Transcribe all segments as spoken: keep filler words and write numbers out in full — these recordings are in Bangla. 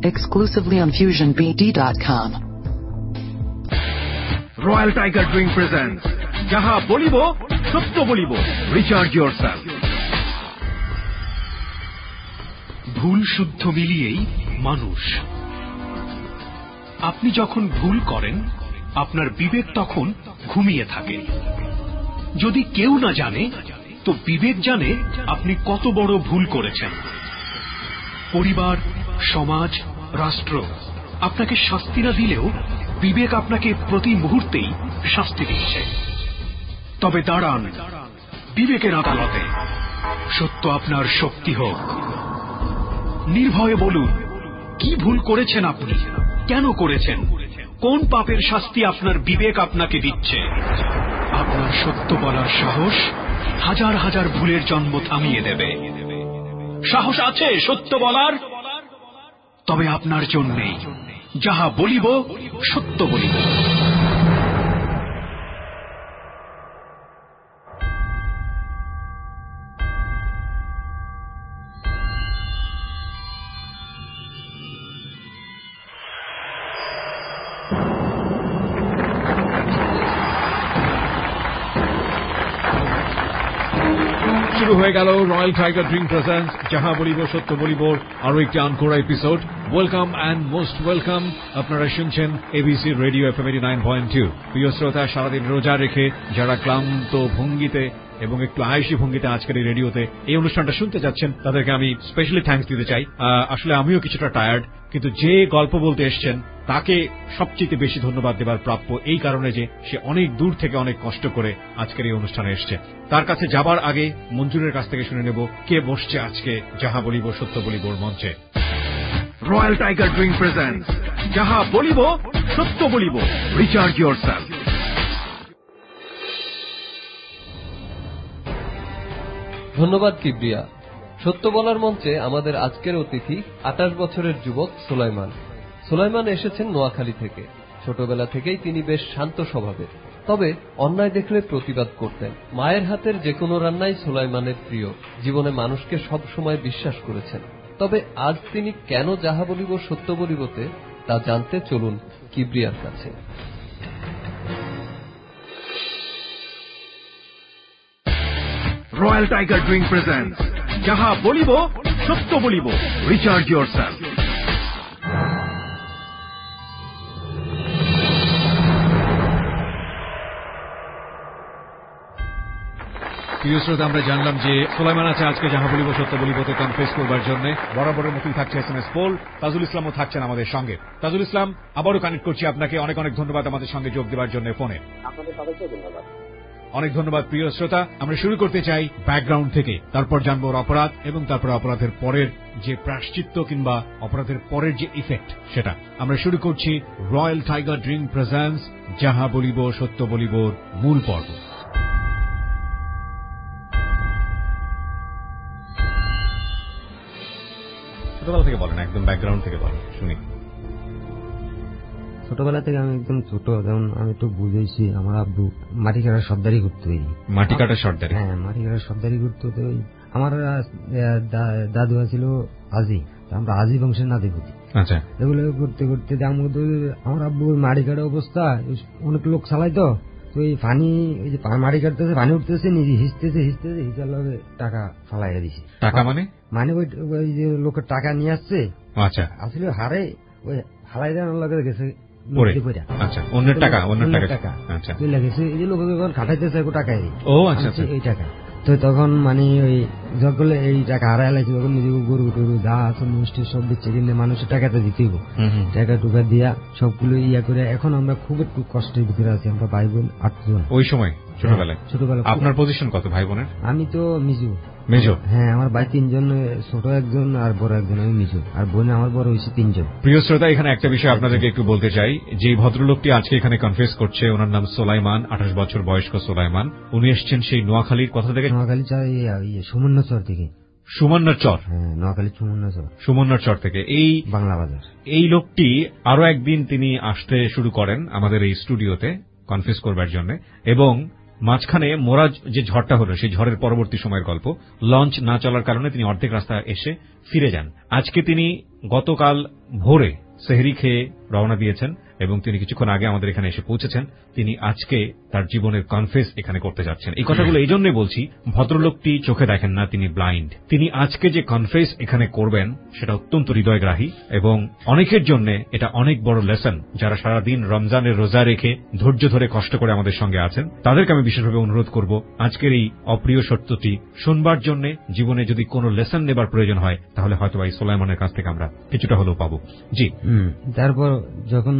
exclusively on fusion b d dot com. Royal Tiger Drink presents Jaha Bolibo, Sotto Bolibo. Recharge yourself. ভুল শুদ্ধ মিলিয়েই মানুষ। আপনি যখন ভুল করেন, আপনার বিবেক তখন ঘুমিয়ে থাকে। যদি কেউ না জানে, তো বিবেক জানে আপনি কত বড় ভুল করেছেন। পরিবার, সমাজ, রাষ্ট্র আপনাকে শাস্তি না দিলেও বিবেক আপনাকে প্রতি মুহূর্তেই শাস্তি দিচ্ছে। তবে দাঁড়ান বিবেকের আদালতে, সত্য আপনার শক্তি হোক। নির্ভয়ে বলুন, কি ভুল করেছেন আপনি, কেন করেছেন, কোন পাপের শাস্তি আপনার বিবেক আপনাকে দিচ্ছে। আপনার সত্য বলার সাহস হাজার হাজার ভুলের জন্ম থামিয়ে দেবে। সাহস আছে সত্য বলার? তবে আপনার জন্যেই যাহা বলিব সত্য বলিব। শুরু হয়ে গেল রয়্যাল টাইগার ড্রিঙ্ক প্রেজেন্টস যাহা বলিব সত্য বলিবর আরো একটি আনকোরা episode. Welcome and most welcome. আপনারা শুনছেন ABC radio FM eighty nine point two. প্রিয় শ্রোতা, সারাদিন রোজা রেখে যারা ক্লান্ত ভঙ্গিতে এবং একটু আয়েসি ভঙ্গিতে আজকের এই রেডিওতে এই অনুষ্ঠানটা শুনতে যাচ্ছেন, তাদেরকে আমি স্পেশালি থ্যাঙ্কস দিতে চাই। আসলে আমিও কিছুটা টায়ার্ড, কিন্তু যে গল্প বলতে এসছেন তাকে সবচেয়ে বেশি ধন্যবাদ দেবার প্রাপ্য, এই কারণে যে সে অনেক দূর থেকে অনেক কষ্ট করে আজকের এই অনুষ্ঠানে এসছে। তার কাছে যাবার আগে মঞ্জুরের কাছ থেকে শুনে নেব কে বসছে আজকে যাহা বলিব সত্য বলিবর মঞ্চে। রয়্যাল টাইগার ড্রিঙ্ক প্রেজেন্টস যাহা বলিব সত্য বলিব। Recharge yourself. ধন্যবাদ কিবরিয়া। সত্য বলার মঞ্চে আমাদের আজকের অতিথি আটাশ বছরের যুবক সুলাইমান। সুলাইমান এসেছেন নোয়াখালী থেকে। ছোটবেলা থেকেই তিনি বেশ শান্ত স্বভাবের, তবে অন্যায় দেখলে প্রতিবাদ করতেন। মায়ের হাতের যে কোনো রান্নাই সুলাইমানের প্রিয়। জীবনে মানুষকে সব সময় বিশ্বাস করেছেন। তবে আজ তিনি কেন যাহা বলিব সত্য বলিবতে তা জানতে চলুন কিবরিয়ার কাছে। রয়্যাল টাইগার ড্রিঙ্ক প্রেজেন্টস যাহা বলিব সত্য বলিব। Recharge yourself. প্রিয় শ্রোতা, আমরা জানলাম যে সুলাইমান আছে আজকে যাহা বলিব সত্য বলিবতে কনফেস করবার জন্য। বরাবরের মতোই থাকছে S M S poll. Tajul ইসলামও থাকছেন আমাদের সঙ্গে। তাজুল ইসলাম, আবারও কানেক্ট করছি আপনাকে। অনেক অনেক ধন্যবাদ আমাদের সঙ্গে যোগ দেওয়ার জন্য ফোনে। আপনাদের সবাইকে ধন্যবাদ। অনেক ধন্যবাদ। প্রিয় শ্রোতা, আমরা শুরু করতে চাই ব্যাকগ্রাউন্ড থেকে, তারপর জানবো ওর অপরাধ এবং তারপর অপরাধের পরের যে প্রায়শ্চিত্ত কিংবা অপরাধের পরের যে ইফেক্ট সেটা। আমরা শুরু করছি রয়্যাল টাইগার ড্রিঙ্ক প্রেজেন্টস যাহা বলিব সত্য বলিবর মূল পর্ব। ছোটবেলা থেকে বলেন, একদম ব্যাকগ্রাউন্ড থেকে বলেন, শুনি। ছোটবেলা থেকে আমি একদম ছোট, যেমন আমি তো বুঝেছি আমার আব্বু মাটি কাটার সর্দারি করতে পারি। মাটি কাটার সর্দারি? হ্যাঁ, মাটি কাটার সর্দারি করতে হতো। আমার দাদু ছিল হাজি, আমরা হাজি বংশের নাতিপুতি। আচ্ছা, এগুলো করতে করতে আমার আব্বু মাটি কাটা অবস্থা, অনেক লোক চালাই তো তো এই পানি, ওই যে মাটি কাটতেছে, পানি উঠতেছে, নিজে হিসতেছে হিসতেছে হিসার লগে টাকা ফালাইয়া দিছে। টাকা মানে? মানে ওই যে লোকের টাকা নিয়ে আসছে। আচ্ছা, আসলে হারে ওই ফালাই দেওয়ার লগে গেছে অন্যের টাকা, অন্যের টাকা চলে গেছে। এই যে লোক যখন খাটাইতেছে টাকাই, ও আচ্ছা এই টাকা তো তখন মানে ওই যখন এই টাকা হারাই লাগছে, তখন নিজে গরু টরু দা আছে মিষ্টি সব দিচ্ছে, কিন্তু মানুষের টাকাটা দিতেইব। টাকা টুকা দিয়া সবগুলো ইয়া করে এখন আমরা খুব একটু কষ্টের ভিতরে আছি। আমরা ভাই বোন আটজন। ওই সময় ছোটবেলায়? ছোটবেলা। আপনার পজিশন কত ভাই বোনের? আমি তো মিজু। মেজো? হ্যাঁ, আমার ভাই তিনজন, ছোট একজন আর বড় একজন, আমি মিজু। আর বোন আমার বড় হয়েছে তিনজন। প্রিয় শ্রোতা, এখানে একটা বিষয় আপনাদেরকে একটু বলতে চাই। যে ভদ্রলোকটি আজকে এখানে কনফেস করছে, ওনার নাম সুলাইমান, আঠাশ বছর বয়স্ক সুলাইমান। উনি এসছেন সেই নোয়াখালীর কথা থেকে। নোয়াখালী সুমন্নচর থেকে। সুমন্নর চর? হ্যাঁ, নোয়াখালী সুমন্নর চর। সুমন্নর চর থেকে। এই বাংলা বাজার। এই লোকটি আরো একদিন তিনি আসতে শুরু করেন আমাদের এই স্টুডিওতে কনফেস করবার জন্য, এবং মাঝখানে মোরাজ যে ঝড়টা হলো সেই ঝড়ের পরবর্তী সময়ের গল্প। লঞ্চ না চলার কারণে তিনি অর্ধেক রাস্তা এসে ফিরে যান। আজকে তিনি গতকাল ভোরে সেহরি খেয়ে রওনা দিয়েছেন এবং তিনি কিছুক্ষণ আগে আমাদের এখানে এসে পৌঁছেছেন। তিনি আজকে তার জীবনের কনফেস এখানে করতে যাচ্ছেন। এই কথাগুলো এই জন্যই বলছি, ভদ্রলোকটি চোখে দেখেন না, তিনি ব্লাইন্ড। তিনি আজকে যে কনফেস এখানে করবেন সেটা অত্যন্ত হৃদয়গ্রাহী এবং অনেকের জন্য এটা অনেক বড় লেসন। যারা সারাদিন রমজানের রোজা রেখে ধৈর্য ধরে কষ্ট করে আমাদের সঙ্গে আছেন, তাদেরকে আমি বিশেষভাবে অনুরোধ করব আজকের এই অপ্রিয় সত্যটি শুনবার জন্য। জীবনে যদি কোনো লেসন নেবার প্রয়োজন হয় তাহলে হয়তো এই সুলাইমানের কাছ থেকে আমরা কিছুটা হলেও পাবো। জি। তারপর যখন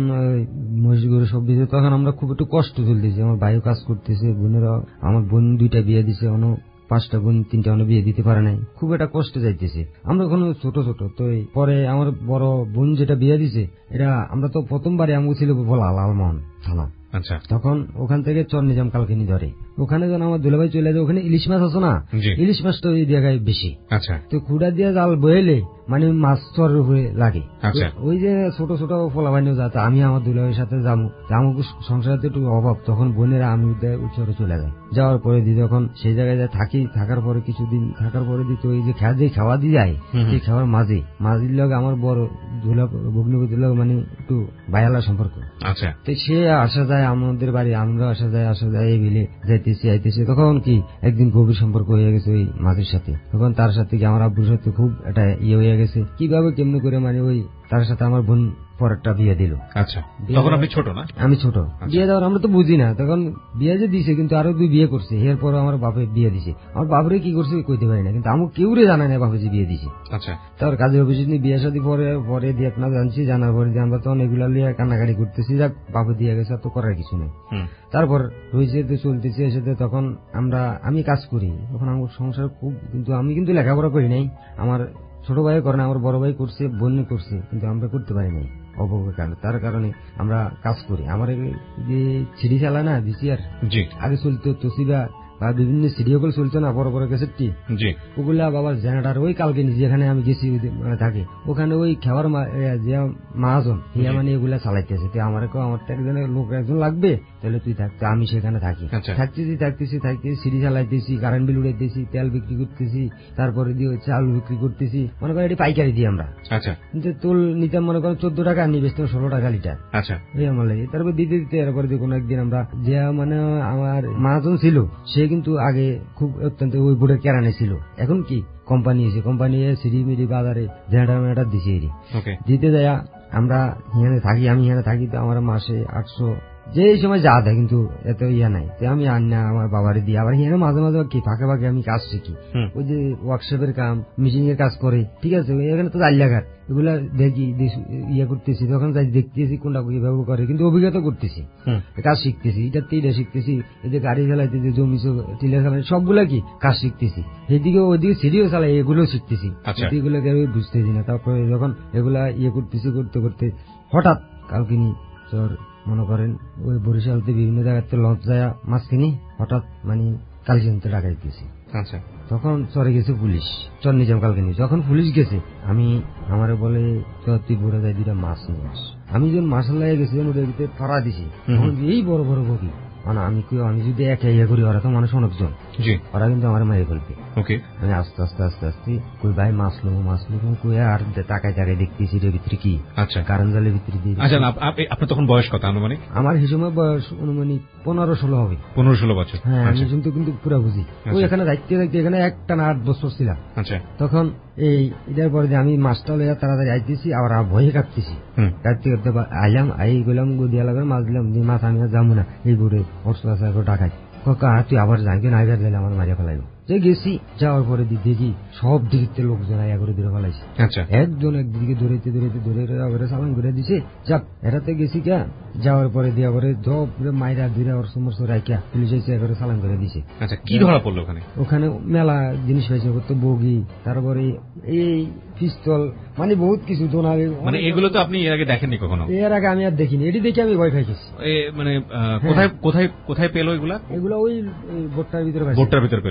মসজিদ সব দিয়েছে তখন আমরা খুব একটু কষ্ট চলতেছি। আমার ভাইও কাজ করতেছে, বোনেরা, আমার বোন দুইটা বিয়ে দিছে, অন্য পাঁচটা বোন তিনটা অন্য বিয়ে দিতে পারে নাই, খুব একটা কষ্ট যাইতেছে। আমরা ওখানে ছোট ছোট তো পরে আমার বড় বোন যেটা বিয়ে দিছে এটা আমরা তো প্রথমবারে আমি ছিল বলা লালমোহন থানা। আচ্ছা, তখন ওখান থেকে চর নিজাম কালকিনি ধরে ওখানে যখন আমার দুলাভাই চলে যায়, ওখানে ইলিশ মাছ আছে না, ইলিশ মাছটা ওই জায়গায় বেশি। আচ্ছা, তো খুঁড়া দিয়ে জাল বয়েলে মানে মাছ চরের উপরে লাগে। ওই যে ছোট ছোট ফলাবানিও যাতে আমি আমার দুলাভাইয়ের সাথে যাবো, আমাকে সংসারে একটু অভাব, তখন বোনেরা আমি চরে চলে যায়। যাওয়ার পরে দি যখন সেই জায়গায় যায় থাকি, থাকার পরে কিছুদিন থাকার পরে দিত ওই যে খেয়া যে খাওয়া দিয়ে যায়, সেই খাওয়ার মাঝে মাঝির লগে আমার বড় দুলা ভগ্নিপতির লগে মানে একটু বায়ালা সম্পর্ক। আচ্ছা, তো সে আসা যায় আমাদের বাড়ি, আমরা আসা যায় আসা যায় এই বিলে যাইতেছি আইতেছি। তখন কি একদিন গভীর সম্পর্ক হয়ে গেছে ওই মাঝির সাথে। তখন তার সাথে কি আমার আব্বুর সাথে খুব একটা ইয়ে হয়ে গেছে, কিভাবে কেমনি করে মানে ওই তার সাথে আমার বোন পরেরটা বিয়ে দিল। আচ্ছা, তখন আপনি ছোট না? আমি ছোট। বিয়ে দেওয়ার আমরা তো বুঝি না, তখন বিয়ে যে দিছে কিন্তু আরো দুই বিয়ে করছে, এরপর আমার বাপে বিয়ে দিছে। আমার বাপরে কি করছে কইতে পারি না, কিন্তু আমি কেউ রে জানাই না বাপে যে বিয়ে দিছে। আচ্ছা, তার কাজে অফিসে নিয়ে বিয়ে শাদী পরে পরে দিয়ে আপনার জানছি, জানার পরে আমরা তখন এগুলা নিয়ে কান্নাকাটি করতেছি, যাক বাপে দিয়ে গেছে, তো করার কিছু নেই। তারপর হয়েছে চলতেছে এসে তখন আমরা আমি কাজ করি, তখন আমার সংসার খুব, কিন্তু আমি কিন্তু লেখাপড়া করি নাই। আমার ছোট ভাই করে না, আমার বড় ভাই করছে, বোন করছে, কিন্তু আমরা করতে পারি নাই অভাবের কারণে। তার কারণে আমরা কাজ করি। আমার যে সিডি চালা না ভিসিআর আগে চলতো, তোসিবা বা বিভিন্ন সিডিওগুলো চলছে না বড় বড় ক্যাসেটটি, ওগুলা বাবার জেনারেটার ওই কালকে যেখানে আমি গেছি থাকে ওখানে ওই খাবার যে মহাজন হিয়া মানে এগুলা চালাইতেছে। তো আমার আমার একজনের লোক একজন লাগবে, তাহলে তুই থাকতে আমি সেখানে থাকি। থাকতেছি থাকতেছি থাকতেছি সিডি চালাইতেছি, কারেন্ট বিল উড়াইতেছি, তেল বিক্রি করতেছি, তারপরে দিয়ে চাল বিক্রি করতেছি, মনে করেন এটি পাইকারি দিই আমরা। কিন্তু তোল নিতাম মনে করেন চোদ্দ টাকা, নিয়ে বেচতাম ষোলো টাকা লিটার। এই আমার লাগে। তারপর দিতে দিতে এরপরে কোনো একদিন আমরা যে মানে আমার মহাজন ছিল সে কিন্তু আগে খুব অত্যন্ত ওই বোর্ডের কেরানে ছিল, এখন কি কোম্পানি এসে কোম্পানি সিডি মিডি বাজারে জেনারেটার মেটার দিছে, দিতে যায় আমরা এখানে থাকি। আমি এখানে থাকি তো আমার মাসে আটশো যে সময় যা দেয়, কিন্তু এত ইয়া নাই। আমি আন না আমার বাবারে দিই, আবার এখানে মাঝে মাঝে কি ফাঁকে ফাঁকে আমি কাজ শিখি, ওই যে ওয়ার্কশপের কাম মেশিন এর কাজ করে, ঠিক আছে। এখানে তো জাল্লাঘাট এগুলা দেখি ইয়ে করতেছি, তখন যাই দেখতেছি কোনটা কিভাবে করে, কিন্তু অভিজ্ঞতা করতেছি, কাজ শিখতেছি, এটা টিলা শিখতেছি, এই যে গাড়ি চালাইতেছি, জমি টিলা চালাই, সবগুলা কি কাজ শিখতেছি। সেদিকে ওইদিকে সিডিও চালাই, এগুলো শিখতেছি, এগুলো বুঝতেছি না। তারপরে যখন এগুলা ইয়ে করতেছি করতে করতে হঠাৎ কালকিনি চর মনে করেন ওই বরিশালতে বিভিন্ন জায়গাতে লঞ্চ যায় মাছ কিনি, হঠাৎ মানে কালকিনিতে ডাকাই দিয়েছি। আচ্ছা, তখন চরে গেছে পুলিশ, চর নিজাম কালকিনি। যখন পুলিশ গেছে আমি আমারে বলে তুই ভরে যায় দুইটা মাছ নিয়ে আস। আমি যখন মাছ লাগিয়ে গেছি ওদের ভিতরে ফরা দিছি, এই বড় বড় বগি, মানে আমি আমি যদি একা ইয়ে করি ওরা তো মানুষ অনেকজন, ওরা কিন্তু আমার মারিয়ে ফেলবে। আমি আস্তে আস্তে আস্তে আস্তে কই ভাই মাছ লোক মাছ লোক কই আর তাকায় তাকায় দেখতেছি এর ভিতরে কি কারণ জালের ভিতরে দিয়ে। আপনার তখন বয়স কত আনুমানিক? আমার সেই সময় বয়স অনুমানিক পনেরো ষোলো হবে। পনেরো ষোলো বছর। হ্যাঁ, আমি কিন্তু কিন্তু পুরা বুঝি। ওই এখানে দায়িত্বে দায়িত্বে এখানে একটা না আট বছর ছিলাম। তখন এই এটার পরে যে আমি মাছটা লইয়া তাড়াতাড়ি আইতেছি, আবার ভয়ে কাটতেছি, কাটতে কাটতে আইলাম, আই গেলাম গদিয়া লাগার মাছ দিলাম, মাছ আমি আর যাবো না এই বুড়ে ডাকাই কাকা তুই আবার যাই না, আইবার দিলে আমার মারিয়া ফেলাইল। যে গেছি যাওয়ার পরে দেখি সব দিকে লোকজন আয়া করে ধরে ফেলাইছে, একজন একদিকে দৌড়াইতে দৌড়াইতে ধরে সালাম করে দিছে। যাক এটাতে গেছি কে যাওয়ার পরে দিয়া করে সব মাইরা ধরে ওর সমস্ত রাইকা পুলিশ এসে করে সালাম করে দিছে। কি ধরা পড়লো ওখানে? ওখানে মেলা জিনিস পাইছে, করতো বগি, তারপরে এই পিস্তল, মানে বহুত কিছু। মানে এগুলো তো আপনি এর আগে দেখেননি কখনো? এর আগে আমি আর দেখিনি, এটি দেখে আমি ভয় খাইছি। মানে কোথায় কোথায় কোথায় পেলো এগুলা? এগুলো ওই বোটটার ভিতরে বোটটার ভিতরে পেলো। হ্যাঁ,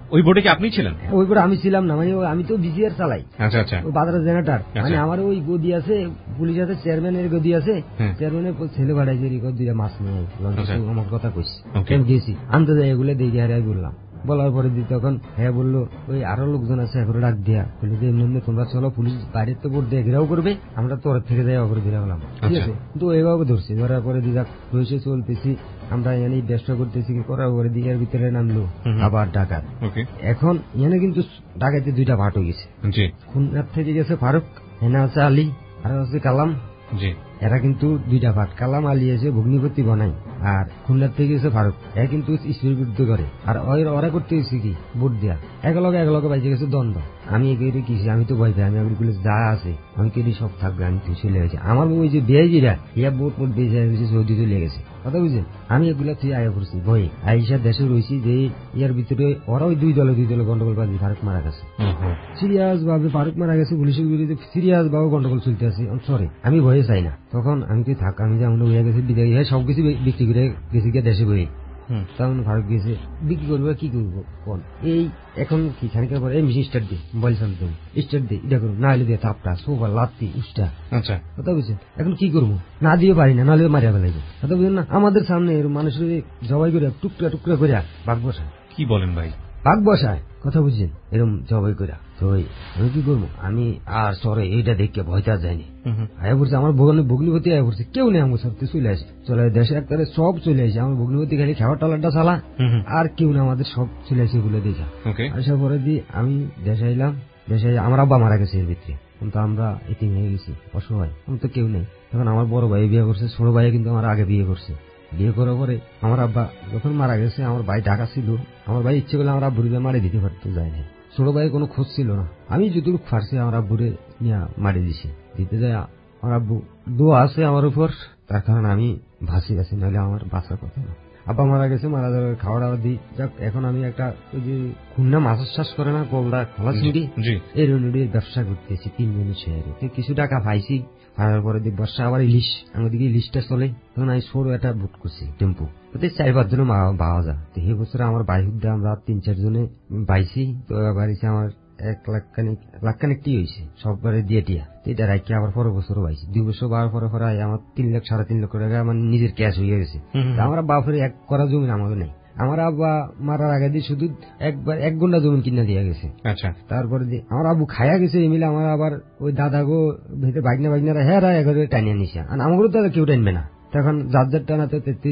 ওই বোর্ডে কি আপনি ছিলেন? ওই বোর্ডে আমি ছিলাম না, মানে আমি তো বিজিআর চালাই। আচ্ছা আচ্ছা, বাজারের জেনারেটর। মানে আমার ওই গদি আছে, পুলিশ আছে, চেয়ারম্যানের গদি আছে, চেয়ারম্যানের ছেলে বাড়াইছে দুইটা মাছ নিয়ে আমার কথা কইছি, গেছি আনতে যাই, এগুলো দেখে হারাই বললাম। বলার পরে দি তখন হ্যাঁ বললো ওই আরো লোকজন আছে, এখন ডাক দিয়া বললো যে এমনি তোমরা চলো, পুলিশ বাইরের তো বোর্ড দিয়ে ঘেরাও করবে, আমরা তোর থেকে যাই অপরে ঘিরে গেলাম। ঠিক আছে, কিন্তু এইভাবে ধরছি, ধরার পরে দিদা রয়েছে চলতেছি, আমরা এখানে ব্যবসা করতেছি, করার পরে দিকের ভিতরে নামলো আবার ডাকাত। এখন এখানে কিন্তু ডাকাতে দুইটা ভাট হয়ে গেছে। খুলনার থেকে গেছে ফারুক, এনে আছে আলী, আর আছে কালাম। এরা কিন্তু দুইটা ভাট, কালাম আলী এসে ভগ্নিপতি বানাই, আর খুলনার থেকে গেছে ফারুক, এরা কিন্তু স্ত্রীর বিরুদ্ধে করে। আর ওরা করতে গেছে কি ভোট দেয়া, একলগে একলগে বাইচে গেছে দ্বন্দ্ব। আমি এগিয়ে কি আমি তো ভয় পাই, আমি বলে যা আছে আমি কেটে সব থাকবে, আমি তুই চলে গেছে। আমার ওই যে বেয়াজিরা ইয়া বোট বোট বেঁচে গেছে, সৌদি চলে গেছে, কথা বুঝছেন। আমি এগুলা তুই আয়া করছি ভয়ে, আইসা দেশে রয়েছি যে ইয়ার ভিতরে ওরা ওই দুই দলে দুই দলে গন্ডগোল বাজি, ফারুক মারা গেছে সিরিয়াস ভাবে, ফারুক মারা গেছে পুলিশের বিরুদ্ধে সিরিয়াস ভাবে গন্ডগোল চলতে আছে। সরি আমি ভয়ে চাই না, তখন আমি কি থাক, আমি যেমন হয়ে গেছি বিদায় হয়ে সবকিছু বিক্রি করে গেছি গিয়ে দেশে বই। তখন ভারত গেছে বিক্রি করবো, কি করবো কোন এই এখন কি খানিকের পরে এই মিশিং স্টার্ট দিই, বলছিলাম তুমি স্টার্ট দিই, এটা করবো না হলে দিয়ে থাপটা সোফা লাত্তি উষ্টা। আচ্ছা কথা বুঝছেন, এখন কি করবো, না দিয়ে পারি না, নাহলে মারিয়া ফেলাইবো, কথা বুঝলেন না। আমাদের সামনে মানুষের জবাই করে টুকরা টুকরা করে বাঘ বসায়। কি বলেন ভাই, বাঘ বসায়, কথা বুঝছেন, এরকম জবাই করে। তো আমি কি করবো, আমি আর সরে এইটা দেখে ভয়টা যায়নি, আয়া পড়ছে আমার ভগ্নি ভগ্নিপতি আয়া পড়ছে, কেউ নেই আমার সাথে চলে আসে, চলে দেশে একবারে সব চলে আসে, আমার ভগ্নিপতি খালি খাওয়া টালাটা চালা, আর কেউ না, আমাদের সব চলে আসে বলে দেখা। আসার পরে দিয়ে আমি দেশে আইলাম, দেশে আমার আব্বা মারা গেছে এর ভিতরে, কিন্তু আমরা এতিম হয়ে গেছি, অসহায়, আমি তো কেউ নেই। তখন আমার বড় ভাই বিয়ে করছে, ছোট ভাই কিন্তু আমার আগে বিয়ে করছে। বিয়ে করার পরে আমার আব্বা যখন মারা গেছে, আমার ভাই ঢাকা ছিল, আমার ভাই ইচ্ছে করলে আমার আব্বুরে মারি দিতে পারতো, যায় না, ছোট ভাইয়ের কোনো খোঁজ ছিল না। আমি যতটুকু ফারছি আমার আব্বুরে নিয়ে মারি দিছি, দিতে যায় আমার আব্বু দোয়া আছে আমার উপর, তার কারণে আমি ভাসি আছি, নাহলে আমার বাঁচার কথা না। আব্বা মারা গেছে, মারা যাওয়ার খাওয়া দাওয়া দিই, যাক এখন আমি একটা ওই যে খুলনা মাছের চাষ করে না কলদা খোলা চিংড়ি, এই রেনুডির ব্যবসা করতেছি তিন জনের শেয়ারে, কিছু টাকা পাইছি। পাওয়ার পরে দিক বর্ষা আবার ইলিশ, আমাদের ইলিশটা চলে, তখন আমি সরু একটা বুট করছি টেম্পু, ওতে চার পাঁচ জনে পাওয়া যায়। তো এই বছর আমার বাইক দিয়ে আমরা তিন চার জনে পাইছি, তো বাড়িছে আমার এক লাখ খানিক লাখ খানিক টি হয়েছে সববারে দিয়ে টিয়া, এটা রাখি আবার পরের বছরও পাইছি। দুই বছর পাওয়ার পরে পরে আমার তিন লাখ সাড়ে তিন লক্ষ টাকা আমার নিজের ক্যাশ হয়ে গেছে। আমার বাপের এক করা জমি আমাদের নেই, আমার আব্বা মারার আগে দিয়ে শুধু একবার এক ঘন্টা জমি কিনা দিয়ে গেছে। আচ্ছা, তারপরে আমার আব্বু খাইয়া গেছে, এমিলে আমার আবার ওই দাদা গো ভেতরে বাইকনা বাইকনারা হ্যাঁ এগারো টানিয়ে নিছে, আর আমারও তো কেউ টানবে না। তখন যার যার টানাতে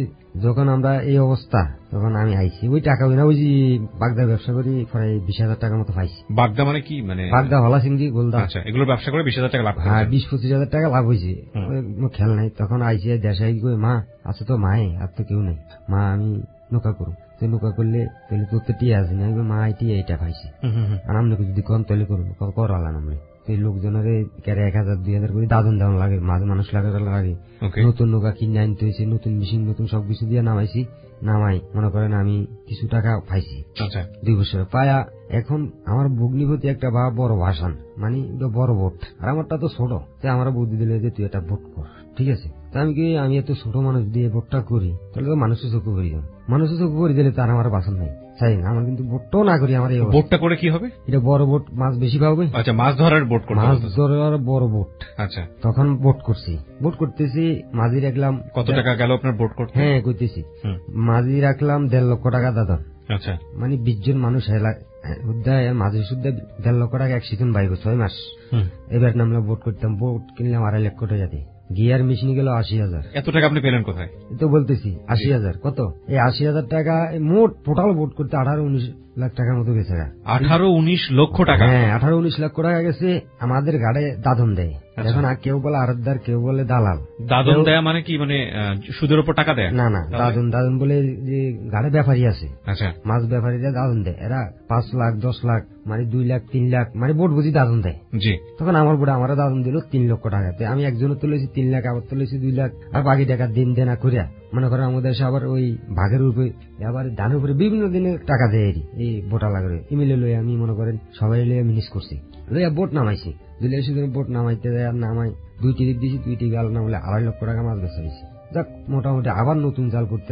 যখন আমরা এই অবস্থা, তখন আমি আইছি ওই টাকা না, ওই যে বাগদা ব্যবসা করি প্রায় বিশ হাজার টাকার মতো পাইছি। বাগদা মানে কি, মানে বাগদা হলা সিংড়ি গোলদা, আচ্ছা এগুলো ব্যবসা করে বিশ হাজার টাকা লাভ, হ্যাঁ বিশ পঁচিশ হাজার টাকা লাভ হয়েছে, খেয়াল নাই। তখন আইসি দেশাই কই মা আছে তো, মায়ে আর তো কেউ নেই, মা আমি নৌকা করো, তো নৌকা করলে তাহলে তোর তো টিয়া আছে না, মা টিয়া এটা পাইছি, আর আমরা যদি কম তাহলে করবো করালাম আমরা। এই লোকজনের এক হাজার দুই হাজার করে দাদন দাম লাগে, মাঝে মানুষ লাগে লাগে, নতুন নৌকা কিনে আনতে হয়েছে, নতুন মেশিন নতুন সবকিছু দিয়ে নামাইছি, নামাই মনে করেন আমি কিছু টাকা পাইছি দুই বছর পায়া। এখন আমার ভগ্নিপতি একটা বা বড় ভাষণ, মানে বড় ভোট, আর আমারটা তো ছোট, তাই আমার বুদ্ধি দিলে যে তুই এটা ভোট কর, ঠিক আছে। তা আমি কি আমি এত ছোট মানুষ দিয়ে ভোটটা করি, তাহলে তো মানুষের চোখে করি, মানুষের চোখে করে দিলে তার আমার বাসন নাই, চাই না আমার, কিন্তু ভোটটাও না করি। আমার এই ভোটটা করে কি হবে, এটা বড় ভোট, মাছ বেশি পাবে। আচ্ছা, মাছ ধরার ভোট, মাছ ধরার বড় ভোট। আচ্ছা, তখন ভোট করছি, ভোট করতেছি, মাঝি রাখলাম। কত টাকা গেল আপনার ভোট করতে? হ্যাঁ করতেছি, মাঝি রাখলাম দেড় লক্ষ টাকা দাদা। আচ্ছা, মানে বিশ জন মানুষ মাঝে শুদ্ধ দেড় লক্ষ টাকা এক সিজন বাইব ছয় মাস। এবার নামলাম ভোট করতাম, ভোট কিনলাম আড়াই লক্ষ টাকা দিয়ে, গিয়ার মেশিন গেল আশি হাজার। এত টাকা আপনি পেলেন কোথায়? তো বলতেছি আশি হাজার কত, এই আশি হাজার টাকা মোট টোটাল ভোট করতে আঠারো উনিশ লাখ টাকার মতো গেছে। আঠারো উনিশ লক্ষ টাকা? হ্যাঁ, আঠারো উনিশ লক্ষ টাকা গেছে। আমাদের গাড়ে দাদন দেয়, এখন কেউ বলে আরতদার, কেউ বলে দালাল। দাদন দেয়া মানে কি, মানে সুদের উপর টাকা দেয়? না না, দাদন দাদন বলে যে গাড়ে ব্যাপারী আছে, আচ্ছা মাছ ব্যাপারীরা দাদন দেয়, এরা পাঁচ লাখ দশ লাখ মানে দুই লাখ তিন লাখ মানে বোট বুঝি দাদন দেয়। জি, তখন আমার বোর্ডে আমার দাদন দিল তিন লক্ষ টাকাতে, আমি একজনের তুলেছি তিন লাখ, আবার তুলেছি দুই লাখ, আর বাকি টাকা দিন দেনা করিয়া মনে করেন আমাদের দেশে আবার ওই ভাগের উপরে আবার ধানের উপরে বিভিন্ন দিনের টাকা দেয় এই বোটা লাগে, ইমিলে লই আমি মনে করেন সবাই লইয়া মিনিস করছি, লইয়া বোট নামাইছি, দুই সেদিন বোট নামাইতে যায়, আর নামাই দুই টিকিট দিয়েছি, দুই টিকিট গাল নামলে আড়াই লক্ষ টাকা মাছ বেচা দিয়েছি। যাক মোটামুটি আবার নতুন জাল করতে আমার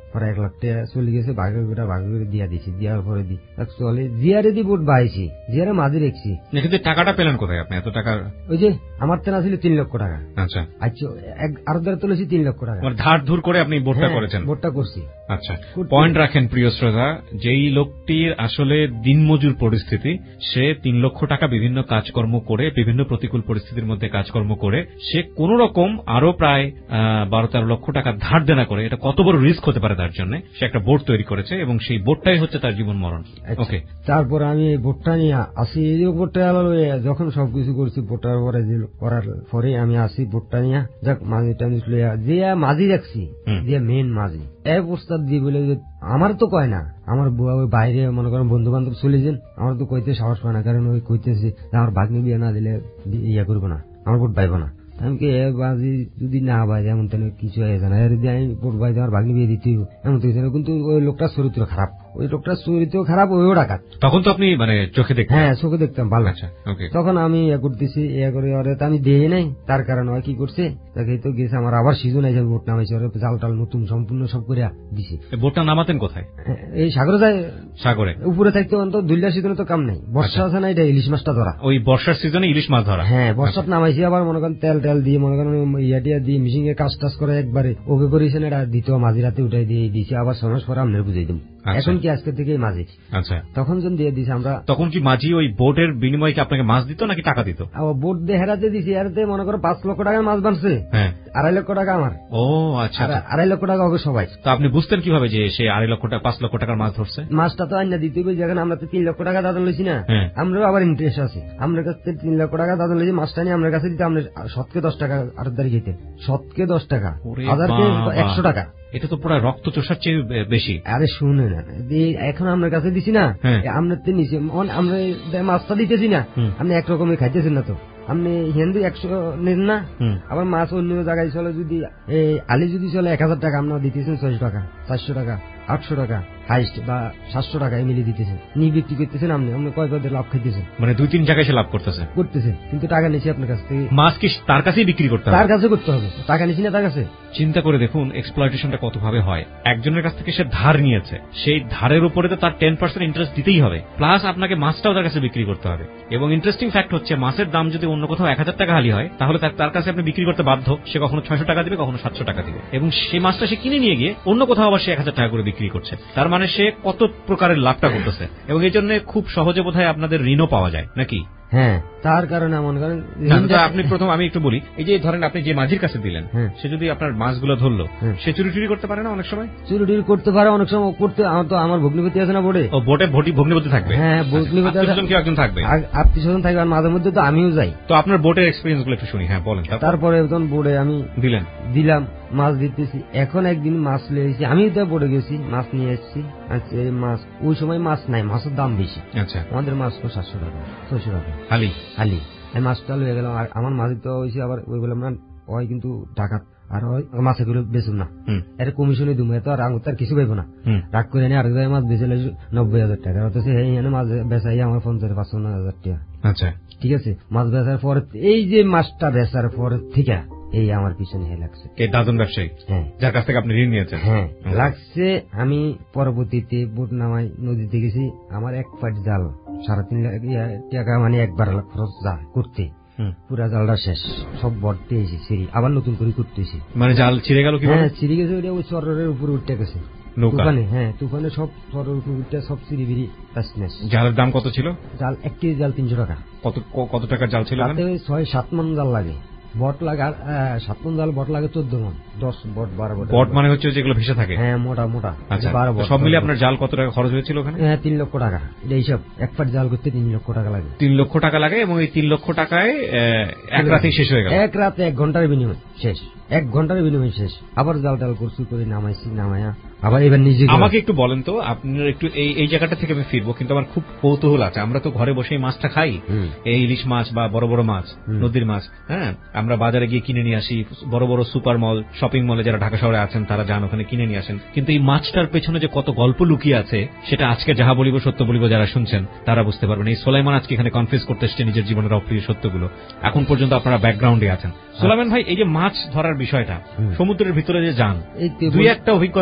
পরে এক লাখ টাকা চলে গেছে, ভাগে করে ভাগে করে দিয়া দিছি, দেওয়ার পরে দি চলে জিয়ারে দি বোট বাইছি, জিয়ারে মাঝে রেখছি। কিন্তু টাকাটা পেলেন কোথায় আপনি এত টাকা? ওই যে আমার তেনা ছিল তিন লক্ষ টাকা। আচ্ছা আচ্ছা, আরো দ্বারা তুলেছি তিন লক্ষ টাকা, ধার ধুর করে আপনি বোটটা করেছেন? বোটটা করছি। আচ্ছা, পয়েন্ট রাখেন প্রিয় শ্রোতা, যেই লোকটির আসলে দিনমজুর পরিস্থিতি, সে তিন লক্ষ টাকা বিভিন্ন কাজকর্ম করে, বিভিন্ন প্রতিকূল পরিস্থিতির মধ্যে কাজকর্ম করে সে কোন রকম আরো প্রায় বারো তেরো লক্ষ টাকা ধার দেনা করে, এটা কত বড় রিস্ক হতে পারে তার জন্য, সে একটা বোট তৈরি করেছে এবং সেই বোটটাই হচ্ছে তার জীবন মরণ। ওকে, তারপর আমি এই বোটটা নিয়ে আসি, এই বোটটা যখন সবকিছু করছি বোটটার পরে করার পরে আমি আসি বোটটা নিয়ে, যাক মাঝি টাঝি যে মাঝি রাখছি, যে মেন মাঝি এক প্রস্তাব দিয়ে বলে যে আমার তো কয় না, আমার বুয়া ওই বাইরে মনে করেন বন্ধু বান্ধব চলে যান, আমার তো কইতে সাহস পায় না, কারণ ওই কইতেছে আমার ভাগ্নি বিয়ে না দিলে ইয়া করবো না, আমার বোট বাইব না। আমি কি বাজি যদি না বাজে এমন তেন কিছু হয়ে যায় না, যদি আমি বোট বাইতে আমার ভাগ্নি বিয়ে দিতে এমন তো কিছু না, কিন্তু ওই লোকটার চরিত্র খারাপ, ওই লোকটার চরিত্র খারাপ, ওইও ডাকাত। তখন তো আপনি মানে চোখে দেখতেন? হ্যাঁ, চোখে দেখতাম ভালো। তখন আমি ইয়া করতেছি, ইয়া করে ওরে তো আমি দিয়ে নাই, তার কারণে ওই কি করছে, তাকে তো গেছে আমার আবার সিজন আইসে বোট নামাইছে, ওরে জাল টাল নতুন সম্পূর্ণ সব করে দিছি। বোটটা নামাতেন কোথায়? এই সাগরে যায়, সাগরে উপরে থাকতে অন্তত দুইটা সিজনে তো কাম নাই, বর্ষা আছে না, এটা ইলিশ মাছটা ধরা, ওই বর্ষার সিজনে ইলিশ মাছ ধরা। হ্যাঁ, বর্ষাত নামাইছি, আবার মনে করেন তেল টেল দিয়ে মনে করেন ইয়া টিয়া দিয়ে মিশিং এ কাজ টাজ করে একবারে ওকে করেছেন, এটা দ্বিতীয় মাঝি রাতে উঠাই দিয়ে দিয়েছি, আবার সমাজ পরে আমরা বুঝাই দিন এখন কি আজকে থেকে মাঝি। আচ্ছা, তখন যখন দিয়ে দিছি আমরা, তখন কি মাঝি ওই বোটের বিনিময়ে কি আপনাকে মাছ দিত নাকি টাকা দিত? বোট দিয়ে হেরাতে দিছি, হেরাতে মনে করো পাঁচ লক্ষ টাকার মাছ বানছে, আড়াই লক্ষ টাকা আমার। ও আচ্ছা, আড়াই লক্ষ টাকা হবে সবাই। তো আপনি বুঝতেন কিভাবে যে সে আড়াই লক্ষ টাকা পাঁচ লক্ষ টাকার মাছ ধরছে? মাছটা তো আইনা দিতে হবে, যেখানে আমরা তো তিন লক্ষ টাকা দাদন লইছি না, আমরাও আবার ইন্টারেস্ট আছে, আমরা কাছ থেকে তিন লক্ষ টাকা দাদন লইছি, মাছটা নিয়ে আমরা কাছে দিতে আমরা শতকে দশ টাকা আট তারিখ দিতে, শতকে দশ টাকা, হাজারকে একশো টাকা। এটা তো পুরো রক্ত চোষার চেয়ে বেশি। আরে শুনে না, এখন আমরা কাছে দিছি না, আমরা তো নিচে আমরা মাছটা দিতেছি না, আপনি একরকমের খাইতেছেন না, তো আপনি হিন্দু একশো নেন না, আবার মাছ অন্য জায়গায় চলে, যদি আলি যদি চলে এক হাজার টাকা, আপনার দিতেছেন ছয়শো টাকা, চারশো টাকা, আটশো টাকা হাইস্ট, বা সাতশো টাকা মিলিয়ে দিতেছেন, নিয়ে বিক্রি করতেছেন, আপনি আপনি কয় পদে লাভ খাইতেছেন, মানে দুই তিন জায়গায় সে লাভ করতেছে করতেছে কিন্তু টাকা নিচ্ছি আপনার কাছ থেকে। মাছ কি তার কাছেই বিক্রি করতে হবে? তার কাছে করতে হবে, টাকা নিচ্ছি না তার কাছে। চিন্তা করে দেখুন এক্সপ্লয়টেশনটা কত ভাবে হয়। একজনের কাছ থেকে সে ধার নিয়েছে, সেই ধারের উপরে তো তার টেন পার্সেন্ট ইন্টারেস্ট দিতেই হবে, প্লাস আপনাকে মাছটাও তার কাছে বিক্রি করতে হবে। এবং ইন্টারেস্টিং ফ্যাক্ট হচ্ছে মাছের দাম যদি অন্য কোথাও এক হাজার টাকা হালি হয়, তাহলে তার কাছে আপনি বিক্রি করতে বাধ্য, সে কখনো ছয়শো টাকা দিবে, কখনো সাতশো টাকা দিবে, এবং সেই মাছটা সে কিনে নিয়ে গিয়ে অন্য কোথাও আবার সে এক হাজার টাকা করে বিক্রি করছে। তার মানে সে কত প্রকারের লাভটা করতেছে, এবং এই জন্য খুব সহজে বোধহয় আপনাদের ঋণও পাওয়া যায় নাকি? হ্যাঁ, তার কারণে মনে করেন আপনি প্রথম আমি একটু বলি, এই যে ধরেন আপনি যে মাঝির কাছে দিলেন, সে যদি আপনার মাছগুলো ধরলো, সে চুরি টুরি করতে পারে না? অনেক সময় চুরি টুরি করতে পারে, অনেক সময় করতে। আমার তো আমার ভগ্নিপতি আছে না বোটে, ও বোটে ভগ্নিপতি থাকবে। হ্যাঁ, ভগ্নিপতি কেউ একজন থাকবে, আত্মীয় স্বজন থাকবে, আর মাঝে মধ্যে তো আমিও যাই। তো আপনার বোটের এক্সপিরিয়েন্স গুলো একটু শুনি। হ্যাঁ বলেন। তারপরে তখন বোটে আমি দিলেন দিলাম মাছ দিতেছি। এখন একদিন মাছ লিয়েছি, আমি তো বোটে গেছি, মাছ নিয়ে এসেছি। আচ্ছা, এই মাছ ওই সময় মাছ নাই, মাছের দাম বেশি। আচ্ছা, আমাদের মাছ তো সাতশো টাকা ছয়শো টাকা হালি হালি। এই মাছটা লয়ে গেলাম, আর আমার মাঝে তো হয়েছে আবার ওই বললাম না, ওই কিন্তু ডাকাত, আর ওই মাছে করে বেচুন না, এটা কমিশনে দুমে তো আর আঙুর তার কিছু পাইব না, রাগ করে নিয়ে আরেক জায়গায় মাছ বেচে নব্বই হাজার টাকা, অথচ এইখানে মাছ বেচাই আমার পঞ্চাশ পাঁচপন্ন হাজার টাকা। আচ্ছা, ঠিক আছে, মাছ বেচার পরে এই যে মাছটা বেচার পরে ঠিক এই আমার পিছনে লাগছে এই দাদন ব্যবসায়ী, হ্যাঁ, যার কাছ থেকে আপনি ঋণ নিয়েছেন। হ্যাঁ লাগছে। আমি পরবর্তীতে বোট নামাই নদীতে গেছি, আমার এক পাট জাল সাড়ে তিন লাখ টাকা, মানে একবার খরচ যা করতে, পুরা জালটা শেষ, সব বটতে এসে সিঁড়ি আবার নতুন করে করতেছি। মানে জাল ছিঁড়ে গেল? হ্যাঁ ছিঁড়ে গেছে, ওটা ওই চরের উপরে উঠতে গেছে তুফানে। হ্যাঁ তুফানে সব চরের উপরে উঠতে সব সিঁড়ি বিড়ি। জালের দাম কত ছিল? জাল এক কেজি জাল তিনশো টাকা। কত কত টাকার জাল ছিল? ছয় সাত মন জাল লাগে, বট লাগে সাত মন জাল, বট লাগে চোদ্দ মন, দশ বট বারো বট। বট মানে হচ্ছে যেগুলো ভেসে থাকে? হ্যাঁ মোটা মোটা। আচ্ছা, বারো বট। সব মিলে আপনার জাল কত টাকা খরচ হয়েছিল ওখানে? হ্যাঁ তিন লক্ষ টাকা। এইসব এক পাট জাল করতে তিন লক্ষ টাকা লাগে। তিন লক্ষ টাকা লাগে, এবং এই তিন লক্ষ টাকায় এক রাতেই শেষ হয়ে গেল? এক রাতে এক ঘন্টার বিনিময় শেষ, এক ঘন্টার বিনিময় শেষ। আবার জাল টাল করছি করে নামাইছি, নামাইয়া আবার এবার নিজে। আমাকে একটু বলেন তো, আপনার একটু এই এই জায়গাটা থেকে আমি ফিরবো, কিন্তু আমার খুব কৌতূহল আছে। আমরা তো ঘরে বসে মাছটা খাই, এই ইলিশ মাছ বা বড় বড় মাছ, নদীর মাছ, হ্যাঁ আমরা বাজারে গিয়ে কিনে নিয়ে আসি, বড় বড় সুপার মল, শপিং মলে যারা ঢাকা শহরে আছেন তারা যান, ওখানে কিনে নিয়ে আসেন। কিন্তু এই মাছটার পেছনে যে কত গল্প লুকিয়ে আছে, সেটা আজকে যাহা বলিব সত্য বলিব যারা শুনছেন তারা বুঝতে পারবেন। এই সোলাইমান আজকে এখানে কনফেস করতে এসছে নিজের জীবনের অপ্রিয় সত্যগুলো। এখন পর্যন্ত আপনারা ব্যাকগ্রাউন্ডে আছেন। সোলাইমান ভাই, এই যে মাছ ধরার বিষয়টা, সমুদ্রের ভিতরে যে যান, দুই একটা অভিজ্ঞতা আমাদের কাছে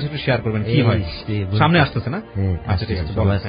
কাছে একটু শেয়ার করবেন কি হয় সামনে আসতেছে না আচ্ছা ঠিক আছে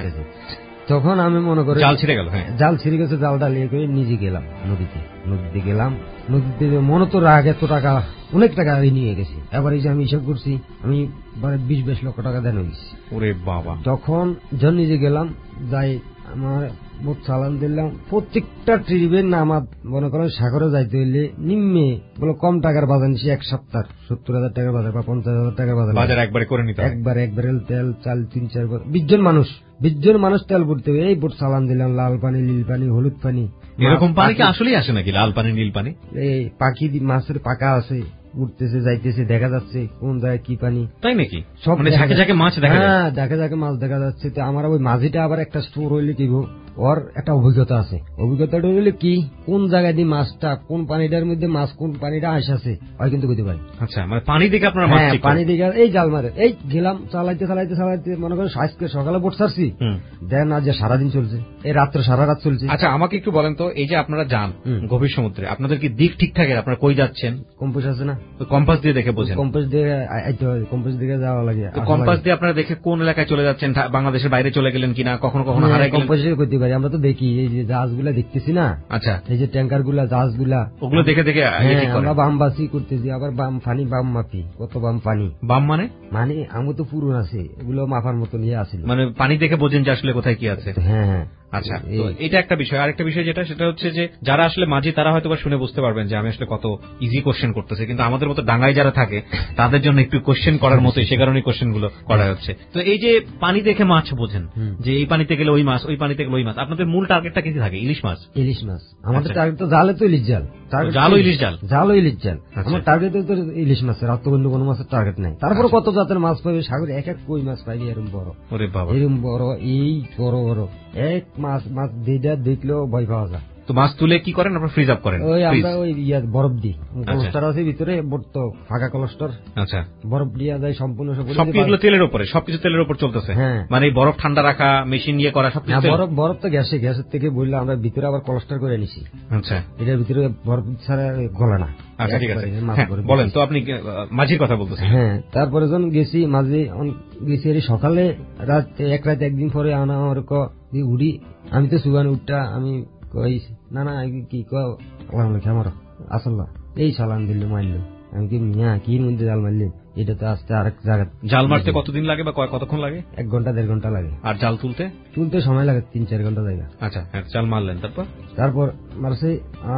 তখন আমি মনে করি জাল ছিঁড়ে গেল হ্যাঁ জাল ছিঁড়ে গেছে জালটা নিয়ে করে নিজে গেলাম নদীতে নদীতে গেলাম নদীতে মনে তো রাগ এত টাকা অনেক টাকা নিয়ে গেছি এবার এই যে আমি হিসাব করছি আমি বিশ বাইশ লক্ষ টাকা দেন হয়েছি ওরে বাবা তখন যখন নিজে গেলাম যাই আমার বোট চালান দিলাম প্রত্যেকটা ট্রিপের নাম মনে করেন সাগরে যাইতে হইলে নিম্নে বলে কম টাকার বাজার নিচ্ছি এক সপ্তাহ সত্তর হাজার টাকার বাজার বা পঞ্চাশ হাজার টাকার বাজার বাজার একবারে করে নিতে একবার এক ব্যারেল তেল চাল তিন চার বিশ জন মানুষ বিশ জন মানুষ তেল ভরতে হবে এই বোট চালান দিলাম লাল পানি নীল পানি হলুদ পানি এরকম পানি কি আসলেই আসে নাকি লাল পানি নীল পানি এই পাখি মাছের পাকা আছে উঠতেছে যাইতেছে দেখা যাচ্ছে কোন জায়গায় কি পানি তাই নাকি সব ঝাঁকে ঝাঁকে মাছ দেখা যায় হ্যাঁ ঝাঁকে ঝাঁকে মাছ দেখা যাচ্ছে তো আমার ওই মাঝিটা আবার একটা স্টোর হইলে কি ওর একটা অভিজ্ঞতা আছে অভিজ্ঞতাটা হইলে কি কোন জায়গায় দিয়ে মাছটা কোন পানিটার মধ্যে মাছ কোন পানিটা আসে ওই কিন্তু বুঝতে পারি আচ্ছা মানে পানি দেখে আপনার মাছ ঠিক পানি দেখে এই জাল মারে এই গেলাম চালাইতে চালাইতে চালাইতে মনে করেন আজকে সকালে বোট ছাড়ছি দেখেন না যে সারাদিন চলছে এই রাত্রে সারা রাত চলছে আচ্ছা আমাকে একটু বলেন তো এই যে আপনারা যান গভীর সমুদ্রে আপনাদের কি দিক ঠিক থাকে আপনারা কই যাচ্ছেন কম্পাস আছে না কম্পাস দিয়ে দেখে বোঝেন কম্পাস দিয়ে কম্পাস দিকে যাওয়া লাগে কম্পাস দিয়ে আপনারা দেখে কোন এলাকায় চলে যাচ্ছেন বাংলাদেশের বাইরে চলে গেলেন কিনা কখনো কখনো হারাই গেলেন কম্পাস দিয়ে করতে পারি আমরা তো দেখি এই যে জাহাজগুলা দেখতেছি না আচ্ছা এই যে ট্যাঙ্কার গুলা জাহাজগুলা ওগুলো দেখে দেখে আমরা বামবাসি করতেছি আবার বাম পানি বাম মাপি কত বাম পানি বাম মানে মানে আমি তো পুরো আছে এগুলো মাপার মতো নিয়ে আসি মানে পানি দেখে বোঝেন যে আসলে কোথায় কি আছে হ্যাঁ হ্যাঁ আচ্ছা এটা একটা বিষয় আরেকটা বিষয় যেটা সেটা হচ্ছে যে যারা আসলে মাঝি তারা হয়তো বা শুনে বুঝতে পারবেন যে আমি আসলে কত ইজি কোশ্চেন করতেছে কিন্তু আমাদের মতো ডাঙ্গায় যারা থাকে তাদের জন্য একটু কোশ্চেন করার মতো সে কারণে কোশ্চেন গুলো করা হচ্ছে তো এই যে পানি দেখে মাছ বোঝেন যে এই পানিতে গেলে ওই মাছ ওই পানিতে গেলে ওই মাছ আপনাদের মূল টার্গেটটা কি থাকে ইলিশ মাছ ইলিশ মাছ আমাদের টার্গেট তো জালে তো ইলিশ জাল জাল ইলিশ জাল জাল ইলিশ জাল আমার টার্গেট তো ইলিশ মাছের আর তো অন্য কোনো মাছের টার্গেট নাই তারপর কত জাতের মাছ পাবে সাগরে এক এক কই মাছ পাইবে এরকম বড় ওরে বাবা এরকম বড় এই বড় বড় এক মাছ মাছ দিটা দেখলেও ভয় পাওয়া যায় তো মাছ তুলে কি করেন আপনারা ফ্রিজ আপ করেন ওই আমরা ওই বরফ দিই কলস্টার আছে ভিতরে তো ফাঁকা কলস্টার আচ্ছা বরফ দিয়া যায় সম্পূর্ণ সবকিছু তেলের উপরে সবকিছু তেলের উপর চলতেছে মানে বরফ ঠান্ডা রাখা মেশিন ইয়ে করা সবকিছু বরফ বরফ তো গ্যাসে গ্যাসের থেকে বললে আমরা ভিতরে আবার কলস্টার করে নিছি আচ্ছা এটার ভিতরে বরফ ছাড়া গলে না আচ্ছা ঠিক আছে বলেন তো আপনি মাঝির কথা বলতেছেন হ্যাঁ তারপরে যখন গেছি মাঝি গেছি সকালে রাত এক রাত একদিন পরে আনা আমার উড়ি আমি তো সুগান উঠটা আমি কইছি না না কি আমার আসল এই চালান দিল মারল আমি কি মিয়া কি মধ্যে জাল মারলি এটা তো আসতে আরেক জায়গা জাল মারতে কতদিন লাগে বা কতক্ষণ লাগে এক ঘন্টা দেড় ঘন্টা লাগে আর জাল তুলতে তুলতে সময় লাগে তিন চার ঘন্টা জায়গা আচ্ছা জাল মারলেন তারপর তারপর মারছে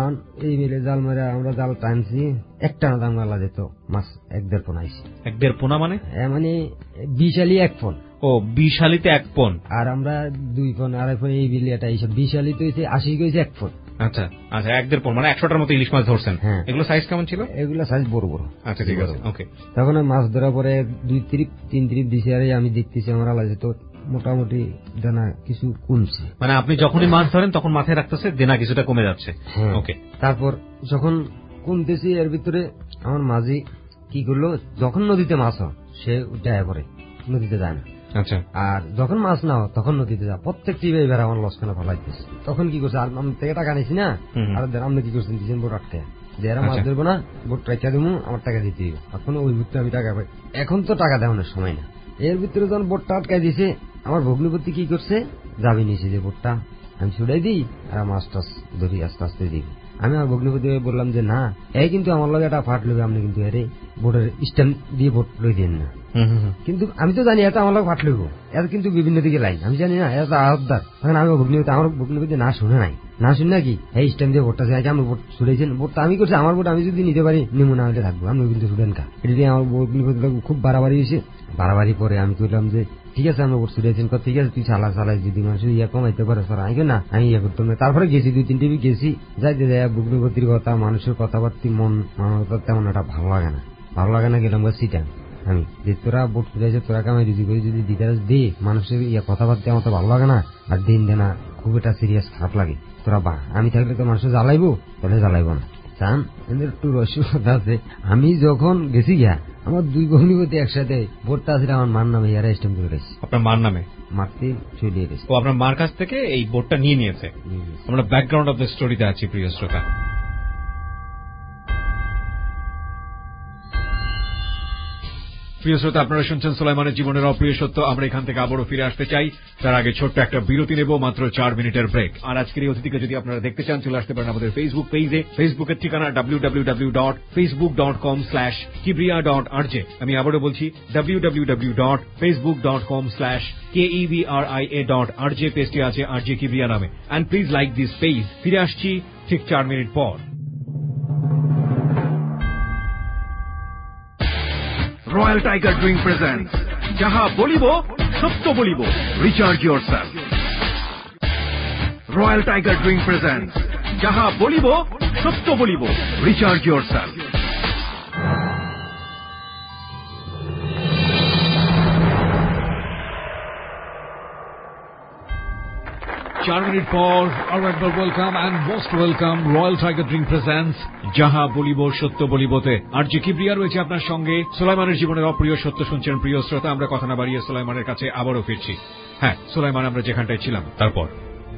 এই মিলে জাল মারে আমরা জাল টানছি একটা না দাম মারলা যেত মাছ এক দেড় পোনা আইসি এক দেড় পোনা মানে মানে বিশালি এক ফোন ও বিশালিতে এক পন আর আমরা দুই ফোন আড়াই ফোন এই বিলি এটা এইসব বিশালিতে হয়েছে আশি গেছে এক ফোন আচ্ছা আচ্ছা এক দেড় পন মানে একশোটার মতো ইলিশ মাছ ধরছেন এগুলো সাইজ কেমন ছিল এগুলো সাইজ বড় বড় আচ্ছা ঠিক আছে ওকে তখন মাছ ধরার পরে দুই ট্রিপ তিন ট্রিপ দিছে আরে আমি দেখতেছি আমার আলাদা তো মোটামুটি দেনা কিছু কমছে মানে আপনি যখনই মাছ ধরেন তখন মাথায় রাখতেছে দেনা কিছুটা কমে যাচ্ছে ওকে তারপর যখন কমতেছি এর ভিতরে আমার মাঝি কি করলো যখন নদীতে মাছ হয় সে উঠায় পরে নদীতে যায় না আচ্ছা আর যখন মাছ না হয় তখন নদীতে যা প্রত্যেকটি এবার আমার লসখানে ফলাইতেছে তখন কি করছে আর আমি থেকে টাকা নিছি না আর আপনি কি করছেন দিচ্ছেন বোট আটকে যে এরা মাছ ধরবো না বোট টাকা দেবো আমার টাকা দিতে দিব এখন ওই ভিতরে আমি টাকা পাই এখন তো টাকা দেওয়ানোর সময় না এর ভিতরে যখন বোটটা আটকায় দিছে আমার ভগ্নিপতি কি করছে যাবি নিছে যে বোটটা আমি ছুড়াই দিই আর মাছ টাছ ধরি আস্তে আস্তে দিই আমি আমার ভগ্নিপতি বললাম যে না এই কিন্তু আমার লগে একটা ফাট লইবে আপনি কিন্তু এর বোটের স্ট্যান্ড দিয়ে বোট লই দেন না কিন্তু আমি তো জানি এটা আমার লগে ফাট লইব এর কিন্তু বিভিন্ন দিকে লাইন আমি জানি না এটা আহতদার তখন আমি ভগ্নিপতি আমার ভগ্নিপতি না শুনে নাই না শুনে নাকি এই স্ট্যান্ড দিয়ে বোটটা চাই আমি বোট ছুড়েছেন বোটটা আমি করছি আমার বোট আমি যদি নিতে পারি নিমু না হলে থাকবো আমি কিন্তু ছুটেন কা এটা দিয়ে আমার ভগ্নিপতি খুব বাড়াবাড়ি হয়েছে বাড়াবাড়ি পরে আমি কইলাম যে ঠিক আছে আমরা বোট ছুটেছেন ঠিক আছে তুই চালা চালাই যদি মানুষ ইয়া কমাইতে পারে স্যার আমি না আমি ইয়ে করতাম না তারপরে গেছি দুই তিনটে গেছি যাইতে যায় ভগ্নিপতির কথা মানুষের কথাবার্তি মন মানবতা তেমন একটা ভালো লাগে না ভালো লাগে না গেলাম সিটা আমি যে তোরা বোট ছুটেছে তোরা কামাই যদি করে যদি ডিটেলস দে মানুষের ইয়া কথাবার্তা আমার তো ভালো লাগে না আর দিন দেনা খুব একটা সিরিয়াস খারাপ লাগে তোরা বা আমি থাকলে তো মানুষ জ্বালাইবো তাহলে জ্বালাইবো না চান এদের একটু রসিকতা আছে আমি যখন গেছি গিয়া আমার দুই ভগ্নিপতি একসাথে বোটটা আছে আমার মার নামে ইয়ারা স্ট্যাম্প করে গেছি আপনার মার নামে মারতে চলিয়ে গেছে ও আপনার মার কাছ থেকে এই বোটটা নিয়ে নিয়েছে আমরা ব্যাকগ্রাউন্ড অফ দ্য স্টোরিতে আছি প্রিয় শ্রোতা প্রিয় শ্রোতা, আপনারা শুনছেন সুলাইমানের জীবনের অপ্রিয় সত্য। আমরা এখান থেকে আবারও ফিরে আসতে চাই, তার আগে ছোট্ট একটা বিরতি নেব, মাত্র চার মিনিটের ব্রেক। আর আজকের এই অতিথিকে যদি আপনারা দেখতে চান, চলে আসতে পারেন আমাদের ফেসবুক পেজে। ফেসবুকের ঠিকানা W W W dot Facebook dot com slash Kibria dot RJ. আমি আবারও বলছি W W W dot Facebook dot com slash K I B R I A dot RJ. পেজটি আছে আরজে কিবরিয়া নামে। And please like this page. ফিরে আসছি ঠিক চার মিনিট পর। রয়্যাল টাইগার ড্রিঙ্ক প্রেজেন্টস যাহা বলিব সত্য বলিব, recharge yourself. Royal tiger drink presents যাহা বলিব সত্য বলিব, রিচার্জ ইয়োরসেলফ। চার মিনিট পর আরো একবার welcome and most welcome. Royal tiger drink presents যাহা বলিব সত্য বলিবতে আরজে কিবরিয়া রয়েছে আপনার সঙ্গে। সুলাইমানের জীবনের অপ্রিয় সত্য শুনছেন প্রিয় শ্রোতা। আমরা কথা না বাড়িয়ে সুলাইমানের কাছে আবারও ফিরছি। হ্যাঁ সুলাইমান, আমরা যেখানটায় ছিলাম তারপর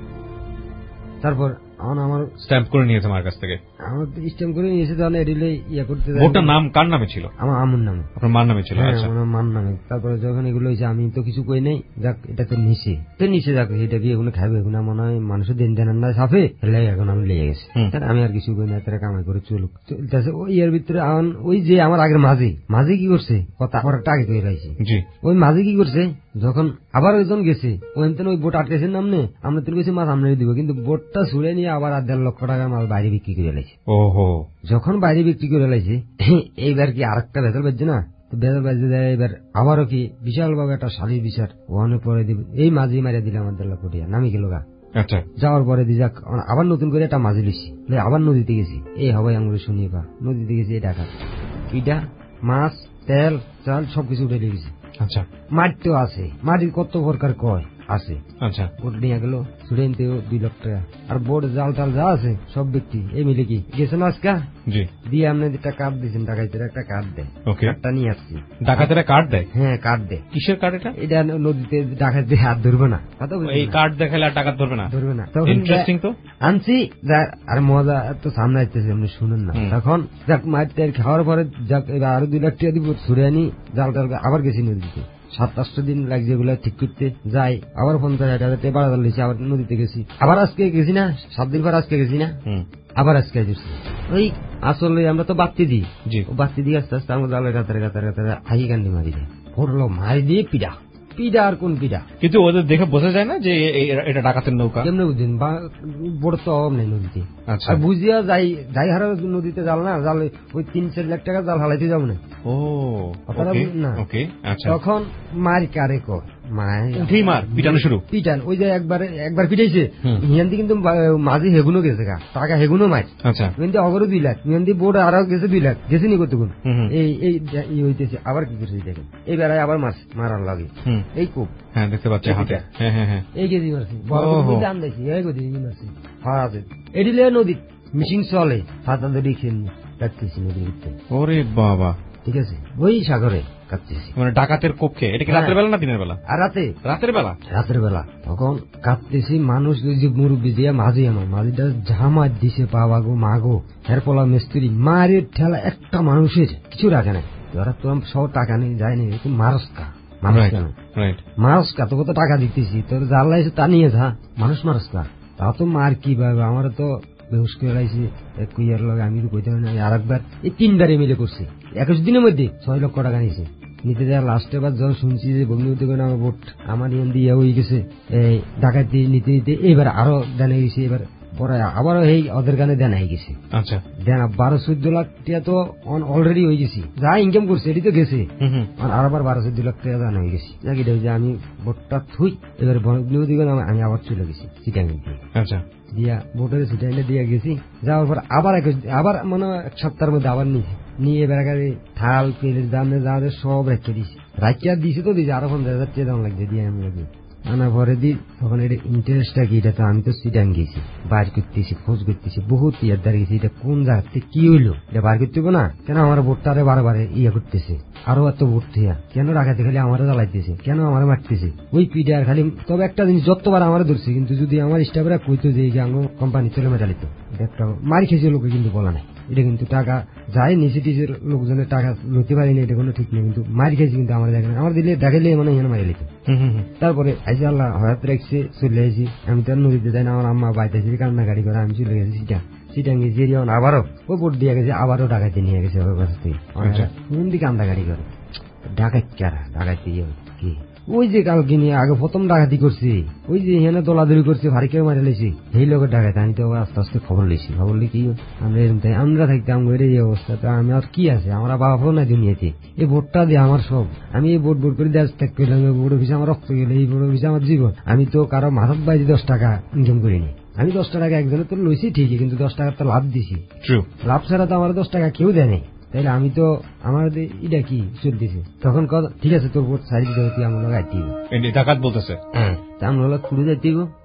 তারপর আমার স্ট্যাম্প করে নিয়েছে আমার কাছ থেকে। আমার স্ট্যাম্প করে নিয়েছে, তাহলে এডিলে ইয়া করতে। ভোটটার নাম কার নামে ছিল? আমার আমুর নামে। আপনার মার নামে ছিল? আচ্ছা, আমার মার নামে। তারপরে যখন এগুলো হয়েছে আমি তো কিছু কই নাই, যাক এটা তো নিচে তো নিচে যাক, এটা কি এগুলো খাবে, এগুলো মনে হয় মানুষের দিন দেন না সাফে হেলে, এখন আমি লেগে গেছে। আমি আর কিছু কই না, তারা কামাই করে চলুক চলতেছে। ওই এর ভিতরে ওই যে আমার আগের মাঝি মাঝি কি করছে, কথা আমার একটা আগে তৈরি হয়েছে। ওই মাঝি কি করছে, যখন আবার ওইজন গেছে ওইখান ওই বোট আটকেছে নামনে, আমরা তো গেছি মাছ আমরা দিব, কিন্তু বোটটা ছুড়ে নিয়ে আবার আর দেড় লক্ষ টাকা মাছ বাইরে বিক্রি করে লাইছে। ওহো, যখন বাইরে বিক্রি করে লাইছে এইবার কি আরেকটা ভেতর বাজছে না, তো ভেতর বাজতে দেয়। এবার আবারও কি বিশাল ভাবে একটা শালীর বিচার ওখানে পরে দিবে। এই মাঝি মারিয়া দিলে আমার দেড় লক্ষ টাকা নামি গেল গা। আচ্ছা, যাওয়ার পরে দি যাক আবার নতুন করে একটা মাঝি লিছি, আবার নদীতে গেছি। এই হবাই আঙুলে শুনিয়ে পা নদীতে গেছি, এই টাকা ইটা মাছ তেল চাল সবকিছু উঠে লেগেছে। আচ্ছা, মাটি তো আছে, মাটির কত প্রকার কয় আছে। আচ্ছা, বোট নিয়ে গেল ছুটে নিতে দুই লক্ষ টাকা, আর বোট জাল টাল যা আছে সব ব্যক্তি এই মিলে কি গেছেন আজকা দিয়ে আপনি একটা কার্ড দিয়েছেন, ডাকাইতের একটা কার্ড দেয়। কার্ডটা নিয়ে আসছি। ডাকাতের কার্ড দেয়? হ্যাঁ কার্ড দেয়। কিসের কার্ড এটা? এটা নদীতে ডাকাইতে হাত ধরবে না, এই কার্ড দেখালে আর টাকা ধরবে না, ধরবে না। ইন্টারেস্টিং তো আনছি। আর মজা তো সামনে আসতেছে, আপনি শুনুন না। তখন যাক মাটি খাওয়ার পরে যাক এবার আরো দুই লাখ টাকা দিব, ছুড়ে আনি জাল টাল আবার গেছি নদীতে। সাত আটটা দিন লাগছে এগুলো ঠিক করতে, যাই আবার পঞ্চাশ হাজার টাকা বাড়া দিয়েছি, আবার নদীতে গেছি। আবার আজকে গেছি না, সাত দিন পর আজকে গেছি না, আবার আজকে গেছি। ওই আসলে আমরা তো বাতি দিই, বাতি দিয়ে আস্তে আস্তে আমরা জালের কাতারে কাতারে কাতারে হাই কান্দি মারি দেয়, পড়লো মারি দিয়ে পিডা পিডা আর কোন পিডা। কিন্তু ওদের দেখে বোঝা যায় না যে এটা ডাকাতের নৌকা। কেমনে বুঝছেন, বড় তো অভাব নেই নদীতে। আর বুঝিয়া যাই যাই হারা নদীতে জাল না, জাল ওই তিন চার লাখ টাকা জাল হালাইতে যাবো না। ও না, তখন মার কারে কর উঠেই মার পিটানো শুরু, পিটান ওই যে একবার একবার পিটাইছে হিয়ান্দি, কিন্তু মাঝে হেগুনো গেছে গা টাকা হেগুনো মার। আচ্ছা, কিন্তু অগরও দুই লাখ হিয়ান্দি বোর্ড আরো গেছে দুই লাখ গেছে নি কতগুণ। এই এই হইতেছে আবার কি করছে দেখেন, এই বেড়ায় আবার মাছ মারার লাগে এই খুব। হ্যাঁ দেখতে পাচ্ছি হাতে, হ্যাঁ হ্যাঁ হ্যাঁ এই কেজি মারছি বড় দাম দেখছি এই গদি মারছি। হ্যাঁ আছে এডিলে নদী মিশিং চলে সাত আন্দোলি খেয়ে কাটতেছি নদীর ভিতরে। ওরে বাবা, ঠিক আছে ওই সাগরে কাটতেছি, মানে ডাকাতের কক্ষে। এটা কি রাতের বেলা না দিনের বেলা? আর রাতে, রাতের বেলা, রাতের বেলা। তখন কাটতেছি মানুষ যে মুরব্বী দিয়ে মাঝি, আমার মাঝিটা ঝামা দিছে পাওয়াগো মাগো হের পলা মিস্ত্রি মারের ঠেলা একটা মানুষের কিছু রাখে না। ওরা তো সব টাকা নেই যায়নি, মারস কা মানুষ কেন মারস কা, তো কত টাকা দিতেছি তোর জাল লাইছে তা নিয়ে যা মানুষ মারস কা, তা তো মার কি ভাবে আমার তো বেহুশ করে লাইছি এক কুইয়ার লগে। আমি তো কইতে না, আর একবার এই তিনবারে মিলে করছে একুশ দিনের মধ্যে ছয় লক্ষ টাকা নিয়েছে নিতে দেওয়া। লাস্টে বার যখন শুনছি যে বন্ধু আমার ভোট আমার ইয়ান দিয়ে হয়ে গেছে এই ডাকাতি নিতে নিতে, এবার আরো দেনা গেছে, এবার পরে আবারও এই ওদের গানে দেনা হয়ে গেছে। আচ্ছা, দেনা বারো চোদ্দ লাখ টাকা তো অলরেডি হয়ে গেছি, যা ইনকাম করছে এটি তো গেছে, আর আবার বারো চোদ্দ লাখ টাকা দেনা হয়ে গেছে। এটা হয়েছে আমি ভোটটা থুই, এবার আমি আবার চলে গেছি চিটাং দিয়ে। আচ্ছা, দিয়া ভোটের সিটাইনে দিয়ে গেছি, যাওয়ার পর আবার আবার মানে এক সপ্তাহের মধ্যে আবার নিয়েছি, নিয়ে এবার থাল পেলের দামে যাওয়ার সব রেখে দিছি, রাখিয়া দিছে তো দিয়েছে আরো পঞ্চাশ হাজার টাকা দাম লাগছে দিয়ে আমি লাগবে আনা ভরে দিই। তখন এটা ইন্টারেস্টটা কি, এটা তো আমি তো সিটাং গেছি, বার করতেছি খোঁজ করতেছি বহুত ইয়ার দ্বার গেছি, এটা কোন জায়গাতে কি হইলো এটা বার করতে না, কেন আমার ভোটটা বারে বারে ইয়ে করতেছে, আরো এত ভোট থিয়া কেন রাখাতে খালি আমারও জ্বালাইতেছে, কেন আমার মারতেছে ওই পিটার খালি। তবে একটা জিনিস যতবার আমার ধরছে, কিন্তু যদি আমার স্টাফরা কইতো যে আমার কোম্পানি চলে মেটালিত, একটা মারি খেয়েছে লোকে কিন্তু বলা নাই, এটা কিন্তু টাকা যাই নিচে টিচে লোকজনের টাকা লইতে পারিনি, এটা কোনো ঠিক নেই, কিন্তু মারি খাইছি কিন্তু আমার দেখেন আমার দিলে দেখাইলে মানে এখানে মারি লিখে। তারপরে আইসি আল্লাহ হঠাৎ রাখছে চলে আসি, আমি তো আর নদীতে যাই না, আমার আম্মা বাইতেছি কান্নাকাটি করে, আমি চলে গেছি সিটা সিটাং গেছি আবারও ও বোট দিয়ে গেছে, আবারও ডাকাইতে নিয়ে গেছে ওর কাছ থেকে। কোন দিকে কান্দাকাটি করে ডাকাইতে কারা ডাকাইতে কি ওই যে কালকে নিয়ে আগে প্রথম ডাকাতি করছি, ওই যে এখানে দলাদলি করছে ভারী কেউ মারে লেছি সেই লোকের ডাকাইতে। আমি তো আস্তে আস্তে খবর লেছি, খবর লি কি আমরা এরকম তাই আমরা থাকতে আমার এই অবস্থা, তো আমি আর কি আছে আমার বাবাও নাই দুনিয়াতে, এই ভোটটা দিয়ে আমার সব, আমি এই ভোট ভোট করে দেশ ত্যাগ করলাম, ভোট অফিসে আমার রক্ত গেলে, এই ভোট অফিসে আমার জীবন। আমি তো কারো মাথার বাইরে দশ টাকা ইনকাম করিনি, আমি দশ টাকা একজনের তো লইছি ঠিকই, কিন্তু দশ টাকার তো লাভ দিছি, লাভ ছাড়া তো আমার দশ টাকা কেউ দেয় নাই, তাইলে আমি তো আমার এটা কি চলতেছে। তখন ঠিক আছে তোর ভোট সারি দিতে তুই আমার লোক আইতে ডাকাত বলতেছে, হ্যাঁ আমার লোক খুঁড়ে যাইতে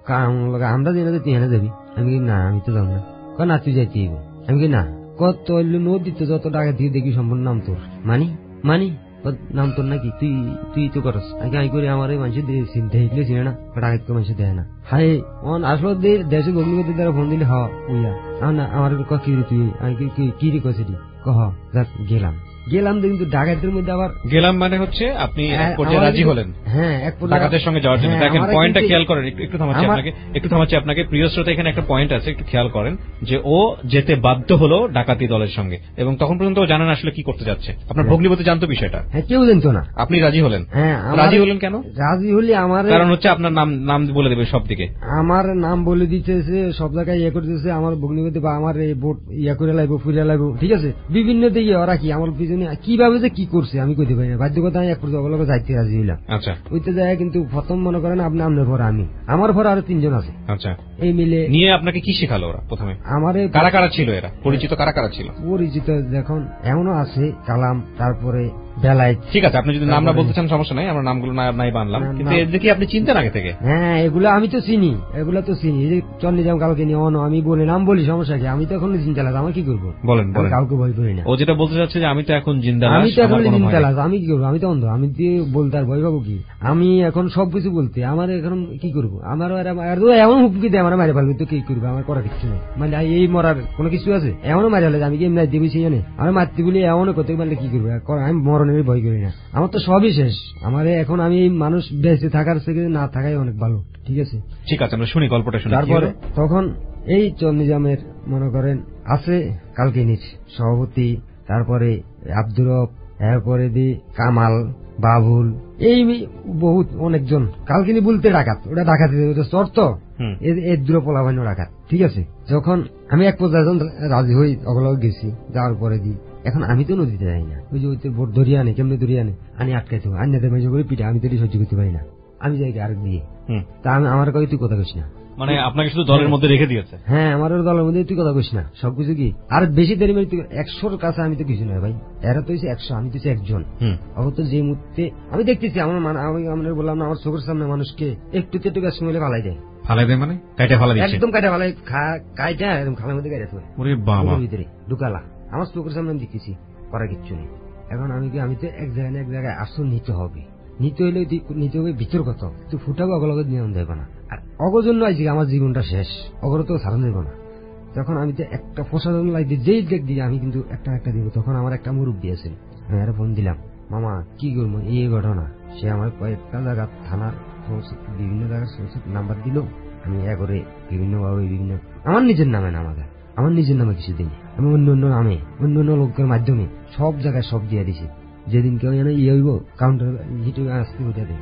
আমরা জেনে তুই এনে যাবি, আমি কি না আমি তো যাবো না, ক না তুই যাইতে আমি কি না কত নদীতে যত টাকা দিয়ে দেখবি সম্পূর্ণ নাম তোর মানি মানি নাম তোর নাকি তুই তুই তো করস আমি করি আমার এই মানুষ চিন্তা হিকলে চিনে না টাকা মানুষ দেয় না। হাই অন আসলে দেশে গভর্নমেন্ট দ্বারা ফোন দিলে হ উইয়া আমার কি তুই আমি কি রে কছি কহ যাক গেলাম গেলাম কিন্তু ডাকাতের মধ্যে আবার গেলাম মানে হচ্ছে আপনি রাজি হলেন হ্যাঁ ডাকাতের সঙ্গে যাওয়ার জন্য। দেখেন পয়েন্টটা খেয়াল করেন, একটু থামাচ্ছি আপনাকে একটু থামাচ্ছি আপনাকে প্রিয় শ্রোতা, এখানে একটা পয়েন্ট আছে একটু খেয়াল করেন যে ও যেতে বাধ্য হলো ডাকাতি দলের সঙ্গে, এবং তখন পর্যন্ত ও জানেন আসলে কি করতে যাচ্ছে। আপনার ভগ্নিপতি জানতো বিষয়টা? হ্যাঁ কেউ জানতো না। আপনি রাজি হলেন? হ্যাঁ রাজি হলেন কেন? রাজি হলি আমার কারণ হচ্ছে আপনার নাম নাম বলে দেবে সব দিকে, আমার নাম বলে দিতেছে সব জায়গায় ইয়ে করতেছে, আমার ভগ্নিপতি বা আমার এই ভোট ইয়া করে লাগবো ফুলে লাগবো, ঠিক আছে বিভিন্ন দিকে ওরা কি আমার পিছনে কিভাবে যে কি করছে আমি কইতে পারি না, বাধ্য কথা আমি এক পর্যন্ত যাইতে রাজি হইলাম। আচ্ছা ওইতে যায় কিন্তু প্রথম মনে করেন আপনি আপনার পর আমি আমার পর আরো তিনজন আছে। আচ্ছা এই মিলে নিয়ে আপনাকে কি শেখালো ওরা প্রথমে? আমার কারা কারা ছিল এরা পরিচিত? কারা কারা ছিল পরিচিত? দেখুন এমনও আছে কালাম, তারপরে বেলায়। ঠিক আছে আপনি যদি নাম না বলতে চান সমস্যা নাই, আমরা নামগুলো নাই বানলাম, কিন্তু এদের কি আপনি চিনতেন আগে থেকে? হ্যাঁ এগুলো আমি তো চিনি, এগুলো তো চিনি, এই যে চন্ডী যাম কালকে নিয়ে অন আমি বলি নাম বলি সমস্যা কি, আমি তো এখন জিন্দালাস আমি কি করবো বলেন বলেন, কাউকে ভয় করি না। ও যেটা বলতে চাচ্ছে যে আমি তো এখন জিন্দালাস, আমি তো এখন জিন্দালাস আমি কি করবো, আমি তো অন্ধ, আমি তো বলতে আর ভয় পাবো কি, আমি এখন সবকিছু বলতে আমার এখন কি করবো, আমার এমন হুমকি দেয় আমার মারে ফেলবে তো কি করবো, আমার করার কিছু নেই, মানে এই মরার কোনো কিছু আছে এমনও মারে ফেলে আমি কি এমনি দিবি জানে আমার মাতৃ বলি এমনও করতে পারলে কি করবো, আমি মরণের ভয় করি না, আমার তো সবই শেষ। আমার এখন আমি এই মানুষ বেঁচে থাকার থেকে না থাকাই অনেক ভালো। ঠিক আছে ঠিক আছে আমরা শুনি গল্পটা শুনি। তারপরে তখন এই চল নিজামের মনে করেন আছে কালকে নিচ সভাপতি, তারপরে আব্দুর রব, এরপরে দি কামাল, বাবুল, এই বহুত অনেকজন কালকিনি বলতে ডাকাত, ওটা ডাকাতি চর তো এর দূর পোলাবান্য ডাকাত। ঠিক আছে যখন আমি এক পর্যায়ে রাজি হই অগল গেছি, যাওয়ার পরে দি এখন আমি তো নদীতে যাই না, ওই যে ওই ভোট ধরিয়ে আনে কেমনি ধরিয়ে আনে আনি আটকাইতে হবে আন্যাদের মেজে করে পিঠা, আমি তো সহ্য করতে পারি না, আমি যাই আরেক দিয়ে তা আমি আমার কই তুই কথা কইস না, মানে আপনাকে শুধু দলের মধ্যে রেখে দিয়েছে? হ্যাঁ আমার দলের মধ্যে তুই কথা কইস না সবকিছু কি আর বেশি দেরি মানে তুই একশোর কাছে আমি তো কিছু নয় ভাই, এরা তো হচ্ছে একশো আমি তো একজন। অবশ্য যে মুহূর্তে আমি দেখতেছি আমার আমি আমরা বললাম না আমার চোখের সামনে মানুষকে একটু একটু গাছ মিলে ফালাই দেয়, ফালাই দেয় মানে কাইটা ফালাই দিচ্ছে, একদম কাইটা ফালাই কাইটা একদম খালের মধ্যে গাইতে হয়, ওরে বাবা ভিতরে ঢুকালা আমার চোখের সামনে আমি দেখতেছি করার কিচ্ছু নেই। এখন আমি কি আমি তো এক জায়গায় না এক জায়গায় আসল নিতে হবে, নিতে হইলে নিতে হবে ভিতর কত তুই ফুটাবো অগলগত নিয়ম দেব না, আর অগর জন্য আইছি আমার জীবনটা শেষ, অগর তো ছাড়ানো দেব না। তখন আমি তো একটা প্রসাধন লাগবে যেই দেখ দিয়ে আমি কিন্তু একটা একটা দিব, তখন আমার একটা মুরব্বী আছে আমি আরো ফোন দিলাম, মামা কি করবো এই ঘটনা, সে আমার কয়েকটা জায়গা থানার বিভিন্ন জায়গার নাম্বার দিল, আমি এ করে বিভিন্ন ভাবে বিভিন্ন আমার নিজের নামে নামাজা আমার নিজের নামে কিছু দিন আমি অন্য অন্য নামে অন্য অন্য লোকের মাধ্যমে সব জায়গায় সব দিয়ে দিছি, যেদিন কেউ যেন ইয়ে হইব কাউন্টার আসতে উঠে দেয়।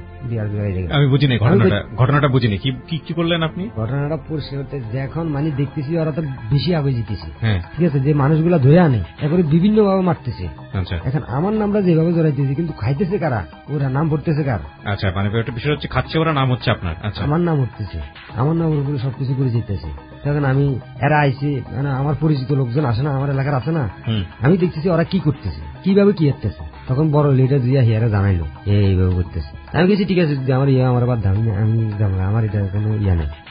আমি বুঝিনি ঘটনাটা ঘটনাটা বুঝিনি কি কি করলেন আপনি? ঘটনাটা পরিষ্কার করতে যখন মানে দেখতেছি ওরা তো বেশি আগে জিতেছে, ঠিক আছে যে মানুষগুলা ধরে আনে এরপরে বিভিন্ন ভাবে মারতেছে, এখন আমার নামটা যেভাবে জড়াইতেছি কিন্তু খাইতেছে কারা, ওরা নাম ভরতেছে কার। আচ্ছা মানে একটা বিষয় হচ্ছে খাচ্ছে ওরা, নাম হচ্ছে আপনার। আচ্ছা আমার নাম উঠতেছে, আমার নাম উপরে সবকিছু করে যেতেছে, তখন আমি এরা আইসি মানে আমার পরিচিত লোকজন আসে না আমার এলাকার আছে না, আমি দেখতেছি ওরা কি করতেছে কিভাবে কি করতেছে, তখন বড় লিডার দিয়া হিয়ারা জানাইলো এইভাবে করতেছে, আমি কিছু ঠিক আছে আমার ইয়ে আমার বাদ আমি আমি আমার এটা কোনো ইয়া নেই,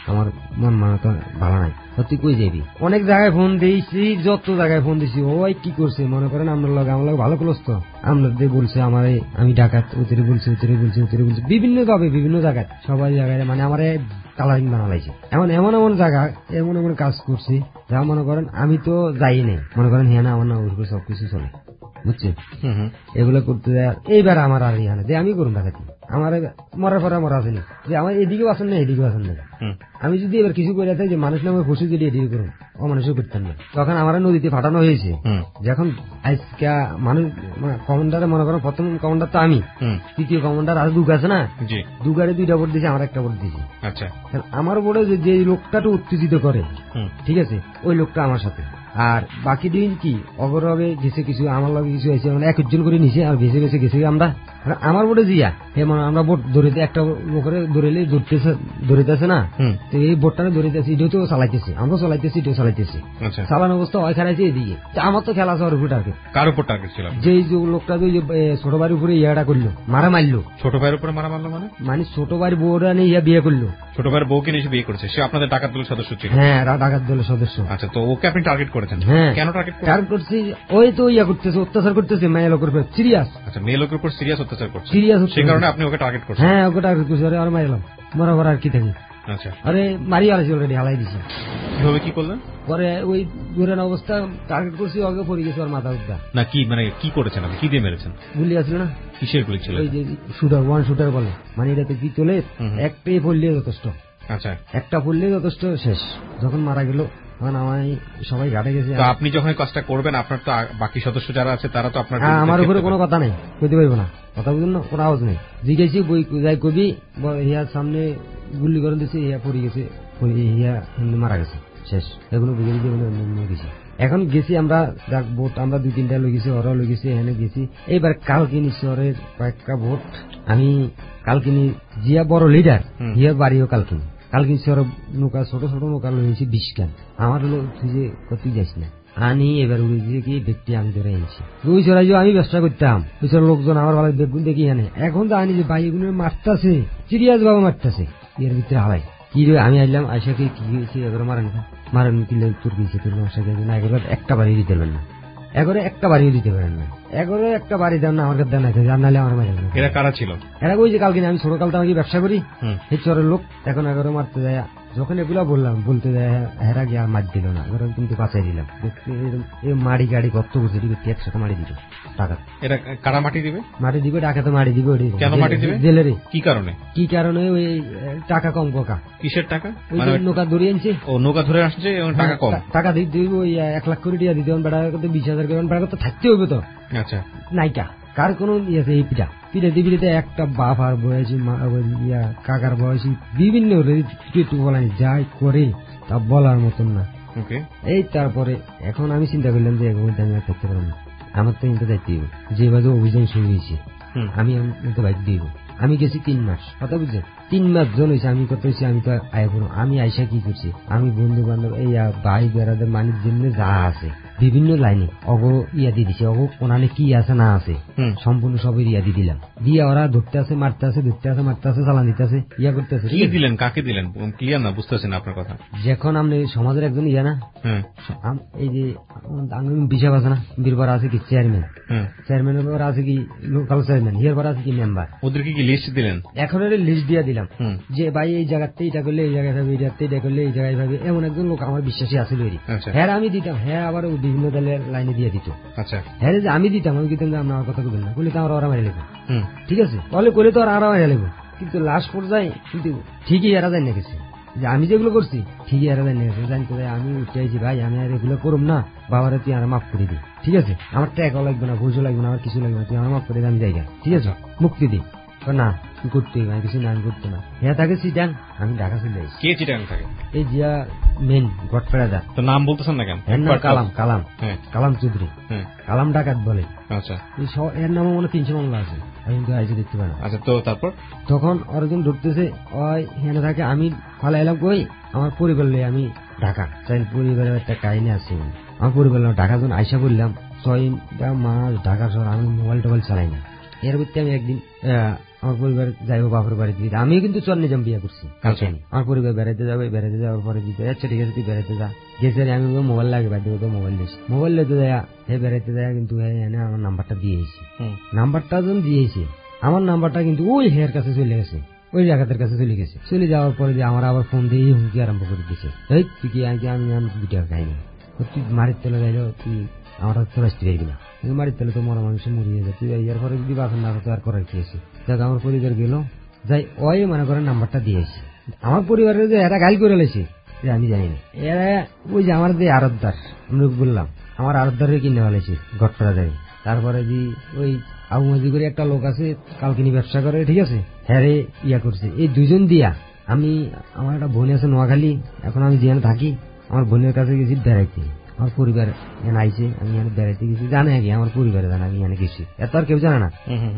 আমার মন মানা তো ভালো নাই, তুই কই যাবি? অনেক জায়গায় ফোন দিয়েছি, যত জায়গায় ফোন দিয়েছি, ওই কি করছে মনে করেন আমরা লোক আমার লোক ভালো ক্লোজ তো, আমরা দিয়ে বলছে আমার আমি ডাকাত, উতরে বলছে উতরে বলছে উতরে বলছে বিভিন্ন ভাবে বিভিন্ন জায়গায় সবাই জায়গায় মানে আমার কালারিং বানালাইছে। এমন এমন এমন জায়গা এমন এমন কাজ করছি যা মনে করেন আমি তো যাই নাই, মনে করেন হ্যাঁ না আমার না ওর সবকিছু চলে, বুঝছেন? এগুলো করতে যায় এইবার আমার আর ইহানে যে আমি করুন ডাকাতি আমার মরার পরে আমার আসেনি যে আমার এদিকেও আসেন না এদিকেও আসেন না। আমি যদি এবার কিছু করে থাকি যে মানুষ নামে পশু যদি এদিকে করুন অমানুষও করতেন না, তখন আমার নদীতে ফাটানো হয়েছে। যখন আজকা মানুষ কমান্ডারে মনে করেন প্রথম কমান্ডার তো আমি, তৃতীয় কমান্ডার আর দুগ আছে না, দুগারে দুইটা ভোট দিয়েছে, আমার একটা ভোট দিয়েছে। আমার বোর্ডে যে লোকটাকে উত্তেজিত করে ঠিক আছে ওই লোকটা আমার সাথে, আর বাকি দিন কি অগরবে গেছে কিছু আমার লগে কিছু হয়েছে মানে একজন করে নিছে আর বেছে বেছে গেছে আমরা আমার বোর্ডে জিয়া হে মানে আমরা বোট ধরিতে একটা লোকের ধরেলে ধরতেছে ধরিতেছে না, তো এই বোটটা ধরিতেছি এটাও তো চালাইতেছি, আমরা চালাইতেছি এটাও চালাইতেছি, চালানো অবস্থা হয় খারাইছে এদিকে। আমার তো খেলা আছে ওর উপর টার্গেট, কার উপর টার্গেট ছিল? যে লোকটা যে ছোট ভাইয়ের উপরে ইয়াটা করলো মারা মারলো, ছোট ভাইয়ের উপরে মারা মারলো মানে মানে ছোট ভাইয়ের বউরা নিয়ে ইয়া বিয়ে করলো, ছোট ভাইয়ের বউকে নিয়ে বিয়ে করেছে, সে আপনাদের ডাকাত দলের সদস্য ছিল? হ্যাঁ ডাকাত দলের সদস্য। আচ্ছা, তো ওকে আপনি টার্গেট করেছেন? হ্যাঁ। কেন টার্গেট টার্গেট করছি? ওই তো ইয়া করতেছে অত্যাচার করতেছে মেয়ে লোকের উপর সিরিয়াস। আচ্ছা, মেয়ে লোকের উপর সিরিয়াস অত্যাচার করছে, সিরিয়াস সেই কারণে আপনি ওকে টার্গেট করছেন? হ্যাঁ ওকে টার্গেট করছি, আরে আর মারলাম মরা মরা আর কি থাকি। আচ্ছা, আরে মারি আলাইছি অলরেডি হালাই দিছি। কিভাবে কি করলেন? পরে ওই দূরের অবস্থা টার্গেট করছি, ওকে পড়ে গেছে ওর মাথা উদ্দা না কি মানে কি করেছেন আপনি? কি দিয়ে মেরেছেন? গুলি আসছিল না? কিসের গুলি ছিল? ওই যে শুটার ওয়ান শুটার বলে মানে এটাতে কি চলে একটাই পড়লে যথেষ্ট। আচ্ছা, একটা পড়লে যথেষ্ট শেষ। যখন মারা গেল সবাই ঘাটে গেছে। আপনি যখন কাজটা করবেন আপনার তো বাকি সদস্য যারা আছে তারা তো আপনার আমার উপরে কোনো কথা নেই, কইতে পারবো না, কথা বুঝুন না, কোনো আওয়াজ নেই। জিজ্ঞেসি বই যাই কবি ইহার সামনে গুলি করে দিয়েছে, ইয়া পড়ে গেছে, ইয়া মারা গেছে শেষ। এগুলো বুঝে বুঝে গেছি। এখন গেছি আমরা ভোট আমরা দুই তিনটা লই গেছি, ওরাও লই গেছি, এখানে গেছি। এইবার কালকে নিচ্ছি ওর কয়েকটা ভোট আমি কালকে জিয়া বড় লিডার ইয়ার বাড়িও কালকে কালকে নৌকা ছোট ছোট নৌকা লইছি বিশ কান। আমার হলো তুই যে কত যাইস না আনি এবার উড়ে দিয়ে কি ব্যক্তি আমি ধরে এনেছি। ওই চড়াই আমি ব্যবসা করতাম, ওই চড় লোকজন আমার ভালো বেগুন দেখি আনে। এখন তো আনি যে ভাই এগুলো মারতেছে সিরিয়াস ভাবে মারতেছে, এর ভিতরে হাওয়াই কি রে আমি আইলাম আইসাকে কি হয়েছে এবার মারেন মারেন কিলে তোর গেছে তোর মশাকে না এগুলো একটা বাড়ি দিতে পারেন না, এগারো একটা বাড়িও দিতে পারেন না, এগারো একটা বাড়ি দেন না আমার কাছে দেন আর নাহলে আমার মাঝে। এরা কারা ছিল? এরা ওই যে কালকে আমি ছোট কাল তো আমাকে ব্যবসা করি এই চরের লোক। এখন এগারো মারতে যায়, যখন এগুলা বললাম বলতে যায় হেরা গিয়ে আর মার দিল না, এবার কিন্তু বাঁচাই দিলাম। এই মাড়ি গাড়ি কত বুঝে দিবে একসাথে মারি দিবে টাকা। এটা কারা মাটি দিবে? মাটি দিবে টাকাতে মারি দিবে। কেন মাটি দিবে? জেলেরে। কি কারণে? কি কারণে? ওই টাকা কম কাকা। কিসের টাকা? ওই নৌকা ধরে আনছে। ও নৌকা ধরে আসছে টাকা কম, টাকা দিতে ওই এক লাখ করে দিয়ে দিতে বেড়া করতে বিশ হাজার করে বেড়া করতে থাকতে হবে তো। আচ্ছা, নাইকা কার কোন ইয়েছে এই পিঠা পিঠা দিবিতে একটা বাপ আর বয়সী ইয়া কাকার বয়সী বিভিন্ন বলাই যাই করে তা বলার মতন না। এই তারপরে এখন আমি চিন্তা করলাম যে আমি থাকতে পারবো না, আমার তো ইন্টার যাইতে হবে, যেভাবে অভিযান শুরু হয়েছে আমি বাইক দিব। আমি গেছি তিন মাস, কথা বুঝছেন? তিন মাস জন হয়েছে আমি কত হয়েছি আমি তো আয় করবো। আমি আইসা কি করছি, আমি বন্ধু বান্ধব এই ভাই বেড়াদের মানির জন্য যা আছে বিভিন্ন লাইনে অগ ইয়া দিয়ে দিছে, অগ কোনানে কি আছে না আছে সম্পূর্ণ সবই ইয়া দিয়ে দিলাম। দিয়ে ওরা ধরতে আছে মারতে আছে ধরতে আছে মারতে আছে চালান দিতে আছে ইয়া করতে আছে। কি দিলেন? কাকে দিলেন? ক্লিয়ার না বুঝতেছেন আপনার কথা। যখন আপনি সমাজের একজন ইয়া না এই যে বিশাব আছে না বীরবার আছে কি চেয়ারম্যান, চেয়ারম্যানের পর আছে কি লোকাল চেয়ারম্যান, হিয়ার পর আছে কি মেম্বার, ওদেরকে কি লিস্ট দিলেন? এখন লিস্ট দিয়ে দিলাম যে ভাই এই জায়গাতে এটা করলে এই জায়গায় ভাবে এটাতে এটা করলে এই জায়গায় ভাবে। এমন একজন লোক আমার বিশ্বাসী আছে লইরি, হ্যাঁ আমি দিতাম, হ্যাঁ আবার বিভিন্ন দলের লাইনে দিয়ে দিত। আচ্ছা, হ্যাঁ যে আমি দিতাম আমি দিতাম আমার কথা বলবেন না বলে তো আমার ওরা মারি লেগো, ঠিক আছে বলে করে তো আর আরো মারি লেগো। কিন্তু লাস্ট পর্যায়ে কিন্তু ঠিকই এরা যায় না গেছে যে আমি যেগুলো করছি ঠিকই এরা যায় না গেছে। জানতে যাই আমি উঠেছি ভাই আমি আর এগুলো করুম না, বাবারা তুই আর মাফ করে দিই, ঠিক আছে আমার টাকাও লাগবে না ভুজও লাগবে না আমার কিছু লাগবে না, তুই আমার মাফ করে দিই আমি জায়গা, ঠিক আছে মুক্তি দিই। না তুই করতে কিছু না আমি করতে না। হ্যাঁ থাকে চিটাং, আমি ঢাকা চলে যাই। কে চিটাং থাকে? এই জিয়া মেন গটপেড়া যা। তো নাম বলতেছেন না কেন? কালাম কালাম কালাম চৌধুরী, কালাম ডাকাত বলে। আচ্ছা, এর নামে মনে তিনশো মামলা আছে, আমি কিন্তু আইসে দেখতে পাই না। আচ্ছা, তো তারপর তখন অর্জন ধরতেছে ওই হেনে থাকে, আমি ফালা এলাম কই আমার পরিবার লই আমি ঢাকা চাই, পরিবারের একটা কাহিনী আছে আমার পরিবার ঢাকা যখন আইসা বললাম ছয় মাস ঢাকা শহর আমি মোবাইল টোবাইল চালাই না। এর ভিত্তি আমি একদিন আমার পরিবার যাইবো বাপের বাড়ি দিতে, আমিও কিন্তু চল নিজাম বিয়ে করছি। আমার পরিবার বেড়াইতে যাবে, বেড়াইতে যাওয়ার পরে দিতে আচ্ছা ঠিক আছে তুই বেড়াইতে যা। গেছে আমি মোবাইল লাগে বাদ দেবো, তো মোবাইল দিস, মোবাইল লেতে যায় হে বেড়াইতে যায়, কিন্তু আমার নাম্বারটা দিয়েছি। নাম্বারটা যখন দিয়েছি আমার নাম্বারটা কিন্তু ওই হের কাছে চলে গেছে, ওই জায়গাদের কাছে চলে গেছে। চলে যাওয়ার পরে যে আমার আবার ফোন দিয়ে হুমকি আরম্ভ করে দিচ্ছে, এই তুই কি আগে আমি দুটা খাই না, তুই মারির তেলে যাইলো, তুই আমার তোর আসতে যাইবি না, মারির তেলে তো মরা মানুষ মরিয়ে যায়, তুই এর পরে যদি বাসন না আর করার খেয়েছি। দেখ আমার পরিবার গেল যাই, ওই মনে করেন নাম্বারটা দিয়েছি। আমার পরিবারের যে এরা গাইল করে লেছে আমি জানি না, এরা ওই যে আমার যে আরতদার আমি বললাম আমার আরতদারে কিনে ফেলেছি ঘটপাড়া যায়। তারপরে যে ওই আবু মাজি করে একটা লোক আছে কালকিনি ব্যবসা করে, ঠিক আছে, হ্যাঁ ইয়া করছে। এই দুজন দিয়া আমি, আমার একটা বোন আছে নোয়াখালী, এখন আমি যেখানে থাকি আমার বোনের কাছে গেছি বেড়াইতে। আমার পরিবার এখানে আইছে, আমি এখানে বেড়াইতে গেছি, জানে আগে আমার পরিবারে জানে আমি এখানে গেছি, এত আর কেউ জানে না।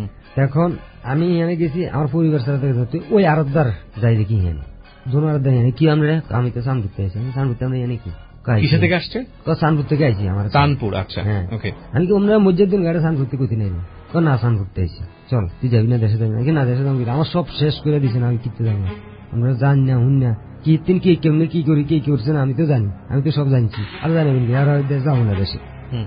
এখন আমি এখানে গেছি আমার পরিবার সাথে, ওই আরতদার যাই দেখি এখানে দুনো আরতদার এখানে কি আমরা, আমি তো চাঁদপুর থেকে আছি, আমি চাঁদপুর থেকে আমরা এখানে কি কিসে থেকে আসছে? চাঁদপুর থেকে আইছি আমার চাঁদপুর। আচ্ছা হ্যাঁ, আমি কি আমরা মসজিদ গাড়ি চাঁদপুর থেকে কোথায় নেই না, চাঁদপুর থেকে আইছি, চল তুই যাবি না দেশে যাবি না, না দেশে যাবি, আমার সব শেষ করে দিছে না, আমি কিনতে যাবো না, আমরা জানি না হুন না কি তিন কি কেমনি কি করি কি করছে না, আমি তো জানি, আমি তো সব জানছি, আর জানি আর যাবো না দেশে।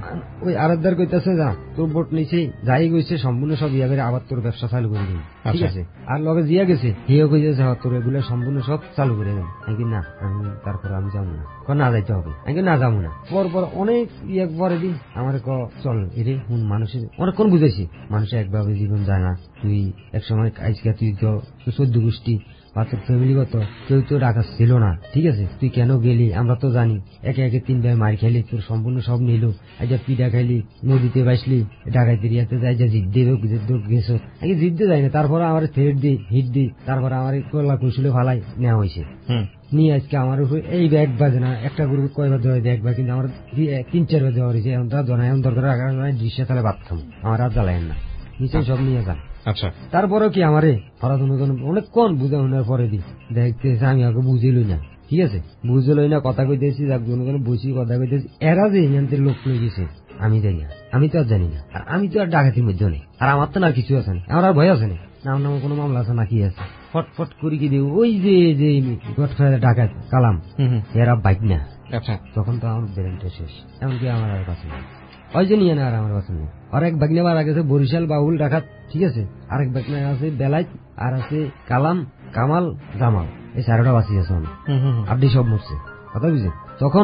ওই আরতদার কইতেছে যা তোর ভোট নিয়েছে যাই গেছে সম্পূর্ণ সব ইয়া করে আবার তোর ব্যবসা চালু করে দিবি, ঠিক আছে। আর লগে জিয়া গেছে হেও কইতেছে তোর এগুলো সম্পূর্ণ সব চালু করে দেন, আমি না আমি তারপর আমি যাবো না, না যাইতে হবে, আমি না যাবো না। পর পর অনেক ইয়ে পরে দিন আমার ক চল এরে হুন মানুষের অনেকক্ষণ বুঝেছি, মানুষের একভাবে জীবন যায় না, তুই এক সময় আজকে তুই তো চোদ্দ গোষ্ঠী বা তোর ফ্যামিলিগত কেউ তো ডাকা ছিল না, ঠিক আছে, তুই কেন গেলি আমরা তো জানি, একে একে তিন ভাই মার খেলি, তোর সম্পূর্ণ সব নিল, আজ পিঠা খাইলি, নদীতে বাসলি, ডাকাইতে রিয়াতে যাই যা জিত দেবে গেছো, আগে জিততে যাই না, তারপরে আমার থ্রেট দি হিট দি, তারপরে আমার কলা কৌশলে ফালাই নেওয়া হয়েছে, নিয়ে আজকে আমার উপরে এই ব্যাগ বাজে না, একটা গরু কয়বার দেওয়া যায় একবার, কিন্তু আমার তিন চারবার দেওয়া হয়েছে, এখন তার জনায় দরকার দৃশ্যে তাহলে বাথরুম আমার আর জ্বালায় না, নিচে সব নিয়ে যান। আচ্ছা তারপরেও কি আমারে অনেক কোন বুঝা শোনার পরে দি দেখতেছে আমি আগে বুঝিলই না, ঠিক আছে, বুঝলই না, কথা কইতেছি জনগণ বসি কথা কইতেছি, এরা যে এখানতে লোক লই গেছে আমি জানি না, আমি তো আর জানি না, আর আমি তো আর ডাকাতির মধ্যে নেই, আর আমার তো না কিছু আছে না, আমার আর ভয় আছে না, নাম নাম কোনো মামলা আছে না কি আছে, ফটফট করি কি দিব ওই যে যে ডাকাত কালাম এরা বাইক না। আচ্ছা তখন তো আমার ব্রেনটা শেষ, এমনকি আমার আর কাছে নেই, ওই যে নিয়ে না আর আমার কাছে নেই। আর এক বাগনে মারা গেছে বরিশাল বাউল ডাকাত, ঠিক আছে, আরেক বাগনে আছে বেলাইত, আর আছে কালাম কামাল জামাল, এই চারোটা বাঁচি আছে আপনি সব মরছে, কথা বুঝে। তখন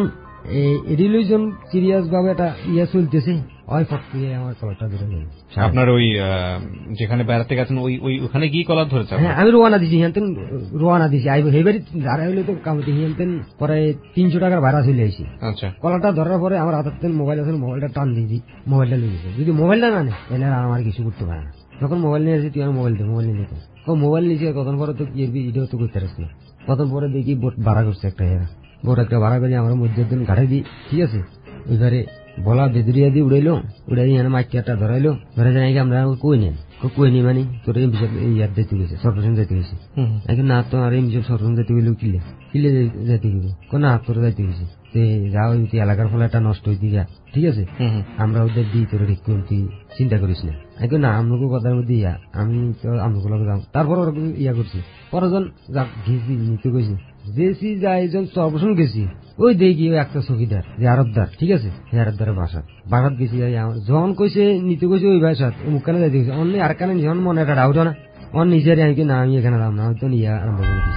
রিলিজন সিরিয়াস ভাবে একটা ইয়ে চলতেছে, ওই ফটকে আমার কলারটা ধরে গেল। আপনার ওই যেখানে বেড়াতে গেছেন ওই ওই ওখানে গিয়ে কলার ধরেছে? হ্যাঁ আমি রোয়ানা দিছি, হিয়ানতেন রোয়ানা দিছি, আইব হেবারি ধারা হইলে তো কামতে হিয়ানতেন পরে তিনশো টাকার ভাড়া চলে আইছি। আচ্ছা কলারটা ধরার পরে আমার হাতের মোবাইল আছে, মোবাইলটা টান দিয়েছি, মোবাইলটা লিখে গেছে, যদি মোবাইলটা না নেই তাহলে আমার কিছু করতে পারে না। যখন মোবাইল নিয়ে আসি তুই আমার মোবাইল দে, মোবাইল নিয়ে নিতে মোবাইল নিয়েছি, কতক্ষণ পরে তো কি এটাও তো করতে পারছি না, কতক্ষণ পরে দেখি বোট ভাড়া করছে একটা, এরা বোট একটা ভাড়া করে আমার মধ্যে দিন ঘাটে দিই, ঠিক আছে, ওইবারে বলা বেদুরিয়া দিয়ে উড়াইলো, উড়াই দিয়ে মাইকে একটা ধরাইলো, ধরে যাই আমরা কই নেন কই নি মানে তোর এই বিষয় ইয়ার যাইতে গেছে সর্বশন যাইতে গেছে, এখন না তো আর এই বিষয় সর্বশন যাইতে গেলেও কিলে কিলে যাইতে গেল না তোর যাইতে গেছে, যা ওই এলাকার ফলে একটা নষ্ট হইতে গা, ঠিক আছে, আমরা ওদের দিই তোর ঠিক তুই চিন্তা করিস না, এখন না আমলোকের কথার মধ্যে ইয়া আমি তো আমলোক যাও, তারপর ওরা ইয়া করছি, পরজন যা ঘেছি নিতে গেছি, যেছি যা একজন সর্বশন গেছি, ওই দেখি ওই একটা চকিদার যে আরবদার, ঠিক আছে, সেই আরবদারের বাসা বাসাত গেছি, যখন কইছে নিতে কইছে ওই বাসাত মুখখানে যাইতে গেছে, অন্য আর কানে যখন মনে একটা ডাউট না অন নিজের আমি না আমি এখানে দাম না হয়তো নিয়ে আরম্ভ করে দিছি।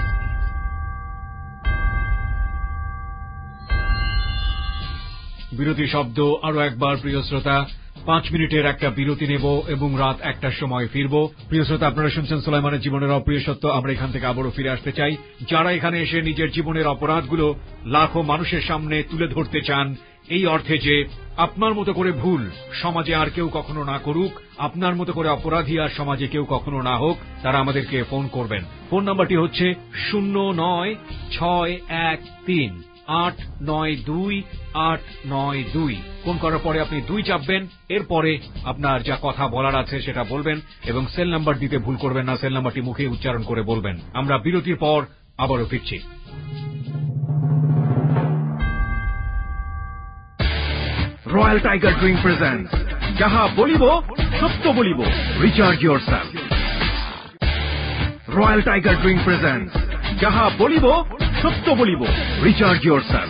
বিরতি শব্দ আরো একবার প্রিয় শ্রোতা, পাঁচ মিনিটের একটা বিরতি নেব এবং রাত একটার সময় ফিরব। প্রিয় শ্রোতা আপনারা শুনছেন সুলাইমানের জীবনের অপ্রিয় সত্য। আমরা এখান থেকে আবারও ফিরে আসতে চাই। যারা এখানে এসে নিজের জীবনের অপরাধগুলো লাখো মানুষের সামনে তুলে ধরতে চান, এই অর্থে যে আপনার মতো করে ভুল সমাজে আর কেউ কখনো না করুক, আপনার মতো করে অপরাধী আর সমাজে কেউ কখনো না হোক, তারা আমাদেরকে ফোন করবেন। ফোন নাম্বারটি হচ্ছে শূন্য নয় ছয় এক তিন আট নয় দুই আট নয় দুই। ফোন করার পরে আপনি দুই চাপবেন, এরপরে আপনার যা কথা বলার আছে সেটা বলবেন এবং সেল নাম্বার দিতে ভুল করবেন না, সেল নাম্বারটি মুখে উচ্চারণ করে বলবেন। আমরা বিরতির পর আবারও ফিরছি। রয়্যাল টাইগার ড্রিঙ্ক প্রেজেন্টস যাহা বলিব সত্য বলিব, recharge yourself. Royal Tiger Drink presents Jaha Bolibo, Sotto Bolibo. Recharge yourself.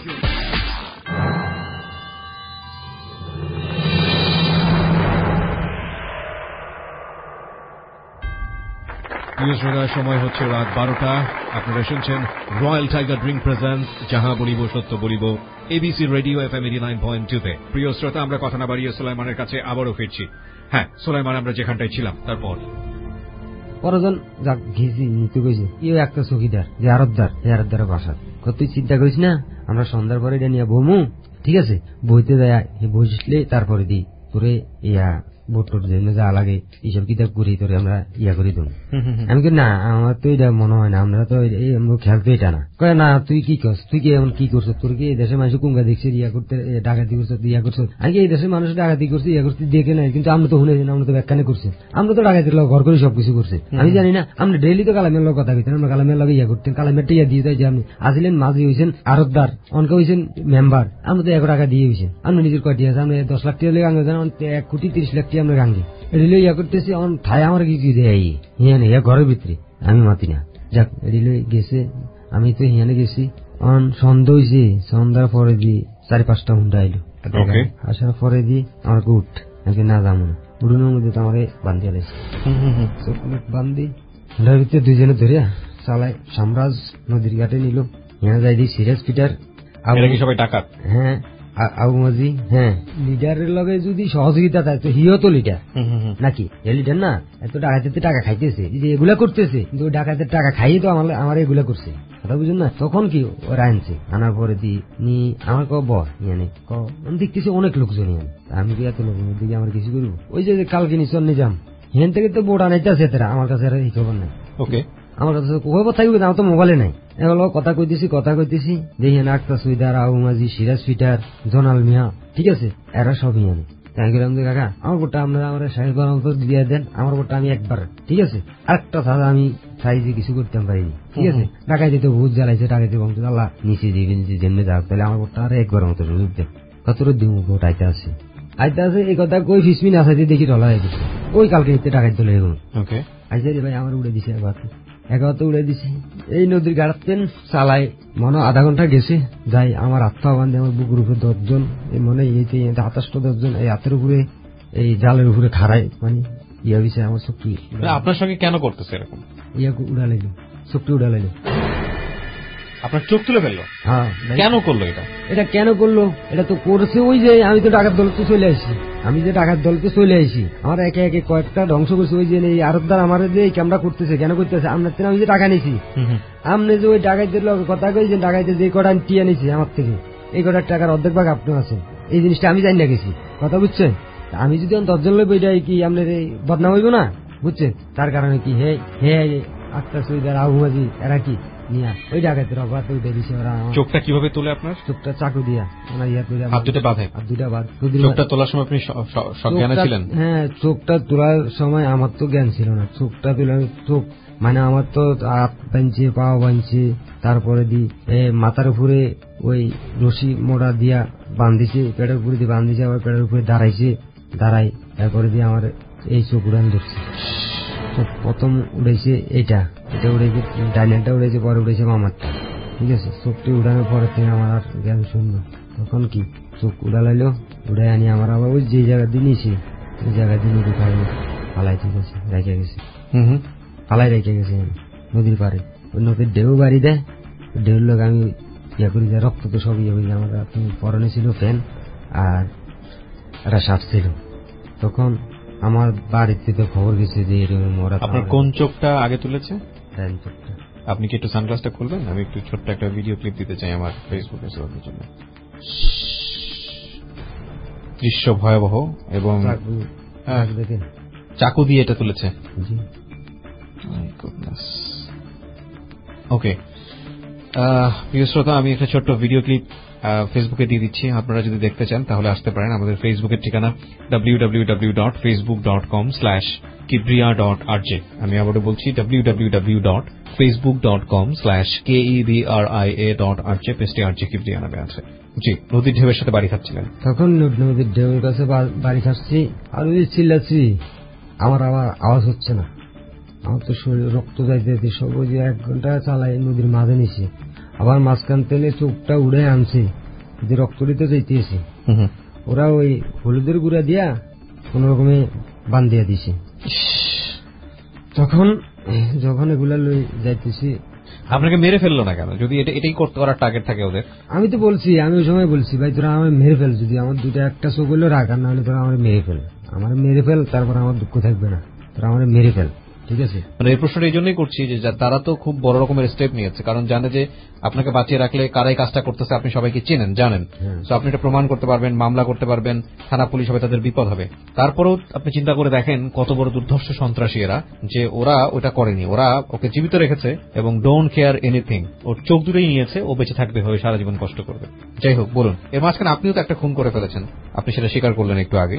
News radar সময় হচ্ছে রাত বারোটা। আপনারা শুনছেন রয়্যাল টাইগার ড্রিঙ্ক প্রেজেন্টস যাহা বলিব সত্য বলিব ABC radio FM eighty nine point two তে। প্রিয় শ্রোতা, আমরা কথা না বাড়িয়ে সোলাইমানের কাছে আবারও ফিরছি। হ্যাঁ সোলাইমান, আমরা যেখানটায় ছিলাম তারপর পরজন যাক ঘেছি নিতে গেছে ইও একটা চকিদার যে আরবদার এই আরবদারের বাসা তুই চিন্তা করিস না, আমরা সন্ধ্যার পরে এটা নিয়ে বমু, ঠিক আছে, বইতে দেয় বসলে তারপরে দিই তোরে ইয়া বোট টোট জন্য যা লাগে এইসব কিতাব করি তোরে আমরা ইয়া করে দেবো। আমি কি না, আমার তো এটা মনে হয় না, আমরা তো এই খেয়াল তো এটা না কয়ে না তুই কি করছ, তুই কি এমন কি করছো, তোর কি এই দেশের মানুষ কুঙ্গা দেখছে ইয়া করতে ডাকাতি করছো ইয়া করছো, আমি কি এই দেশের মানুষ ডাকাতি করছি ইয়া করতে দেখে নাই, কিন্তু আমরা তো শুনে আমরা তো ব্যাখ্যানে করছি, আমরা তো ডাকাতির লোক ঘর করে সবকিছু করছে। আমি জানি না, আমরা ডেইলি তো কালামের লোক কথা কইতেন, আমরা কালামের লগে ইয়া করতেন, কালামেরটা ইয়া দিয়ে দেয় যে আপনি আসলেন মাঝি হয়েছেন আরবদার, অনকে হয়েছেন মেম্বার, আমরা তো এক টাকা দিয়ে হয়েছেন, আমরা নিজের কয়টি আছে, আমরা দশ লাখ টাকা লেগে এক কোটি তিরিশ লাখ টাকা আমরা গাঙ্গে এডিলে ইয়া করতেছি, অন ঠায় আমার কি কি দেয় হিয়ানে ইয়া ঘরের ভিতরে আমি মাতি না। যাক এডিলে গেছে, আমি তো হিয়ানে গেছি, অন সন্ধ্যা হয়েছে, সন্ধ্যার পরে দি চারি পাঁচটা হুন্ডা আইলো, আসার পরে দি আমার উঠ নাকি না যাবো না, উড়ুনের মধ্যে তো আমার বান্ধিয়া লাগছে, বান্ধি হুন্ডার ভিতরে দুইজনে ধরিয়া চালায় সাম্রাজ নদীর ঘাটে নিল, হিয়া যাই দিই সিরাজ পিটার সবাই ডাকাত, হ্যাঁ আবুমাজি, হ্যাঁ লিডারের লগে যদি সহযোগিতা থাকে তো হিও তো লিডার নাকি, এ লিডার না, এত ডাকাতের টাকা খাইতেছে যে এগুলা করতেছে, কিন্তু ওই ডাকাতের টাকা খাইয়ে তো আমার আমার এগুলা করছে, কথা বুঝুন না। তখন কি ওরা আনছে, আনার পরে দি নি আমার ক বর ইয়ানে ক দেখতেছি অনেক লোকজন, আমি কি এত লোক দিকে আমার কিছু করবো, ওই যে কালকে নিচন নিজাম হেন থেকে তো বোর্ড আনাইতেছে তারা, আমার কাছে আর এই খবর নাই, ওকে আমার কাছে খবর থাকবে, আমার তো মোবাইলে নাই, এগুলো কথা কইতেছি কথা কইতেছি দেখি না আক্তার সুইদার আবুমাজি সিরাজ ফিটার জোনাল মিয়া, ঠিক আছে, এরা সবই আনে। তাই গেলাম যে কাকা আমার গোটা আপনারা আমার সাহেব দিয়ে দেন, আমার গোটা আমি একবার, ঠিক আছে, আরেকটা সাদা আমি সাইজে কিছু করতাম পারিনি, ঠিক আছে, ডাকাইতে তো ভূত জ্বালাইছে, ডাকাইতে বংশ আল্লাহ নিচে দিবি নিচে জেনে যাক, তাহলে আমার গোটা আর একবার মতো সুযোগ দেন, কত দিব ভোট আইতে আছে আইতে আছে, এই কথা কই ফিসমিন আসাইতে দেখি টলা হয়ে গেছে, ওই কালকে এতে ডাকাইতে চলে গেল, আইসা রে ভাই আমার উড়ে দিছে একবার, একবার তো উড়ে দিছি, এই নদীর গাড়াতেন চালাই মনে আধা ঘন্টা গেছে, যাই আমার আত্মা বান্ধে আমার বুকুর উপরে দশজন, মনে এইতে আঠাশটা দশজন এই হাতের উপরে এই জালের উপরে খাড়াই, মানে ইয়া বিষয় আমার শক্তি আপনার সঙ্গে কেন করতেছে এরকম, ইয়া উড়া লাগলো, শক্তি উড়া লাগলো, আপনার চোখ তুলে ফেললো, হ্যাঁ কেন করলো এটা, এটা কেন করলো, এটা তো করছে ওই যে আমি তো ডাকাত দলতে চলে আসি, আমি যে ডাকাত দলতে চলে আসি, আমার একে একে কয়েকটা ধ্বংস করছে, ওই যে এই আরবদার আমার যে এই ক্যামেরা করতেছে কেন করতেছে, আপনার থেকে আমি যে টাকা নিয়েছি, আপনি যে ওই ডাকাইতের লোক কথা কই যে ডাকাইতে যে কটা আমি টিয়া নিয়েছি আমার থেকে, এই কটার টাকার অর্ধেক ভাগ আপনি আছেন, এই জিনিসটা আমি জানি না গেছি, কথা বুঝছেন, আমি যদি দশজন লোক ওইটাই কি আপনার এই বদনাম হইব না, বুঝছেন, তার কারণে কি হে হে আক্তার সুইদার আবুমাজি এরা কি ওই ডাকাতের অবাধ ওইটা দিছে, ওরা চোখটা কিভাবে তোলে আপনার, চোখটা চাকু দিয়া ওনার ইয়া করে হাত দুটো বাঁধে, হাত দুটা বাঁধ, চোখটা তোলার সময় আপনি সজ্ঞানে ছিলেন, হ্যাঁ চোখটা তোলার সময় আমার তো জ্ঞান ছিল না, চোখটা তুলে চোখ মানে আমার তো হাত বাঁধছে পা বাঁধছে, তারপরে দি মাথার উপরে ওই রশি মোড়া দিয়া বান্ধিছে, পেটের উপরে দিয়ে বান্ধিছে, আবার পেটের উপরে দাঁড়াইছে, দাঁড়াই তারপরে দিয়ে আমার এই চোখ উড়ান ধরছে, প্রথম উড়েছে এইটা, এটা উড়েছে ডাইনারটা উড়েছে, পরে উড়েছে মামারটা, ঠিক আছে, চোখটি উড়ানোর পরে থেকে আমার আর জ্ঞান শূন্য, তখন কি চোখ উড়ালাইলো, উড়ে আনি আমার আবার ওই যে জায়গা দিয়ে নিয়েছি ওই জায়গা দিয়ে নদী পাড়ে পালাই, ঠিক আছে, রেখে গেছে, পালাই রেখে গেছে নদীর পাড়ে, ওই নদীর ঢেউ বাড়ি দেয়, ঢেউর লোক আমি ইয়া করি যায়, রক্ত তো সব ইয়ে হয়ে যায়, আমার পরনে ছিল ফ্যান আর একটা সাপ ছিল, তখন আমার বাড়িতে তো খবর গেছে যে মরা। আপনার কোন চোখটা আগে তুলেছে, ডান চোখটা। আপনি কি একটু সানগ্লাসটা খুলবেন, আমি একটু ছোট্ট একটা ভিডিও ক্লিপ দিতে চাই আমার ফেসবুকে শোনার জন্য। দৃশ্য ভয়াবহ এবং দেখেন চাকু দিয়ে এটা তুলেছে, ওকে। প্রিয় শ্রোতা, আমি একটা ছোট্ট ভিডিও ক্লিপ ফেসবুকে দিয়ে দিচ্ছি, আপনারা যদি দেখতে চান তাহলে আসতে পারেন। আমাদের ফেসবুকের ঠিকানা W W W dot Facebook dot com slash Kibria dot R J. আমি আবারও বলছি W W W dot Facebook dot com slash K E B R I A dot R J, পেস্টে আর জে কিবরিয়া নামে আছে। জি, নদীর ঢেউয়ের সাথে বাড়ি খাচ্ছিলেন তখন, নদীর ঢেউয়ের কাছে বাড়ি খাচ্ছি আর ওই চিল্লাচ্ছি, আমার আবার আওয়াজ হচ্ছে না, আমার তো শরীর রক্ত যাইতেছে, সব ওই যে এক ঘন্টা চালাই নদীর মাঝে নিছে, আবার মাঝখান তেলে চোখটা উড়ে আনছে, যে রক্ত দিতে যাইতেছে। ওরা ওই হলুদের গুঁড়া দিয়া কোন রকমে বান্ধিয়া দিছে। তখন যখন এগুলা লই যাইতেছি, আপনাকে মেরে ফেললো না কেন, যদি এটাই করতে করার টার্গেট থাকে ওদের? আমি তো বলছি, আমি ওই সময় বলছি ভাই তোরা আমার মেরে ফেল, যদি আমার দুটো একটা চোখ হইলো রাখ, আর নাহলে তোরা আমার মেরে ফেল, আমার মেরে ফেল, তারপর আমার দুঃখ থাকবে না, তোরা আমার মেরে ফেল। ঠিক আছে, মানে এই প্রশ্নটা এই জন্যই করছি যে তারা তো খুব বড় রকমের স্টেপ নিয়েছে, কারণ জানে যে আপনাকে বাঁচিয়ে রাখলে কারাই কাজটা করতেছে আপনি সবাইকে চেনেন, জানেন, তো আপনি এটা প্রমাণ করতে পারবেন, মামলা করতে পারবেন, থানা পুলিশ হবে, তাদের বিপদ হবে। তারপরেও আপনি চিন্তা করে দেখেন কত বড় দুর্ধর্ষ সন্ত্রাসী এরা, যে ওরা ওটা করেনি, ওরা ওকে জীবিত রেখেছে এবং ডোন্ট কেয়ার এনিথিং, ওর চোখ দুটোই নিয়েছে, ও বেঁচে থাকবে হয়ে সারা জীবন কষ্ট করবে। যাই হোক, বলুন, এর মাঝখানে আপনিও তো একটা খুন করে ফেলেছেন, আপনি সেটা স্বীকার করলেন একটু আগে।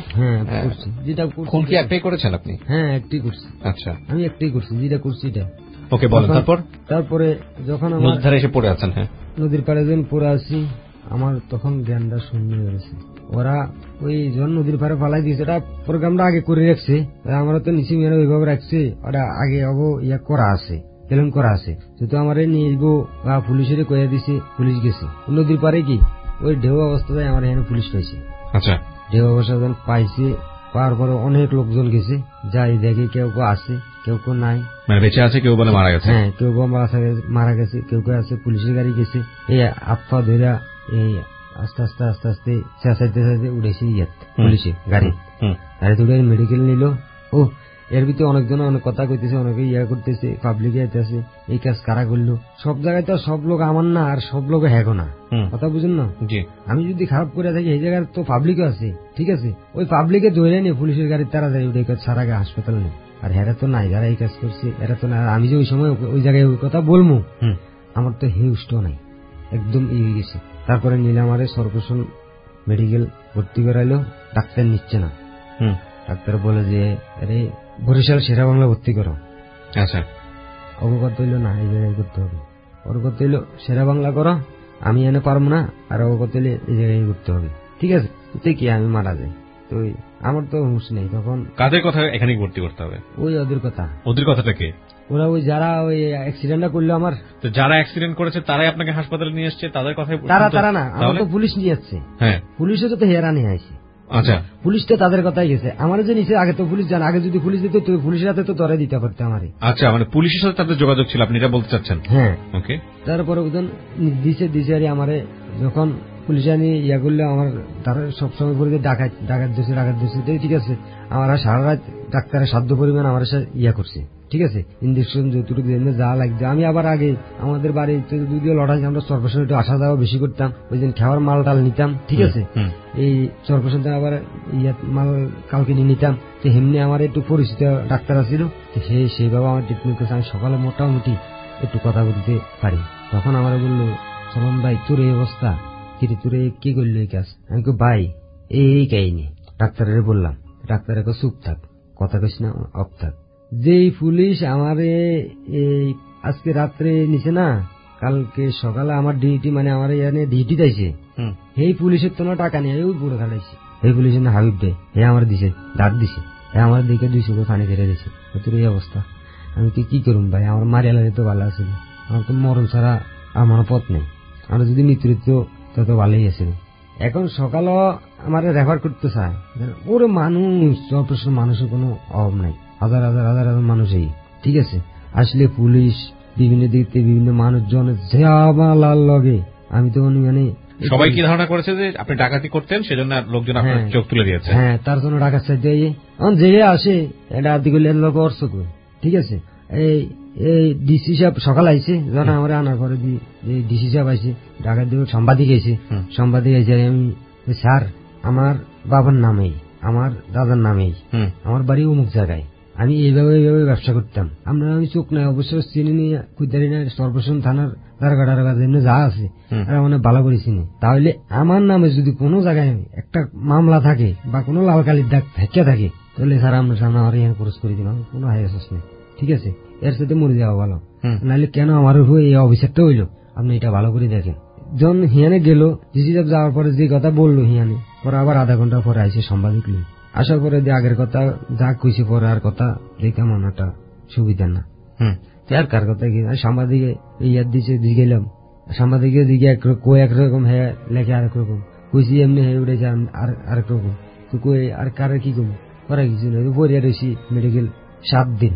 খুন কি একটাই করেছেন আপনি? হ্যাঁ, একটাই করছি। আচ্ছা, আমি একটাই করছি, যেটা করছি এটা। ওকে, বলেন। তারপর তারপরে যখন নদীর ধারে এসে পড়ে আছেন? হ্যাঁ, নদীর পাড়ে যখন পড়ে আছি, আমার তখন জ্ঞানটা শূন্য হয়ে গেছে। ওরা ওই যখন নদীর পাড়ে ফালাই দিয়েছে, ওটা প্রোগ্রামটা আগে করে রাখছে, আমরা তো নিচে মেরে ওইভাবে রাখছে, ওটা আগে অব ইয়া করা আছে, প্ল্যান করা আছে। যেহেতু আমার নিয়ে যাবো পুলিশের কয়ে দিছে, পুলিশ গেছে নদীর পাড়ে, কি ওই ঢেউ অবস্থায় আমার এখানে পুলিশ পাইছে। আচ্ছা, ঢেউ অবস্থা যখন পাইছে, পাওয়ার পরে অনেক লোকজন গেছে, যাই দেখে কেউ কেউ আছে, কেউ কেউ নাই, মানে বেঁচে আছে, কেউ বলে মারা গেছে। হ্যাঁ, কেউ কেউ মারা গেছে, কেউ কেউ আছে পুলিশের গাড়ি গেছে। এই আফা ধরা এই আস্তে আস্তে আস্তে আস্তে চেঁচাইতে চাইতে উঠেছে ইয়াত পুলিশে গাড়ি, গাড়ি তুলে মেডিকেল নিল। ও এর ভিতরে অনেকজন অনেক কথা কইতেছে, অনেকে ইয়া করতেছে, পাবলিকে আইতেছে, এই কাজ কারা করলো। সব জায়গায় তো সব লোক আমার না, আর সব লোক হ্যাগো না, কথা বুঝুন না। আমি যদি খারাপ করে থাকি, এই জায়গায় তো পাবলিকও আছে, ঠিক আছে, ওই পাবলিকে ধরে নিয়ে পুলিশের গাড়ি তাড়াতাড়ি উঠে সারা আগে হাসপাতাল নেই। আর হেরা তো নাই, যারা এই কাজ করছে এরা তো না। আমি যে ওই সময় ওই জায়গায় ওই কথা বলবো, আমার তো হিউষ্ট নাই, একদম ই হয়ে গেছে। তারপরে নিলে আমারে সর্বসন মেডিকেল ভর্তি করাইলো, ডাক্তার নিচ্ছে না। ডাক্তার বলে যে আরে বরিশাল শেরা বাংলা ভর্তি করো। আচ্ছা, অবগত হইল না, এই জায়গায় করতে হবে। অবগত হইল শেরা বাংলা করো, আমি এনে পারবো না, আর অবগত হইলে এই জায়গায় করতে হবে। ঠিক আছে, এতে কি আমি মারা যাই, তো আমার তো হুঁশ নেই তখন। কাদের কথা এখানে ভর্তি করতে হবে? ওই ওদের কথা। ওদের কথাটা কে? ওরা ওই যারা ওই অ্যাক্সিডেন্টটা করলো আমার, তো যারা অ্যাক্সিডেন্ট করেছে তারাই আপনাকে হাসপাতালে নিয়ে আসছে, তাদের কথাই? তারা তারা না, আমার তো পুলিশ নিয়ে যাচ্ছে। হ্যাঁ, পুলিশও তো হেরা নিয়ে আসছে। আচ্ছা, পুলিশটা তাদের কথাই গেছে, আমার যে নিচে আগে তো পুলিশ জান, আগে যদি পুলিশ দিত তো পুলিশের হাতে তো ধরে দিতে পারতো আমারে। আচ্ছা, মানে পুলিশের সাথে তাদের যোগাযোগ ছিল, আপনি এটা বলতে চাচ্ছেন? হ্যাঁ, ওকে। তারপরে দিছে দিছে আর আমারে যখন পুলিশে আনি ইয়া করলে, আমার তারা সবসময় করে ডাকাত ডাকাত দিচ্ছে ডাকাত দিচ্ছে, ঠিক আছে। আমার সারা রাত ডাক্তারের সাধ্য পরিমাণ আমার ইয়া করছে, ঠিক আছে, ইঞ্জেকশন যতটুকু যা লাগছে। আমি আবার আগে আমাদের বাড়িতে যদিও লড়াই, আমরা সর্বশন একটু আসা যাওয়া বেশি করতাম, ওই দিন খাওয়ার মাল টাল নিতাম, ঠিক আছে। এই সর্বশন আবার ইয়া মাল কালকে নিয়ে নিতাম, তো এমনি আমার একটু পরিচিত ডাক্তার আছিল, সেই সেইভাবে আমার ট্রিটমেন্ট করছে। আমি সকালে মোটামুটি একটু কথা বলতে পারি। তখন আমার বললো, চলন ভাই তোর এই অবস্থা, কিরে তোরে কি করলো এই কাজ? আমি কই ভাই এই কাহিনী। ডাক্তারের বললাম, ডাক্তার এখন চুপ থাক, কথা কইস না, অফ থাক। যেই পুলিশ আমারে এই আজকে রাত্রে নিছে না, কালকে সকালে আমার ডিউটি, মানে আমার এখানে ডিউটি দিয়েছে, এই পুলিশের তো টাকা নিয়ে ওই বুড়ো খাটাইছে। এই পুলিশের না হাবিব দে, হে আমার দিছে, দাঁত দিছে, হে আমার দিকে দুই চোখে পানি ছেড়ে দিছে। তোর এই অবস্থা, আমি কি কি করুম ভাই? আমার মারিয়া লাগে তো ভালো আছিল, আমার তো মরণ ছাড়া আমার পথ নেই। আমরা যদি মৃত্যু তত ভালোই আছে। এখন সকালও আমার রেফার করতে চায়, ওরে মানুষ অপারেশন, মানুষের কোনো অভাব নাই, হাজার হাজার হাজার হাজার মানুষই, ঠিক আছে। আসলে পুলিশ বিভিন্ন দিক থেকে বিভিন্ন মানুষজন লাল লগে, আমি তো মানে সবাই কি ধারণা করেছে যে আপনি ডাকাতি করতেন, সেজন্য লোকজন আপনার চোখ তুলে দিয়েছে। হ্যাঁ, তার জন্য ডাকাত চাইতে যে আসে এটা আদি করলে লোক অর্থ করে, ঠিক আছে। এই এই ডিসি সাহেব সকাল আইছে, যখন আমার আনার পরে ডিসি সাহেব আইছে, ঢাকা দিয়ে সাংবাদিক আইছে, সাংবাদিক আইছে, আমি স্যার আমার বাবার নামেই, আমার দাদার নামেই, আমার বাড়ি অমুক জায়গায়, আমি এইভাবে এইভাবে ব্যবসা করতাম। আমরা আমি চোখ নাই অবশ্য চিনি নি, কুদারি না, সর্বসন থানার দারগাটার কাছে যা আছে মানে ভালো করে চিনি। তাহলে আমার নামে যদি কোনো জায়গায় একটা মামলা থাকে বা কোনো লাল কালির দাগ থেকে থাকে, তাহলে স্যার আমরা সামনে আমার এখানে খরচ করে দিলাম, কোনো হাইয়াস নেই, ঠিক আছে। এর সাথে মরে যাওয়া ভালো, নাহলে কেন আমার হয়ে এই অফিসারটা হইলো, আপনি এটা ভালো করে দেখেন। যখন হিয়ানে গেল, ডিসি সাহেব যাওয়ার পরে যে কথা বললো হিয়ানে, পরে আবার আধা ঘন্টা পরে আইসে সাংবাদিক নিয়ে আসার পরে যে আগের কথা যা কইছে, পরে আর কথা দেখে মনটা সুবিধা না। আর কার কথা কি সাংবাদিকে ইয়ার দিছে দিয়ে গেলাম, সাংবাদিকে দিকে কই একরকম হ্যাঁ লেখে আরেক রকম, কইছি এমনি হয়ে উঠেছে আর আরেক রকম, তো কই আর কারে কি করবো, করা কিছু না। পড়িয়া রয়েছি মেডিকেল সাত দিন,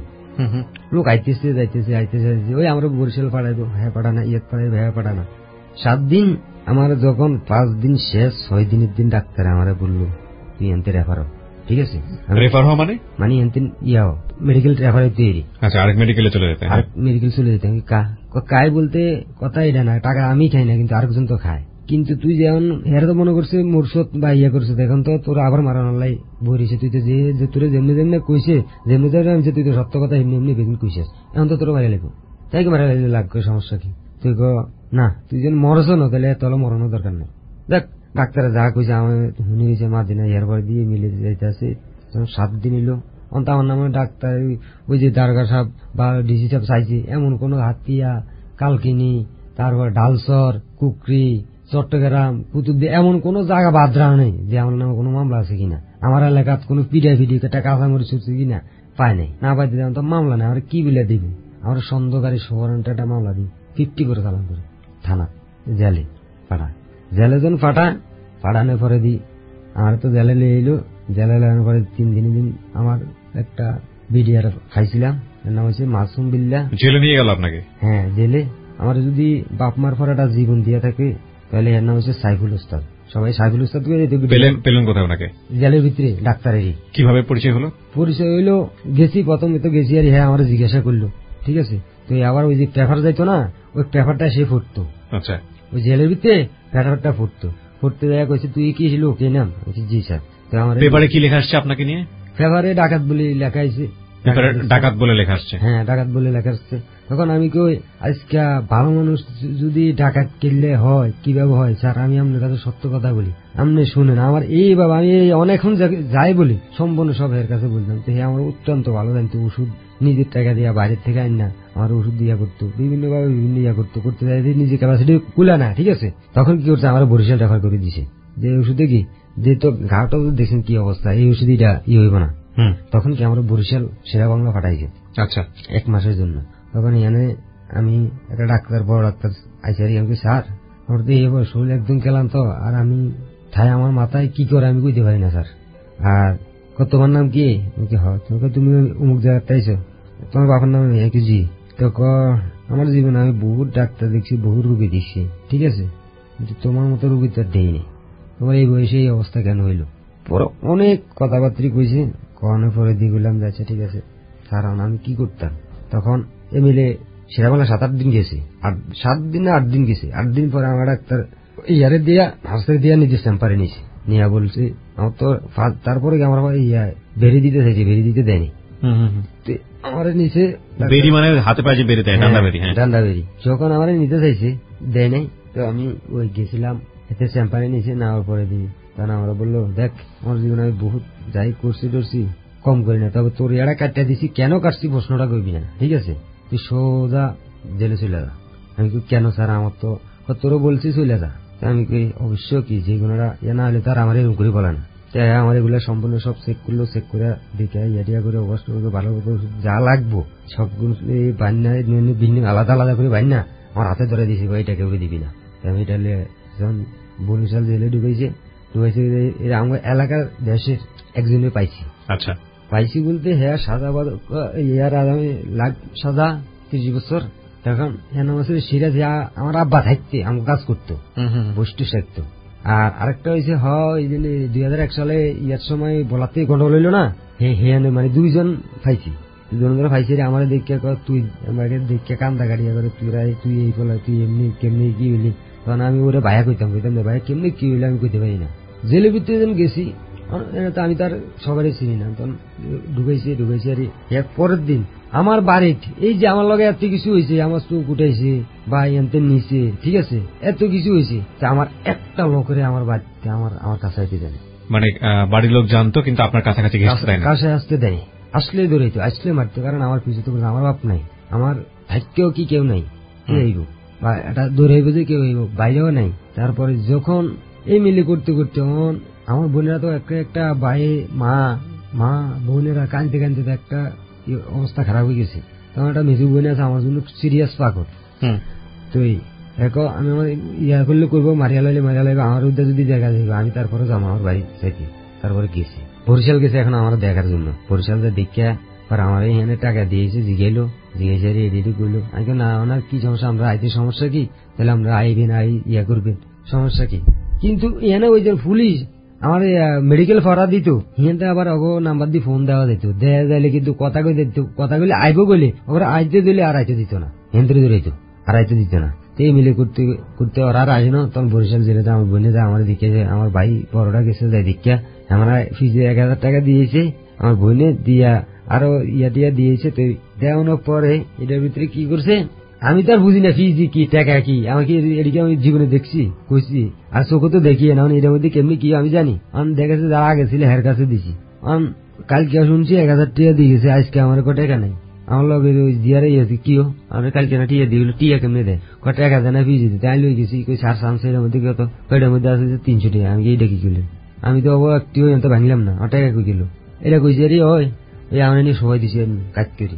লোক আইতেছে যাইতেছে আইতেছে যাইতেছে, ওই আমরা বরিশাল পাঠাইবো, হ্যাঁ পাঠানা, ইয়েত পাঠাইবো, হ্যাঁ পাঠানা। সাত দিন আমার যখন পাঁচ দিন শেষ, ছয় দিনের দিন ডাক্তার আমারে বললো তুই এনতে রেফার হ, ঠিক আছে। রেফার হওয়া মানে মানে এনতেন ইয়া মেডিকেল রেফার হইতে, আচ্ছা আরেক মেডিকেলে চলে যেতে, আরেক মেডিকেল চলে যেতে। কায় বলতে কথা এটা না, টাকা আমি খাই না কিন্তু আরেকজন তো খায়, কিন্তু তুই যেমন হের তো মনে করছে মোরসত বা ইয়া করছে, এখন তো তোর আবার মারানোর লাই বইছে, তুই তো যে তোর যেমনি যেমনি কইছে যেমনি যেমনি তুই তো সত্য কথা এমনি এমনি বেদিন কইছিস, এখন তো তোর মারা লাগবো, তাই মারা লাগলে লাগবে, সমস্যা কি? তুই ক না তুই যেন মরছ না, তাহলে তোর মরানোর দরকার নেই। দেখ ডাক্তার যা কইছে আমি শুনে গেছে মা দিনা ইয়ার পরে দিয়ে মিলে যাইতে আছে। সাত দিন এলো অন্ত আমার নামে ডাক্তার ওই যে দারগা সাহেব বা ডিসি সাহেব চাইছে, এমন কোন হাতিয়া কালকিনি তারপর ডালসর কুকরি চট্টগ্রাম কুতুবদি এমন কোন জায়গা বাদ রাখা নেই যে আমার নামে কোনো মামলা আছে কিনা, আমার এলাকাত কোনো পিডিয়া ফিডি কাঁচামরি ছুটছে কিনা পায় নাই, না পাইতে যেমন তো মামলা নেই। আমরা কি বিলে দিবি, আমরা সন্দেহকারী সবরণটা একটা মামলা দিই ফিফটি করে চালান করে থানা জেলে পাঠা, জেলে যখন পাঠা পাঠানোর পরে দিই আমার তো জেলে লিয়ে এলো, জেলে লাগানোর পরে তিন দিন দিন আমার একটা বিডিআর খাইছিলাম, এর নাম হচ্ছে মাসুম বিল্লা, জেলে নিয়ে গেল আপনাকে? হ্যাঁ জেলে। আমার যদি বাপ মার পর একটা জীবন দিয়ে থাকে তাহলে এর নাম হচ্ছে সাইফুল উস্তাদ, সবাই সাইফুল উস্তাদ পেলেন কোথায় ওনাকে? জেলের ভিতরে ডাক্তারেরই। কিভাবে পরিচয় হলো? পরিচয় হইলো গেছি প্রথম তো গেছি আর হ্যাঁ আমার জিজ্ঞাসা করলো, ঠিক আছে। তো আবার ওই যে পেপার যাইতো না, ওই পেপারটা সে ফুটতো, আচ্ছা ওই জেলের ভিতরে পেপারটা ফুটতো, ফুটতে দেয়া কইছে তুই কি ছিল কে নাম? জি স্যার। তো আমার পেপারে কি লেখা আসছে আপনাকে নিয়ে? পেপারে ডাকাত বলে লেখা আছে, ডাকাত বলে লেখা আসছে, হ্যাঁ ডাকাত বলে লেখা আসছে। তখন আমি কই আজকে ভালো মানুষ যদি ডাকাত কিনলে হয় কিভাবে হয় স্যার, আমি আপনার কাছে সত্য কথা বলি, আপনি শুনেন আমার এই বাবা আমি অনেকক্ষণ যাই বলি সম্পূর্ণ সব এর কাছে বলতাম। তো হে আমার অত্যন্ত ভালো জানতো, ওষুধ নিজের টাকা দিয়া বাইরের থেকে আন না, আমার ওষুধ দিয়া করতো বিভিন্ন ভাবে বিভিন্ন ইয়া করতো, করতে যাই নিজের ক্যাপাসিটি কুলা না, ঠিক আছে। তখন কি করছে আমার বরিশাল রেফার করে দিছে, যে ওষুধে কি যে তো ঘাটা দেখছেন কি অবস্থা, এই ওষুধ এটা ই হইব না। তখন কি আমরা বরিশাল সেরা বাংলা পাঠাইছে, আচ্ছা এক মাসের জন্য। তখন এখানে আমি একটা ডাক্তার বড় ডাক্তার আইসারি আমাকে স্যার আমার তো এই শরীর একদম গেলাম তো, আর আমি ঠাই আমার মাথায় কি করে আমি কইতে পারি না স্যার। আর তোমার নাম কি? তোমাকে তুমি অমুক জায়গায় আইছো, তোমার বাবার নাম জি। তো আমার জীবনে আমি বহুত ডাক্তার দেখছি, বহু রোগী দেখছি, ঠিক আছে, কিন্তু তোমার মতো রোগী তো দেয়নি, তোমার এই বয়সে এই অবস্থা কেন হইলো? পরে অনেক কথাবার্তা কইছে, কখনোর পরে দিয়ে গেলাম যাচ্ছে, ঠিক আছে স্যার আমি কি করতাম। তখন এ মিলে সেরাবেলা সাত আট দিন গেছে, আট সাত দিন না আট দিন গেছে। আট দিন পরে আমার ডাক্তার ইয়ারে দিয়া হাসতে দিয়া নিজে স্যাম্পারে নিছে, নিয়ে বলছে আমার তো তারপরে আমার ইয়া বেরি দিতে চাইছে, বেরি দিতে দেয়নি, আমার নিচে বেরি মানে হাতে পায়ে বেরি দেয়, ডান্ডা বেরি, ডান্ডা বেরি। যখন আমার নিতে চাইছে দেয় নাই, তো আমি ওই গেছিলাম এতে স্যাম্পারে নিচে নেওয়ার পরে দিই, তখন আমরা বললো দেখ আমার জীবনে আমি বহুত যাই করছি টরছি কম করি না, তবে তোর ইয়ারা কাটটা দিছি কেন কাটছি প্রশ্নটা করবি না, ঠিক আছে, তুই সোজা জেলে চলে যা। আমি কেন স্যার আমার তো তোরও বলছি চলে যা। আমি কই অবশ্য কি যে কোনোটা ইয়ে না হলে তার আমার এরকম করে বলে না, আমার এগুলো সম্পূর্ণ সব চেক করলো, চেক করে দেখে ইয়া করে অবস্থা ভালো যা লাগবো সবগুলো ভিন্ন আলাদা আলাদা করে বাইন না আমার হাতে ধরে দিয়েছি, এটা কেউ দিবি না। আমি এটা যখন বরিশাল জেলে ঢুকেছে ঢুকেছে আমার এলাকার দেশের একজনে পাইছি, আচ্ছা পাইছি বলতে হ্যাঁ সাজা ইয়ার আমি লাখ সাজা ত্রিশ বছর। তখন সিরাজ আমার আব্বা থাকতে আমার কাজ করতো, বস্তু শেখতো। আর আরেকটা হয়েছে হয় দুই হাজার এক সালে ইয়ার সময় বলাতে গন্ডগোল হইল না, হে হে মানে দুইজন পাইছি, দুজন করে পাইছি আমার দেখে তুই আমাকে দেখে কান্দা গাড়িয়া করে তুই তুই এই বলা তুই এমনি কেমনি কি হইলি। তখন আমি ওরা ভাইয়া কইতাম কইতাম ভাই কেমনি কি হইলে আমি কইতে পারি না। জেলের ভিতরে যখন গেছি আমি তার সবারই চিনি না, তখন ঢুকাইছি ঢুকাইছি আর এক পরের দিন আমার বাড়িতে এই যে আমার লগে এত কিছু হয়েছে, আমার চোখ উঠাইছে বা এনতে নিচে, ঠিক আছে এত কিছু হয়েছে, আমার একটা লোকের আমার বাড়িতে আমার আমার কাছে আসতে দেয়, মানে বাড়ির লোক জানতো কিন্তু আপনার কাছাকাছি কাছে আসতে দেয়, আসলে দৌড়াইতো আসলে মারতো, কারণ আমার পিছু তো আমার বাপ নাই, আমার ভাগ্যেও কি কেউ নাই এইব বা এটা দৌড়াইব যে কেউ হইব বাইরেও নাই। তারপরে যখন এই মিলে করতে করতে আমার বোনেরা তো একটা একটা ভাই মা মা বোনেরা কানতে কানতে একটা অবস্থা খারাপ হয়ে গেছে। তখন একটা মেজু বোন আছে আমার জন্য সিরিয়াস পাগল। তো এখন আমি আমার ইয়া করলে করবো, মারিয়া লাইলে মারিয়া লাগবে, আমার উদ্যোগ যদি জায়গা যাইব আমি তারপরে যাবো আমার বাড়ি চাইতে। তারপরে গেছি বরিশাল গেছে এখন আমার দেখার জন্য। বরিশাল যা দেখিয়া আর আমার এখানে টাকা দিয়েছে, জিগাইলো, জিজ্ঞাসা রেডি করলো। আমি না ওনার কি সমস্যা, আমরা আইতে সমস্যা কি, তাহলে আমরা আইবেন আই ইয়া করবেন, সমস্যা কি। কিন্তু এখানে ওই যে পুলিশ আমার মেডিকেল ফরা দিত, হিয়াতে আবার অগো নাম্বার দিয়ে ফোন দেওয়া যেত, দেওয়া যাইলে কিন্তু কথা কই দিত, কথা কইলে আইব গেলে ওরা আইতে দিলে আর আইতে দিত না, হেন্দ্রে ধরাইতো আর আইতে দিত না। তো এই মিলে করতে করতে ওরা আর আসে না। তখন বরিশাল জেলে আমার বোনে যা আমার দিকে আমার ভাই বড়টা গেছে যাই দেখিয়া আমরা ফিজে এক হাজার টাকা দিয়েছে আমার বোনে দিয়া, আরো ইয়া টিয়া দিয়েছে। তো দেওয়ানোর পরে এটার ভিতরে কি করছে আমি তো আর বুঝি না ফিজি কি টাকা কি, আমাকে এদিকে আমি জীবনে দেখছি কইছি আর চোখে তো দেখি না, এটার মধ্যে কেমনি কি আমি জানি। আমি দেখেছি যারা আগে ছিল হের কাছে দিছি, আমি কালকে শুনছি এক হাজার টাকা দিয়েছে, আজকে আমার কো টাকা নাই। আমার লগে ওই জিয়ারে ইয়েছে কিও আমি কালকে না টিয়া দিয়ে টিয়া কেমনে দেয়, ক টাকা দেয় না ফিজি দিতে। আমি লই গেছি কই সার সামসে এর মধ্যে কত পেটের মধ্যে আছে তিনশো টাকা। আমি এইটা কি করলেন, আমি তো অব একটিও জানতে ভাঙলাম না, ও টাকা কই গেল। এটা কইছে রে ওই এই আমরা নিয়ে সবাই দিছি কাজ করি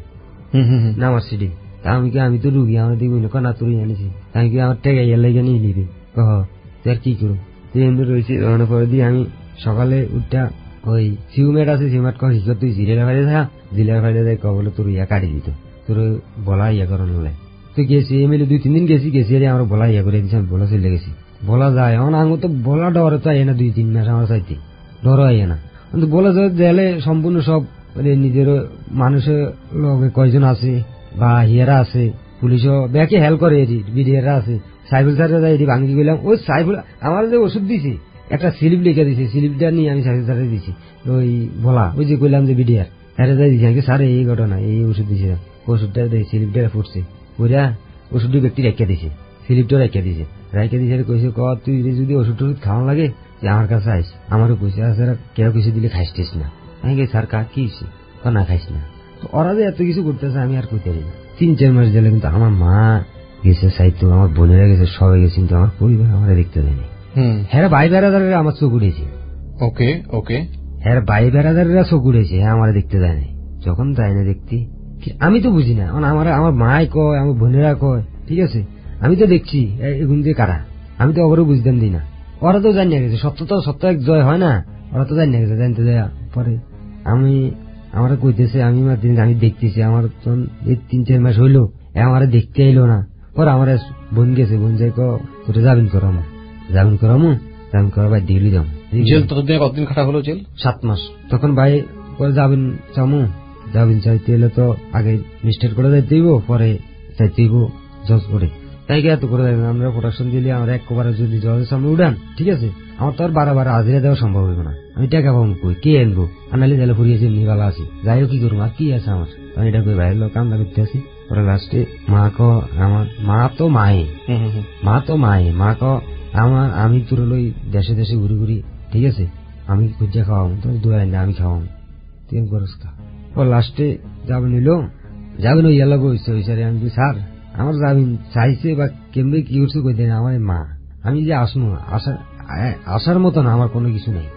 না আমার সিডি। আমি কি আমি তো রুগী, আমার দিকে না তোর আনিছি, আমি কি আমার টাকা ইয়ে লাগে নিয়ে নিবি, কহ তুই আর কি করো এমনি রয়েছে। পরে দিয়ে আমি সকালে উঠটা ওই সিউমেট আছে, সিউমেট কহ শিখর তুই জিলের ফাইলে থাকা, জিলের ফাইলে দেয় ক বলে তোর ইয়া কাটি দিত, তোর বলা ইয়া করানো লাই। তুই গেছি এমএলএ দুই তিন দিন গেছি গেছি আরে আমার বলা ইয়া করে দিয়েছি, আমি বলা চলে গেছি। বলা যায় আমার আঙু তো বলা ডরে তো আইয়ে না, দুই তিন মাস আমার চাইতে ডর আইয়ে না। কিন্তু বলা যায় গেলে সম্পূর্ণ সব মানে নিজের মানুষের লগে কয়জন আছে বা হিয়ারা আছে, পুলিশও ব্যাকে হেল্প করে, বিডিআররা আছে, সাইফুল স্যার এটি ভাঙি গেলাম। ওই সাইফুল আমার যে ওষুধ দিছে একটা স্লিপ লিখে দিছে, স্লিপটা নিয়ে আমি সাইফুল স্যারে দিছি। ওই বলা ওই যে কইলাম যে বিডিআর এরা যাই দিছি, স্যার এই ঘটনা এই ওষুধ দিছে, ওষুধটা স্লিপটা ফুটছে ওরা ওষুধটি ব্যক্তি রেখে দিছে, স্লিপটা রেখে দিছে, রেখে দিছে কইছে ক তুই যদি ওষুধ টষুধ খাওয়া লাগে আমার কাছে আইস। আমারও কইছে স্যার কেউ কিছু দিলে খাইছিস না। আমি কে স্যার কা কি না খাইস না। ওরা যে এত কিছু করতেছে আমি আর কইতে পারি না। তিন চার মাস গেলে কিন্তু আমার মা গেছে সাইতো, আমার বোনেরা গেছে, সবাই গেছে, কিন্তু আমার পরিবার আমার দেখতে দেয়নি। হ্যাঁ ভাই বেড়াদারেরা আমার চোখ উড়েছে, ওকে ওকে হ্যাঁ ভাই বেড়াদারেরা চোখ উড়েছে, হ্যাঁ আমার দেখতে দেয় নাই। যখন যায় না দেখতে আমি তো বুঝি না, আমার আমার মাই কয় আমার বোনেরা কয় ঠিক আছে, আমি তো দেখছি এগুন দিয়ে কারা, আমি তো ওরও বুঝতাম দিই না। ওরা তো জানিয়ে গেছে, সত্য তো সত্য এক জয় হয় না, ওরা তো জানিয়ে গেছে। জানতে যায় পরে আমি আমরা কইতেছে আমি আমি দেখতেছি আমার এই তিন চার মাস হইলো আমার দেখতে আইলো না। পরে আমার বোন গেছে, বোন যাই কোথায় যাবেন করামো যাবেন করামো যাবেন করা ভাই দিল্লি যাবো। জেল কতদিন খাটা হলো? জেল সাত মাস। তখন ভাই পরে যাবেন চামু যাবেন চাইতে এলে তো আগে মিস্টেট করে যাইতে হইব, পরে চাইতে হইব জজ করে, তাই এত করে যাবেন আমরা প্রোডাকশন দিলে আমরা একবারে যদি জজের সামনে উঠান ঠিক আছে, আমার তো আর বারে বারে হাজিরা দেওয়া সম্ভব হবে না। আমি টাকা পাবো কই, কে আনবো, আনালে তাহলে ফুরিয়েছি এমনি ভালো আছি, যাই হোক কি করবো আর কি আছে আমার। আমি এটা কই বাইরের লোক কামটা করতে আছি। পরে লাস্টে মা ক আমার মা তো মায়ে মা তো মায়ে মা ক আমার আমি তোর লই দেশে দেশে ঘুরি ঘুরি ঠিক আছে, আমি খুঁজে খাওয়াবো তো দোয়াই না আমি খাওয়াবো তুই করস খা। পর লাস্টে যাবেন নিলো যাবেন ওই এলাকা হয়েছে ওই সারে আমি স্যার আমার যাবেন চাইছে বা কেমনি কি করছে কই দেয় আমার মা, আমি যে আসবো আসার আসার মতো না আমার কোনো কিছু নেই।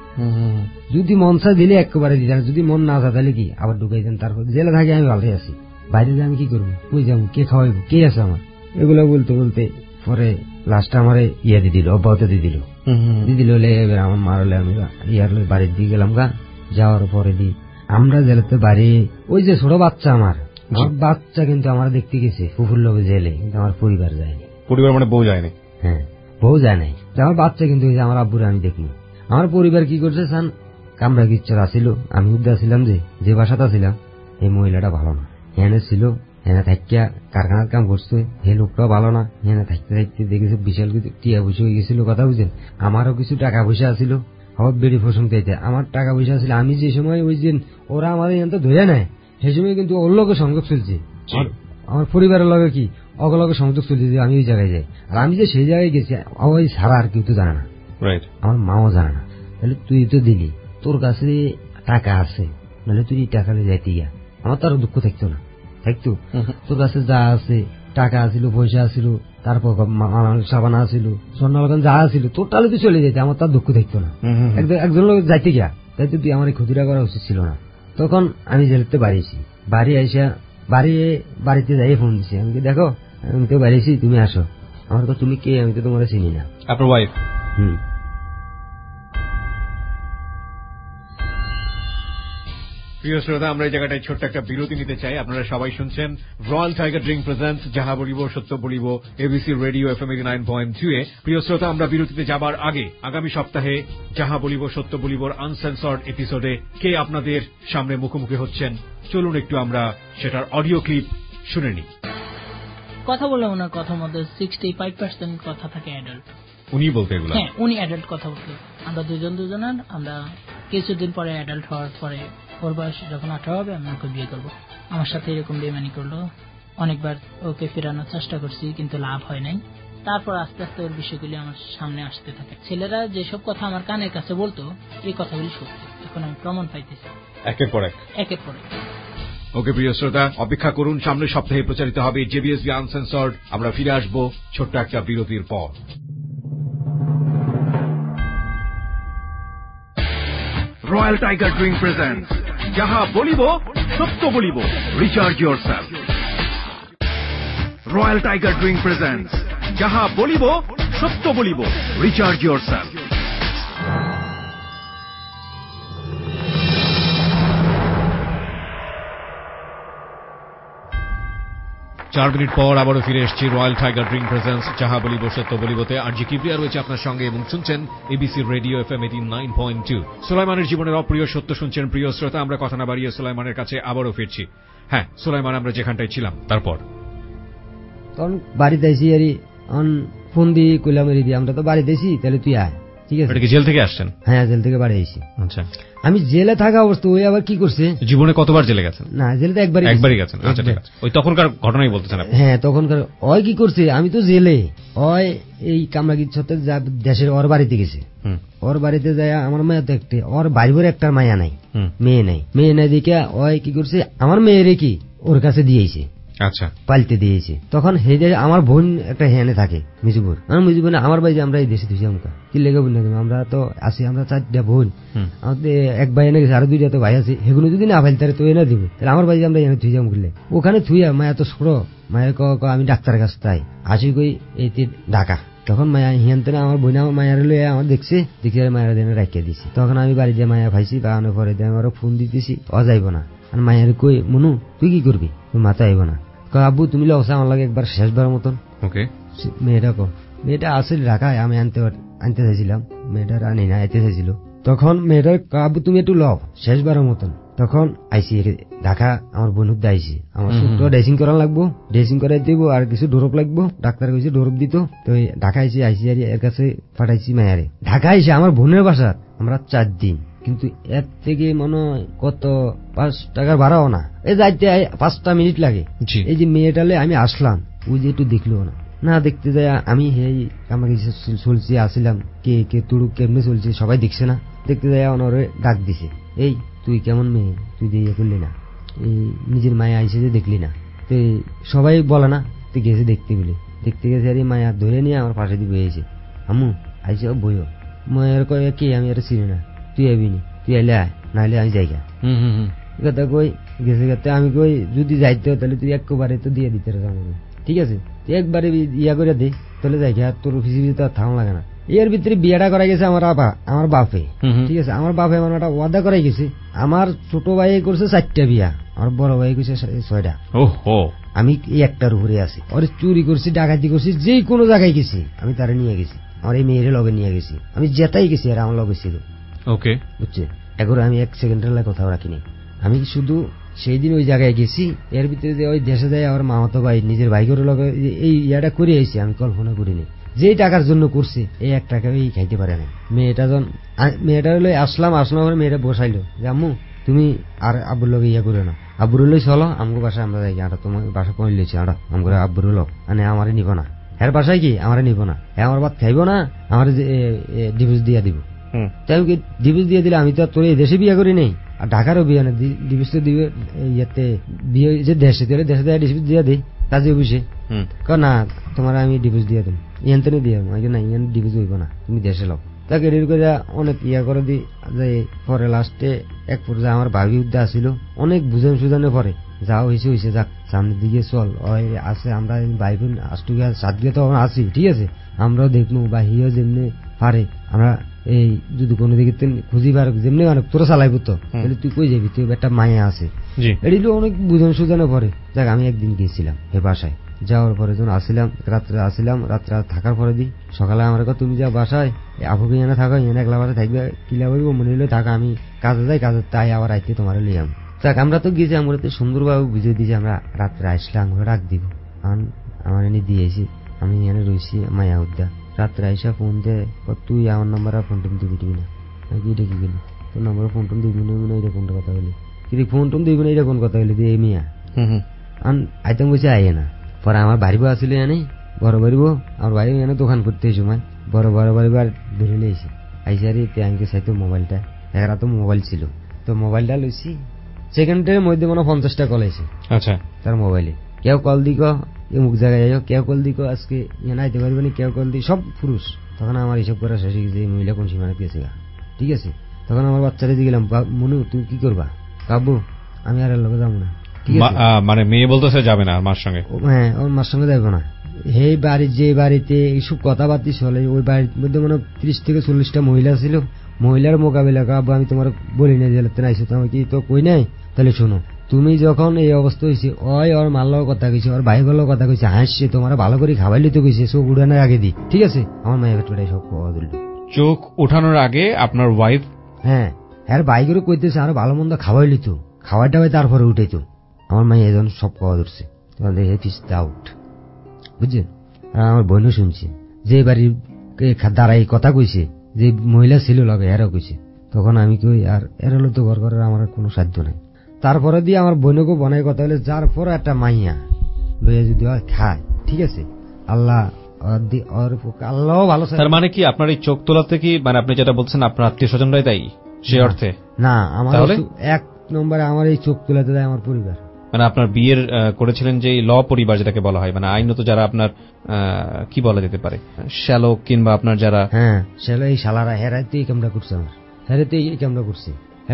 যদি মন চাই দিলে একেবারে দিতেন, যদি মন না চায় তাহলে কি আবার ঢুকাই দেন। তারপর জেলে থাকি আমি ভালোই আছি, বাইরে যে আমি কি করবো কই যাবো কে খাওয়াইবো কে আছে আমার, এগুলো বলতে বলতে পরে লাস্টে আমার ইয়া দিয়ে দিল অব্যাহত দিয়ে দিল দিয়ে দিল এবার আমার মারলে আমি ইয়ার বাড়ির দিয়ে গেলাম গা। যাওয়ার পরে দি আমরা জেলাতে বাড়ি ওই যে ছোট বাচ্চা আমার বাচ্চা কিন্তু আমার দেখতে গেছে ফুফুর লোক জেলে, কিন্তু আমার পরিবার যায়নি। পরিবার মানে বউ যায়নি? হ্যাঁ বউ যায় নাই, আমার বাচ্চা কিন্তু আমার আব্বুরে আমি দেখি। আমার পরিবার কি করছে সান কামরা কিচ্ছর আসিল, আমি উদ্দা ছিলাম যে যে বাসাটা ছিলাম এই মহিলাটা ভালো না, হেনে ছিল হেনে থাকিয়া কারখানার কাম করছে, হে লোকটাও ভালো না, হেনে থাকতে থাকতে দেখেছে বিশাল কিছু টিয়া পয়সা হয়ে গেছিল। কথা বুঝছেন, আমারও কিছু টাকা পয়সা আসিল, সব বেড়ি ফসং চাইতে আমার টাকা পয়সা ছিল। আমি যে সময় ওই দিন ওরা আমাদের এখান তো ধরে নেয় সেই সময় কিন্তু ওর লগে সংযোগ চলছে, আমার পরিবারের লগে কি অগলগে সংযোগ চলছে যে আমি ওই জায়গায় যাই। আর আমি যে সেই জায়গায় গেছি ওই সারা আর কেউ তো জানে না, আমার মাও জানে না। তাহলে তুই তো দিলি তোর কাছে টাকা আছে, নাহলে তুই টাকা যাইতে গিয়া আমার তো আরো দুঃখ থাকতো না, থাকতো তোর কাছে যা আছে টাকা আসিল পয়সা আসিল তারপর সাবানা আসিল স্বর্ণলগন যা আসিল তোর তাহলে তুই চলে যেতে, আমার তার দুঃখ থাকতো না। একজন লোক যাইতে গিয়া তাই তুই আমার এই ক্ষতিটা করা উচিত ছিল না। তখন আমি জেলেতে বাড়িয়েছি, বাড়ি আইসা বাড়ি বাড়িতে যাই ফোন দিছি, আমি কি দেখো আমি তো বাড়িছি, তুমি আসো। আমার তো তুমি কে, আমি তো তোমার চিনি না। আপনার ওয়াইফ? হুম। প্রিয় শ্রোতা, আমরা এই জায়গাটায় ছোট্ট একটা বিরতি নিতে চাই। আপনারা সবাই শুনছেন রয়্যাল টাইগার ড্রিঙ্ক প্রেজেন্টস যাহা বলিব সত্য বলিব ABC radio FM eighty nine point two এ। প্রিয় শ্রোতা, আমরা বিরতিতে যাবার আগে আগামী সপ্তাহে যাহা বলিব সত্য বলিবর আনসেন্সর্ড এপিসোডে কে আপনাদের সামনে মুখোমুখি হচ্ছেন, চলুন একটু আমরা সেটার অডিও ক্লিপ শুনে নিই। কথা বলে ওনার কথার মধ্যে সিক্সটি ফাইভ পার্সেন্ট কথা থাকে অ্যাডাল্ট। উনি বলতে এগুলো? হ্যাঁ, উনি অ্যাডাল্ট কথা বলতে। আমরা দুজন দুজনের আমরা কিছুদিন পরে অ্যাডাল্ট হওয়ার পরে ওর বয়স যখন আঠারো হবে আমি ওকে বিয়ে করবো। আমার সাথে এরকম বেমানি করলো, অনেকবার ওকে ফেরানোর চেষ্টা করছি কিন্তু লাভ হয় নাই। তারপর আস্তে আস্তে ওর বিষয়গুলি আমার সামনে আসতে থাকে। ছেলেরা যেসব কথা আমার কানের কাছে বলতো এই কথাগুলি সত্যি, এখন আমি প্রমাণ পাইতেছি একের পর এক একের পর এক। ওকে প্রিয় শ্রোতা, অপেক্ষা করুন, সামনের সপ্তাহে প্রচারিত হবে জেবিএসবি আনসেন্সর্ড। আমরা ফিরে আসবো ছোট্ট একটা বিরতির পর। রয়্যাল টাইগার ড্রিঙ্ক প্রেজেন্টস যাহা বলিব সত্য বলিব, recharge yourself. Royal tiger drink presents যাহা বলিব সত্য বলিব, রিচার্জ ইয়োর সেলফ। চার মিনিট পর আবারও ফিরে এসেছি রয়্যাল টাইগার ড্রিঙ্ক প্রেজেন্টস যাহা বলিব সত্য বলিবতে। আর জি কিবরিয়া রয়েছে আপনার সঙ্গে এবং শুনছেন ABC radio FM eighty nine point two. সুলাইমানের জীবনের অপ্রিয় সত্য শুনছেন প্রিয় শ্রোতা। আমরা কথা না বাড়িয়ে সুলাইমানের কাছে আবারও ফিরছি। হ্যাঁ সুলাইমান, আমরা যেখানটায় ছিলাম তারপর তখন বাড়িতে আইসি আর ফোন দিয়ে কইলাম এরি দিয়ে আমরা তো বাড়িতে আইসি, তাহলে তুই আয়। ঠিক আছে। জেল থেকে আসছেন? হ্যাঁ, জেল থেকে বাড়ি আইসি। আচ্ছা, আমি জেলে থাকা অবস্থা ওই আবার কি করছে। জীবনে কতবার জেলে গেছেন? না, জেলে তো একবারই একবারই গেছেন। আচ্ছা ঠিক আছে, ওই তখনকার ঘটনাই বলতেছেন আপনি? হ্যাঁ, তখনকার ওই কি করছে, আমি তো জেলে ওই এই কামরাগির সাথে দেশের ওর বাড়িতে গেছে। ওর বাড়িতে যায় আমার মেয়ে তো একটা, ওর বাড়ি ভরে একটা মায়া নাই, মেয়ে নাই। মেয়ে নাই দেখে ওই কি করছে, আমার মেয়েরে কি ওর কাছে দিয়েছে। আচ্ছা, পালতে দিয়েছে। তখন হে আমার বোন একটা হেনে থাকে মিজুপুর, আমার মিজুপুর আমার ভাই আমরা এই দেশে ধুইছি আমকা কি লেগে বলি না, আমরা তো আছি, আমরা চারটা বোন, আমাদের এক ভাই এনে গেছে, আরো দুইটা তো ভাই আছে, সেগুলো যদি না ফাইল তাহলে তো এনে দিব, তাহলে আমার ভাই আমরা এনে ধুইজাম করলে ওখানে থুইয়া মায়া তো ছোড়ো, মায়ের ক আমি ডাক্তারের কাছে তাই আসি কই এই ঢাকা। তখন মায়া হিয়ানতে আমার বোন আমার মায়ের লইয়া আমার দেখছে, দেখে মায়ের দিনে রাখিয়ে দিছি। তখন আমি বাড়ি দিয়ে মায়া পাইছি, পাওয়ানোর পরে আমি ফোন দিতেছি, অ যাইব না। আর মায়ের কই মনু তুই কি করবি, তুই মাথা আইব না। আব্বু তুমি লসা আমার লাগে একবার শেষবার মতন। ওকে, মেয়েটা কো মেয়েটা আসলে ঢাকায় আমি আনতে আনতে চাইছিলাম, মেয়েটার আনি না আইতে চাইছিল। তখন মেয়েটার আব্বু তুমি একটু লও শেষবারের মতন। তখন আইসি ঢাকা আমার বন্ধুর আইসি, আমার শুক্র ড্রেসিং করা লাগবো, ড্রেসিং করাই দিব, আর কিছু ডোরপ লাগবো, ডাক্তার কইছে ডোরপ দিত। তো ঢাকা আইসি আইসি আর এর কাছে পাঠাইছি মায়ারে। ঢাকা আইসি আমার বোনের বাসা আমরা চার দিন, কিন্তু এর থেকে মনে কত পাঁচ টাকার ভাড়াও না, এই যাইতে পাঁচটা মিনিট লাগে। এই যে মেয়েটালে আমি আসলাম, ওই যে একটু দেখলো না, না দেখতে যায় আমি এই আমাকে চলছি আসিলাম, কে কে তুড়ুক কেমনে চলছে সবাই দেখছে না, দেখতে যায় ওনারে ডাক দিছে, এই তুই কেমন মেয়ে, তুই দিয়ে করলি না, এই নিজের মায়া আইসে যে দেখলি না। তো সবাই বলে না, তুই গেছে দেখতে বলে, দেখতে গেছে আর মায়া ধরে নিয়ে আমার পাশে দিয়ে বইয়েছে, আম্মু আইসে বইও, মায়ের কয়ে কি আমি আর চিনি না, তুই আইবি নি, তুই আইলে আয়, নাইলে আমি যাইগা। কথা কই গেছে গেতে আমি কই যদি যাইতে তাহলে তুই একবারে তো দিয়ে দিতে আমাকে, ঠিক আছে তুই একবারে ইয়া করে দে, তাহলে যাইগা, তোর পৃথিবীতে তো থাম লাগে না। এর ভিতরে বিয়েটা করা গেছে আমার আবা আমার বাপে, ঠিক আছে, আমার বাপে মানে একটা ওয়াদা করাই গেছে। আমার ছোট ভাই করছে চারটা বিয়া, আমার বড় ভাই করছে ছয়টা। আমি এই একটার উপরে আছি, ওর চুরি করছি, ডাকাতি করছি, যে কোনো জায়গায় গেছি আমি তারা নিয়ে গেছি, আমার এই মেয়ের লগে নিয়ে গেছি, আমি যেটাই গেছি আর আমার লগে ছিল। ওকে, বুঝছে, এখন আমি এক সেকেন্ডের লাগে কোথাও রাখিনি। আমি শুধু সেই দিন ওই জায়গায় গেছি, এর ভিতরে যে ওই দেশে যায় আমার মামাতো ভাই নিজের ভাইগের লগে এই ইয়াটা করে আইছি, আমি কল্পনা করিনি যে টাকার জন্য করছে এই এক টাকা এই খাইতে পারে না। মেয়েটা যখন মেয়েটার লই আসলাম, আসলাম পরে মেয়েটা বসাইলো যে আম্মু তুমি আর আব্বুর লগে ইয়া করে না, আব্বুর লই চলো আমগো বাসায় আমরা যাই, আর তোমার বাসা পৌঁছ লেছি আমরা আমগো আব্বুর লোক মানে আমারে নিব না, এর বাসায় কি আমারে নিব না, আমার বাদ খাইব না, আমার ডিভোর্স দিয়া দিব। তাই ডিভোর্স দিয়ে দিলে আমি তো তোর এই দেশে বিয়ে করি নেই, আর ঢাকারও বিয়ে না, ডিভোর্স তো দিবে ইয়াতে বিয়ে যে দেশে দিলে দেশে দেয় ডিভোর্স দিয়ে দিই কাজে বুঝে না, তোমার আমি ডিভোর্স দিয়ে দিই ইয়ান তো দিয়ে না, ইয়ান ডিভোর্স হইব না, তুমি দেশে লাও। তাকে রেডি করে অনেক ইয়া করে দিই যে পরে লাস্টে এক পর্যায়ে আমার ভাবি উদ্যা আসিল অনেক বুঝান সুজানের পরে যা হয়েছে হয়েছে যাক সামনের দিকে চল ওই আছে আমরা ভাই বোন আষ্টুগা সাতগুলো তো আমরা আসি ঠিক আছে আমরাও দেখবো বা হিও যেমনি পারে আমরা এই যদি কোনো দিকে খুঁজি পার যেমনি মানে তোরা চালাইবো তো তাহলে তুই কই যাবি তুই একটা মায়া আছে এটিলো অনেক বুঝান সুজানের পরে যাক আমি একদিন গিয়েছিলাম এ বাসায় যাওয়ার পরে যখন আসিলাম রাত্রে আসিলাম রাত্রে থাকার পরে দিই সকালে আমার কথা তুমি যা বাসায় আপুকে এনে থাকো এনে একলা বাসায় থাকবে কিলা বলবো মনে হইলে থাকা আমি কাজে যাই কাজে তাই আবার আইতে তোমার লিয়াম যাক আমরা তো গিয়েছি আমরা তো সুন্দরভাবে বুঝিয়ে দিয়েছি আমরা রাত্রে আসলে আমরা রাখ দিব আমার এনে দিয়েছি আমি এনে রয়েছি মায়া উদ্যা রাত্রে আইসা ফোন দিয়ে তুই আমার নাম্বার আর ফোন টোন দিবি দিবি না কি এটা কি গেলি তোর নাম্বার ফোন টোন দিবি না এটা কোনটা কথা বলি কিন্তু ফোন টোন দিবি না এটা কোন কথা বলি দিয়ে মিয়া আন আইতাম বসে আইয়ে না পরে আমার বাড়িব আসলে এনে বড় বাড়িব আমার বাড়ি এনে দোকান করতে সময় বড় বড় বাড়িবার ধরে নিয়েছি আইসি আর ট্যাঙ্কে চাইতো মোবাইলটা এরা তো মোবাইল ছিল তো মোবাইলটা লইছি সেকেন্ডের মধ্যে মনে পঞ্চাশটা কল আছে আচ্ছা তার মোবাইলে কেউ কল দিক মুখ জায়গায় যাই কেউ কল দিক আজকে এনে আইতে পারবে না কেউ কল দিই সব পুরুষ তখন আমার হিসাব করা শেষ হয়ে গেছে এই মহিলা কোন সীমানা পেয়েছে গা ঠিক আছে তখন আমার বাচ্চারা দিয়ে গেলাম মনু তুমি কি করবা কাব্বু আমি আর লোকে যাবো না মানে মেয়ে বলতেছে যাবে না মার সঙ্গে হ্যাঁ ওর মার সঙ্গে যাবো না এই বাড়ির যে বাড়িতে এইসব কথাবার্তি চলে ওই বাড়ির মধ্যে মনে ত্রিশ থেকে চল্লিশটা মহিলা ছিল মহিলার মোকাবিলা কাব্বু আমি তোমার বলি না যে আইসো তোমার কি তো কই নাই তাহলে শোনো তুমি যখন এই অবস্থা হয়েছে ওই ওর মাল্লাও কথা কইছে ওর ভাই বলাও কথা কইছে হাসছে তোমার ভালো করে খাওয়াইলি তো কইছে চোখ উঠানোর আগে দি ঠিক আছে আমার মায়ের পেটে সব খাওয়া দিল চোখ উঠানোর আগে আপনার ওয়াইফ হ্যাঁ হ্যাঁ বাইকেরও কইতেছে আরো ভালো মন্দ খাওয়াইলি তো খাওয়াটা হয় তারপরে উঠে তো আমার মাই এজন সব খাওয়া ধরছে তোমাদের হেফিস আউট বুঝছেন আর আমার বোনও শুনছে যে বাড়ির দাঁড়াই কথা কইছে যে মহিলা ছিল লগে এরাও কইছে তখন আমি কই আর এর হলো তো ঘর করার আমার কোনো সাধ্য নাই তারপরে দিয়ে আমার বোনকে বনাই কথা হলে যার পর একটা মাইয়া লইয়া যদি খায় ঠিক আছে আল্লাহ আল্লাহ ভালো তার মানে কি আপনার এই চোখ তোলাতে কি মানে আপনি যেটা বলছেন আপনার আত্মীয় স্বজনরাই তাই সে অর্থে না আমার এক নম্বরে আমার এই চোখ তোলাতে দেয় আমার পরিবার মানে আপনার বিয়ের করেছিলেন যে ল পরিবার যেটাকে বলা হয় মানে আইনত যারা আপনার কি বলা যেতে পারে শ্যালক কিংবা আপনার যারা হ্যাঁ শ্যালো এই শালারা হেরাইতেই কামড়া করছে আমার হেরাইতেই কামড়া করছে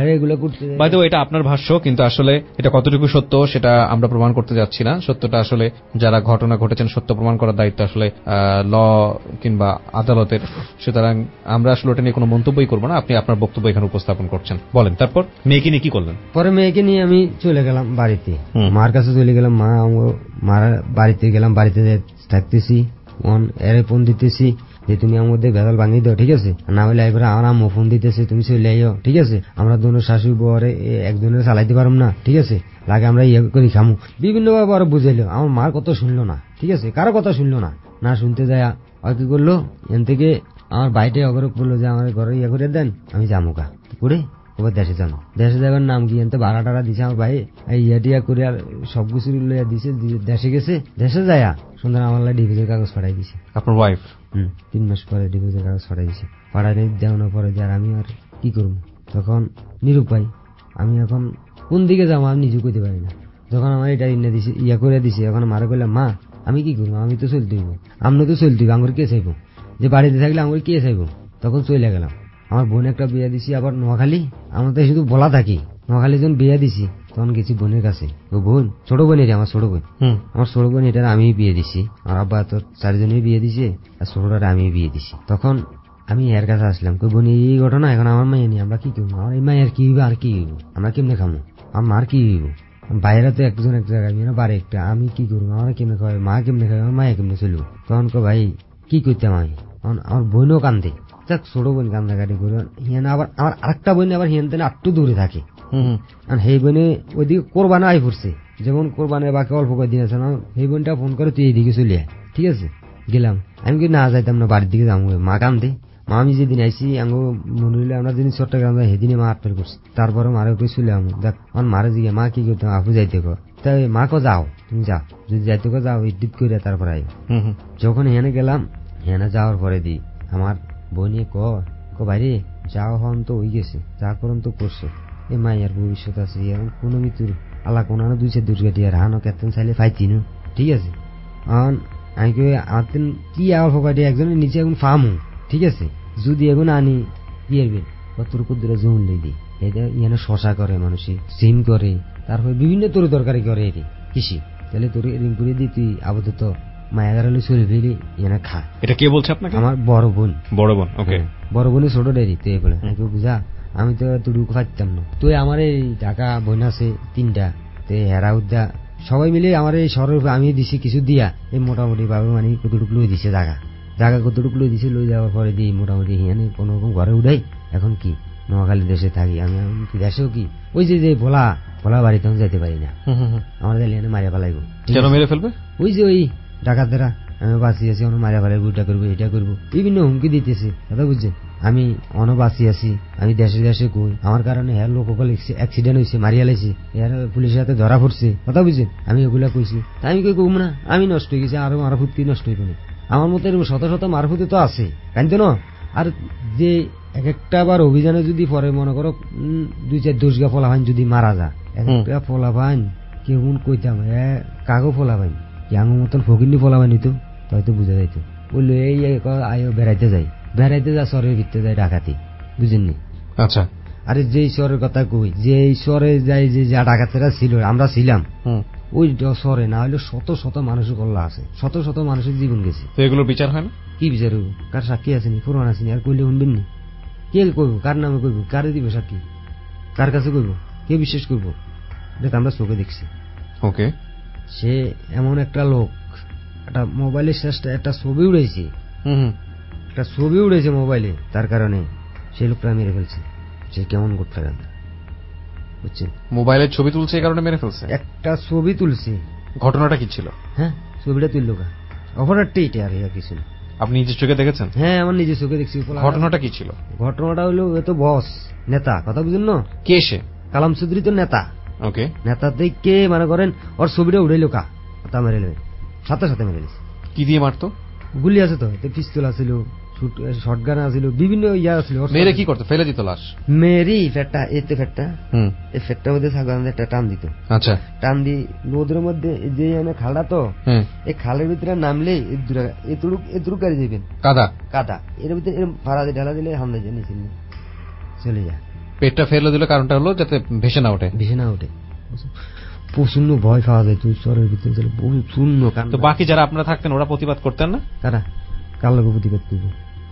এটা আপনার ভাষ্য কিন্তু আসলে এটা কতটুকু সত্য সেটা আমরা প্রমাণ করতে যাচ্ছি না সত্যটা আসলে যারা ঘটনা ঘটেছেন সত্য প্রমাণ করার দায়িত্ব আসলে ল কিংবা আদালতের সুতরাং আমরা আসলে ওটা নিয়ে কোনো মন্তব্যই করবো না আপনি আপনার বক্তব্য এখানে উপস্থাপন করছেন বলেন তারপর মেয়েকে নিয়ে কি করলেন পরে মেয়েকে নিয়ে আমি চলে গেলাম বাড়িতে মার কাছে চলে গেলাম মা মার বাড়িতে গেলাম বাড়িতে থাকতেছি এর ফোন দিতেছি যে তুমি আমার মধ্যে ভেজাল ভাঙিয়ে দাও ঠিক আছে না হলে এবার আমার আম্মু ফোন দিতেছে তুমি চলে আইও ঠিক আছে আমরা দুনো শাশুড়ি বউরে একজনের চালাইতে পারবো না ঠিক আছে লাগে আমরা ইয়ে করি খামু বিভিন্ন ভাবে আরো বুঝাইলো আমার মার কথা শুনলো না ঠিক আছে কারো কথা শুনলো না না শুনতে যায় আর কি করলো এন থেকে আমার বাইরে অগর বললো যে আমার ঘরে ইয়ে করে দেন আমি যামুকা করে ওবার দেশে যাবো দেশে যাবার নাম কি এনতে ভাড়া টাড়া দিছে আমার ভাই ইয়া টিয়া করে আর সবকিছু লইয়া দিছে দেশে গেছে দেশে যায় সুন্দর আমার ডিভিজের কাগজ পাঠাই দিছে আপনার ওয়াইফ হম তিন মাস পরে ডিভিজের কাগজ পাঠাই দিছে পাঠাই দেওয়ানোর পরে যে আমি আর কি করবো তখন নিরুপায় আমি এখন কোন দিকে যাবো আমি নিজে কইতে পারি না যখন আমার এটা ইন্না দিছে ইয়া করে দিছে এখন মারা কইলাম মা আমি কি করবো আমি তো চলতে হইব আমি তো চলতে হইব আঙুর কে চাইবো যে বাড়িতে থাকলে আঙুর কে চাইবো তখন চলে গেলাম আমার বোন একটা বিয়া দিছি আবার নোয়াখালী আমার তো শুধু বলা থাকি নোয়াখালী যখন বিয়া দিছি তখন গেছি বোনের কাছে ও বোন ছোট বোন এটা আমার ছোট বোন আমার ছোট বোন এটা আমি বিয়ে দিছি আমার আব্বা তো চারজনের বিয়ে দিছে আর ছোটটা আমি বিয়ে দিছি তখন আমি এর কাছে আসলাম কই বোন এই ঘটনা এখন আমার মায়ের নিয়ে আমরা কি করবো আমার এই মায়ের কি হইব আর কি হইব আমরা কেমনে খামো আমার মার কি হইব বাইরে তো একজন এক জায়গায় বাড়ি একটা আমি কি করবো আমার কেমনে খাওয়াই মা কেমনে খাওয়াই আমার মায়ে কেমনে চলবো তখন কো ভাই কি করতাম আমি আমার বোনও কান্দে যাক ছোট বোন কান্দাকাটি করে হিয়ান আবার আমার আরেকটা বোন আবার হিয়ান তেন একটু দূরে থাকে আর সেই বোনে ওইদিকে কোরবানা আই পড়ছে যেমন কোরবানের বাকি অল্প কয়েকদিন আছে না সেই বোনটা ফোন করে তুই এইদিকে চলে আয় ঠিক আছে গেলাম আমি কি না যাইতাম না বাড়ির দিকে যাবো মা কান্দে মা আমি যেদিন আইসি আঙ্গো মনে হইলে আমরা যেদিন চট্টগ্রাম যাই সেদিনে মা আটপের করছি তারপরে মারে উঠে চলে আমি দেখ আমার মারে জিগে মা কি করতাম আপু যাইতে কো তাই মা কো যাও তুমি যাও যদি যাইতে কো যাও ইডিট করে তারপরে আই যখন এখানে গেলাম এখানে যাওয়ার পরে দি আমার বোনে ক কো বাইরে যাও হন তো হয়ে গেছে যা করুন তো করছো এই মায়ের ভবিষ্যৎ আছে এখন কোনো মৃত্যুর আল্লাহ কোনো দুই চার দুর্গাটি আর হানো কেতন চাইলে ফাইতি না ঠিক আছে আমি আমার কি অল্প কয়টি একজনের নিচে এখন ফার্মু ঠিক আছে যদি এখন আনি কি করবে কত কুদ্দুরা জমি লই দিই এটা ইয়ানে শশা করে মানুষে সিম করে তারপরে বিভিন্ন তরি তরকারি করে এটি কৃষি তাহলে তোর এরকম করে দিই তুই আপাতত মায়াগারালে চলে ফেলি ইয়ানে খা। এটা কে বলছে আপনাকে? আমার বড় বোন। বড় বোন, ওকে। বড় বোনের ছোট ডেরি তুই বলে নাকি বুঝা আমি তো তুড়ুকু খাইতাম না। তুই আমার এই ঢাকা বোন আছে তিনটা, তো হেরা উদ্যা সবাই মিলে আমার এই শহরের আমি দিছি কিছু দিয়া এই মোটামুটি ভাবে মানে কতটুক লই দিছে জায়গা জায়গা কতটুক লই দিছে, লই যাওয়ার পরে দিই মোটামুটি হিয়ানে কোন রকম ঘরে উঠাই। এখন কি নোয়াখালী দেশে থাকি আমি, দেশেও কি ওই যে যে ভোলা ভোলা বাড়িতে আমি যাইতে পারি না, আমার গালিয়ানে মারিয়া ফেলাইব। কেন মেরে ফেলবে? ওই যে ওই ডাকাতেরা আমি বাঁচি আছি অন মারিয়া ফেলাইব, এটা করবো এটা করবো বিভিন্ন হুমকি দিতেছে। কথা বুঝছেন? আমি অন বাঁচি আছি, আমি দেশে দেশে কই আমার কারণে হ্যার লোক অ্যাক্সিডেন্ট হয়েছে, মারিয়া লাইছে, এর পুলিশের হাতে ধরা পড়ছে। কথা বুঝছেন? আমি ওগুলা কইছি, আমি কই কম না আমি নষ্ট হয়ে গেছি, আরো মারফুতি নষ্ট হইব না। আমার মতো এরকম শত শত মারফুতি তো আছে জানতো না। আর যে এক একটা বার অভিযানে যদি পরে মনে করো দুই চার দশ গা ফলা ভাইন যদি মারা যা, একটা ফলা ভাইন কেমন কইতাম কাগো ফলা ভাইন কি আমার মতন ফকিনি ফলা ভাইনি তো হয়তো বুঝা যাইতো। বললো এই আয়ো বেড়াইতে যাই, বেড়াইতে যা শহরের ভিতরে যাই ডাকাতি, বুঝেননি? আচ্ছা। আরে যে শহরের কথা কই, যে শহরে যাই যে যা ডাকাতেরা ছিল আমরা ছিলাম ওই শহরে না হইলে শত শত মানুষের কল্লা আছে, শত শত মানুষের জীবন গেছে। তো এগুলো বিচার হয় না? কি বিচার হইব? কার সাক্ষী আসেনি, পুরান আসেনি, আর কইলে শুনবেন নি? কে কইব? কার নামে কইব? কারে দিব সাক্ষী? কার কাছে কইব? কে বিশ্বাস করবো? এটা আমরা চোখে দেখছি। ওকে। সে এমন একটা লোক, একটা মোবাইলের শেষটা একটা ছবি উড়েছে, একটা ছবি উড়েছে মোবাইলে, তার কারণে সেই লোকটা মেরে ফেলছে। সে কেমন করতে পারে বুঝছেন? মোবাইলের ছবি তুলছে এই কারণে মেরে ফেলছে। একটা ছবি তুলছে। ঘটনাটা কি ছিল? হ্যাঁ ছবিটা তুললো কা অপরাধটা এটা আর কিছু না। আপনি নিজের চোখে দেখেছেন? হ্যাঁ আমার নিজের চোখে দেখছি। ঘটনাটা কি ছিল? ঘটনাটা হলো এ তো বস নেতা, কথা বুঝুন না? কে সে? কালাম চৌধুরী তো নেতা। ওকে। নেতা থেকে মনে করেন ওর ছবিটা উড়াইলো কা কথা মেরে নেবে, সাথে সাথে মেরে দিচ্ছে। কি দিয়ে মারতো? গুলি আছে তো, পিস্তল আছিল, শটগান আছিল, বিভিন্ন ইয়া আছিল। মেরে কি করতো? ফেলে দিত লাশ? মেরি ফেটটা এতে ফেটটা এই ফেটটার মধ্যে ছাগল একটা টান দিত। আচ্ছা। টান দি নদীর মধ্যে যে খালটা তো এই খালের ভিতরে নামলে এতটুক এতটুক গাড়ি যাবেন কাদা কাদা এর ভিতরে ভাড়া দিয়ে ঢালা দিলে হামলা যায় নিচে চলে যায়। পেটটা ফেলে দিলে কারণটা হলো যাতে ভেসে না ওঠে। ভেসে না ওঠে। প্রচন্ড ভয় পাওয়া যায় তুই শহরের ভিতরে চলে শূন্য। তো বাকি যারা আপনারা থাকতেন ওরা প্রতিবাদ করতেন না? কারা? কার লোক প্রতিবাদ করবো?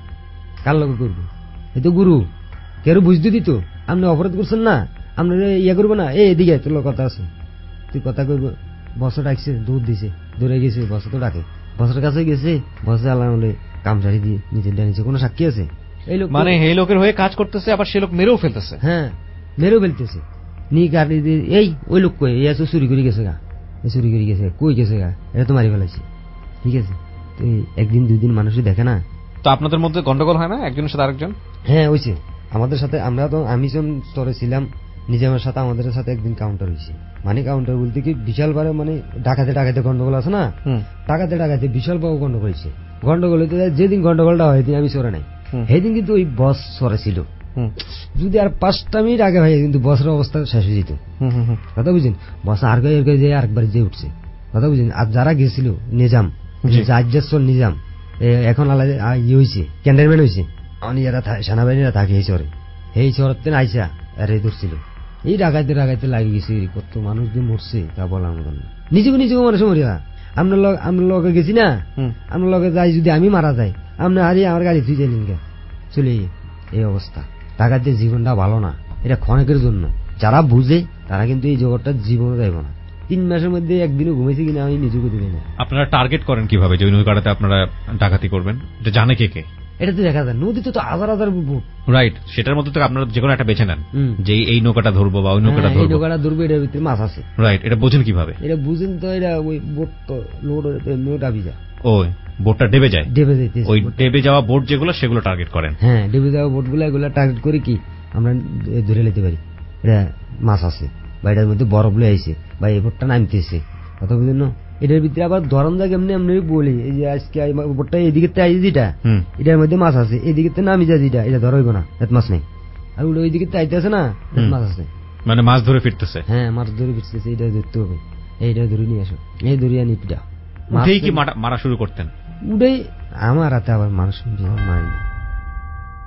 কার লোক করবো? এই তো গুরু কেউ বুঝতে দিত আপনি অপরাধ করছেন না, আমরা ইয়ে করবো না, এই এদিকে তোর কথা আছে তুই কথা কইব। বছর ডাকছে দুধ দিছে, দৌড়ে গেছে, বছর তো ডাকে, বছরের কাছে গেছে, বছর আল্লাহ বলে কামচারি দিয়ে নিজের ডানিছে। কোনো সাক্ষী আছে? এই লোক মানে এই লোকের হয়ে কাজ করতেছে, আবার সে লোক মেরেও ফেলতেছে। হ্যাঁ মেরেও ফেলতেছে। নি গাড়ি দিয়ে এই ওই লোক কই এই চুরি করে গেছে গা, চুরি করে গেছে, কই গেছে গা, এটা তো মারি ফেলাইছে। ঠিক আছে, তুই একদিন দুই দিন মানুষই দেখে না। তো আপনাদের মধ্যে গন্ডগোল হয় না একজনের সাথে আরেকজন? হ্যাঁ হয়েছে আমাদের সাথে। আমরা তো আমি যখন স্তরে ছিলাম নিজামের সাথে আমাদের সাথে একদিন কাউন্টার হয়েছে। মানে কাউন্টার বলতে কি বিশাল বড় মানে ডাকাতে ডাকাতে গন্ডগোল আছে না, ডাকাতে ডাকাতে বিশাল বড় গন্ডগোল হয়েছে। গন্ডগোল হইতে যেদিন গন্ডগোলটা হয় আমি সরে নাই, সেদিন কিন্তু ওই বস সরে ছিল। যদি আর পাঁচটা মিনিট আগে হয় কিন্তু বসের অবস্থা শেষ হয়ে যেত। কথা বুঝছেন? বস আর যে আরেকবার যে উঠছে। কথা বুঝছেন? আর যারা গেছিল নিজাম জাজ্জাসল নিজাম এখন ইয়ে হয়েছে ক্যান্টনমেন্ট হয়েছে, এরা সেনাবাহিনীরা থাকে এই শহরে। এই শহর আইসা আর এই ধরছিল এই ডাকাইতে ডাকাইতে লাগে গেছে। কত মানুষ যে মরছে তা বলার মতন না। নিজেকে নিজেকে মানুষ মরিয়া আমরা আমরা লগে গেছি না, আমরা লগে যাই যদি আমি মারা যাই আমরা হারিয়ে আমার গাড়ি ধুই যাইলেন কে চলে এই অবস্থা। ডাকাতদের জীবনটা ভালো না, এটা ক্ষণিকের জন্য। যারা বুঝে তারা কিন্তু এই জগৎটার জীবনও যাইব না। তিন মাসের মধ্যে একদিনও ঘুমেছি কিনা আমি নিজেকে দিবি না। আপনারা টার্গেট করেন কিভাবে যে ওই নৌকাটাতে আপনারা ডাকাতি করবেন? এটা জানে কে কে? এটা তো দেখা যায় নদীতে তো হাজার হাজার বুট। রাইট, সেটার মধ্যে থেকে আপনারা যে কোনো একটা বেছে নেন যে এই নৌকাটা ধরবো বা ওই নৌকাটা ধরবো। নৌকাটা ধরবো, এটার ভিতরে মাছ আছে। রাইট, এটা বোঝেন কিভাবে? এটা বুঝেন তো এটা ওই বোট তো লোড ডাবি যায়। ওই বোটটা ডেবে যায়, ডেবে যাইতে ওই ডেবে যাওয়া বোট যেগুলো সেগুলো টার্গেট করেন। হ্যাঁ ডেবে যাওয়া বোট গুলো এগুলো টার্গেট করে কি আমরা ধরে নিতে পারি এটা মাছ আছে বা এটার মধ্যে বরফ লয়ে আইছে বা এই বোটটা নামতেছে। কথা বুঝলেন না? এটার ভিতরে আবার ধরন যায় এমনি এমনি বলি এই যে আজকে বোটটা এদিকে আইছে যেটা এটার মধ্যে মাছ আছে, এদিকে নামি যায় যেটা এটা ধরইব না, এত মাছ নেই। আর ওটা ওই দিকে আইতেছে না মাছ আছে, মানে মাছ ধরে ফিরতেছে। হ্যাঁ মাছ ধরে ফিরতেছে, এটা ধরতে হবে, এইটা ধরে নিয়ে আসো, এই ধরিয়া নি পিটা উঠেই কি মারা শুরু করতেন? উঠেই আমার হাতে আবার মানুষ মারি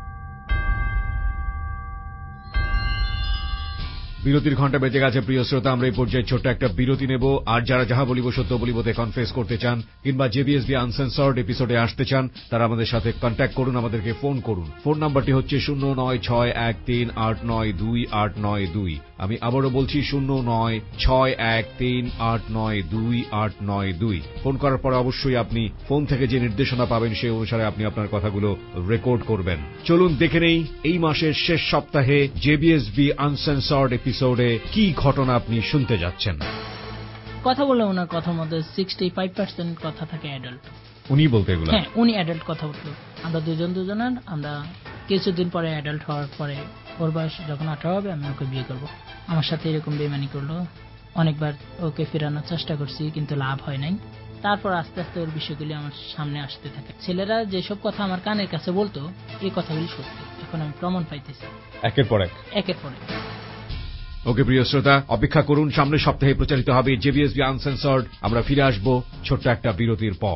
বিরতির ঘন্টা বেজে গেছে। প্রিয় শ্রোতা, আমরা এই পর্যায়ে ছোট্ট একটা বিরতি নেব। আর যারা যাহা বলিব সত্য বলিবতে কনফেস করতে চান কিংবা জেবিএসবি আনসেন্সর্ড এপিসোডে আসতে চান, তারা আমাদের সাথে কন্ট্যাক্ট করুন, আমাদেরকে ফোন করুন। ফোন নাম্বারটি হচ্ছে শূন্য নয় ছয় এক তিন আট নয় দুই আট নয় দুই। আমি আবারও বলছি শূন্য নয় ছয় এক তিন আট নয় দুই আট নয় দুই। ফোন করার পর অবশ্যই আপনি ফোন থেকে যে নির্দেশনা পাবেন সেই অনুসারে আপনি আপনার কথাগুলো রেকর্ড করবেন। চলুন দেখে নেই এই মাসের শেষ সপ্তাহে জেবিএসবি আনসেন্সর্ড এপিসোডে কি ঘটনা আপনি শুনতে যাচ্ছেন। কথা বলে ওনার কথার মধ্যে সিক্সটি ফাইভ পার্সেন্ট কথা থাকে অ্যাডাল্ট। উনি বলতে এগুলো? হ্যাঁ, উনি অ্যাডাল্ট কথা বলতো। আমরা দুজন দুজনের আমরা কিছুদিন পরে অ্যাডাল্ট হওয়ার পরে ওর বয়স যখন আঠারো হবে আমি ওকে বিয়ে করব। আমার সাথে এরকম বেমানি করলো। অনেকবার ওকে ফেরানোর চেষ্টা করছি, কিন্তু লাভ হয় নাই। তারপর আস্তে আস্তে ওর বিষয়গুলি আমার সামনে আসতে থাকে। ছেলেরা যেসব কথা আমার কানের কাছে বলতো এই কথাগুলি সত্যি, এখন আমি প্রমাণ পাইতেছি একের পর এক একের পর এক। ওকে প্রিয় শ্রোতা, অপেক্ষা করুন, সামনের সপ্তাহে প্রচারিত হবে জেবিএসবি আনসেন্সর্ড। আমরা ফিরে আসব ছোট্ট একটা বিরতির পর।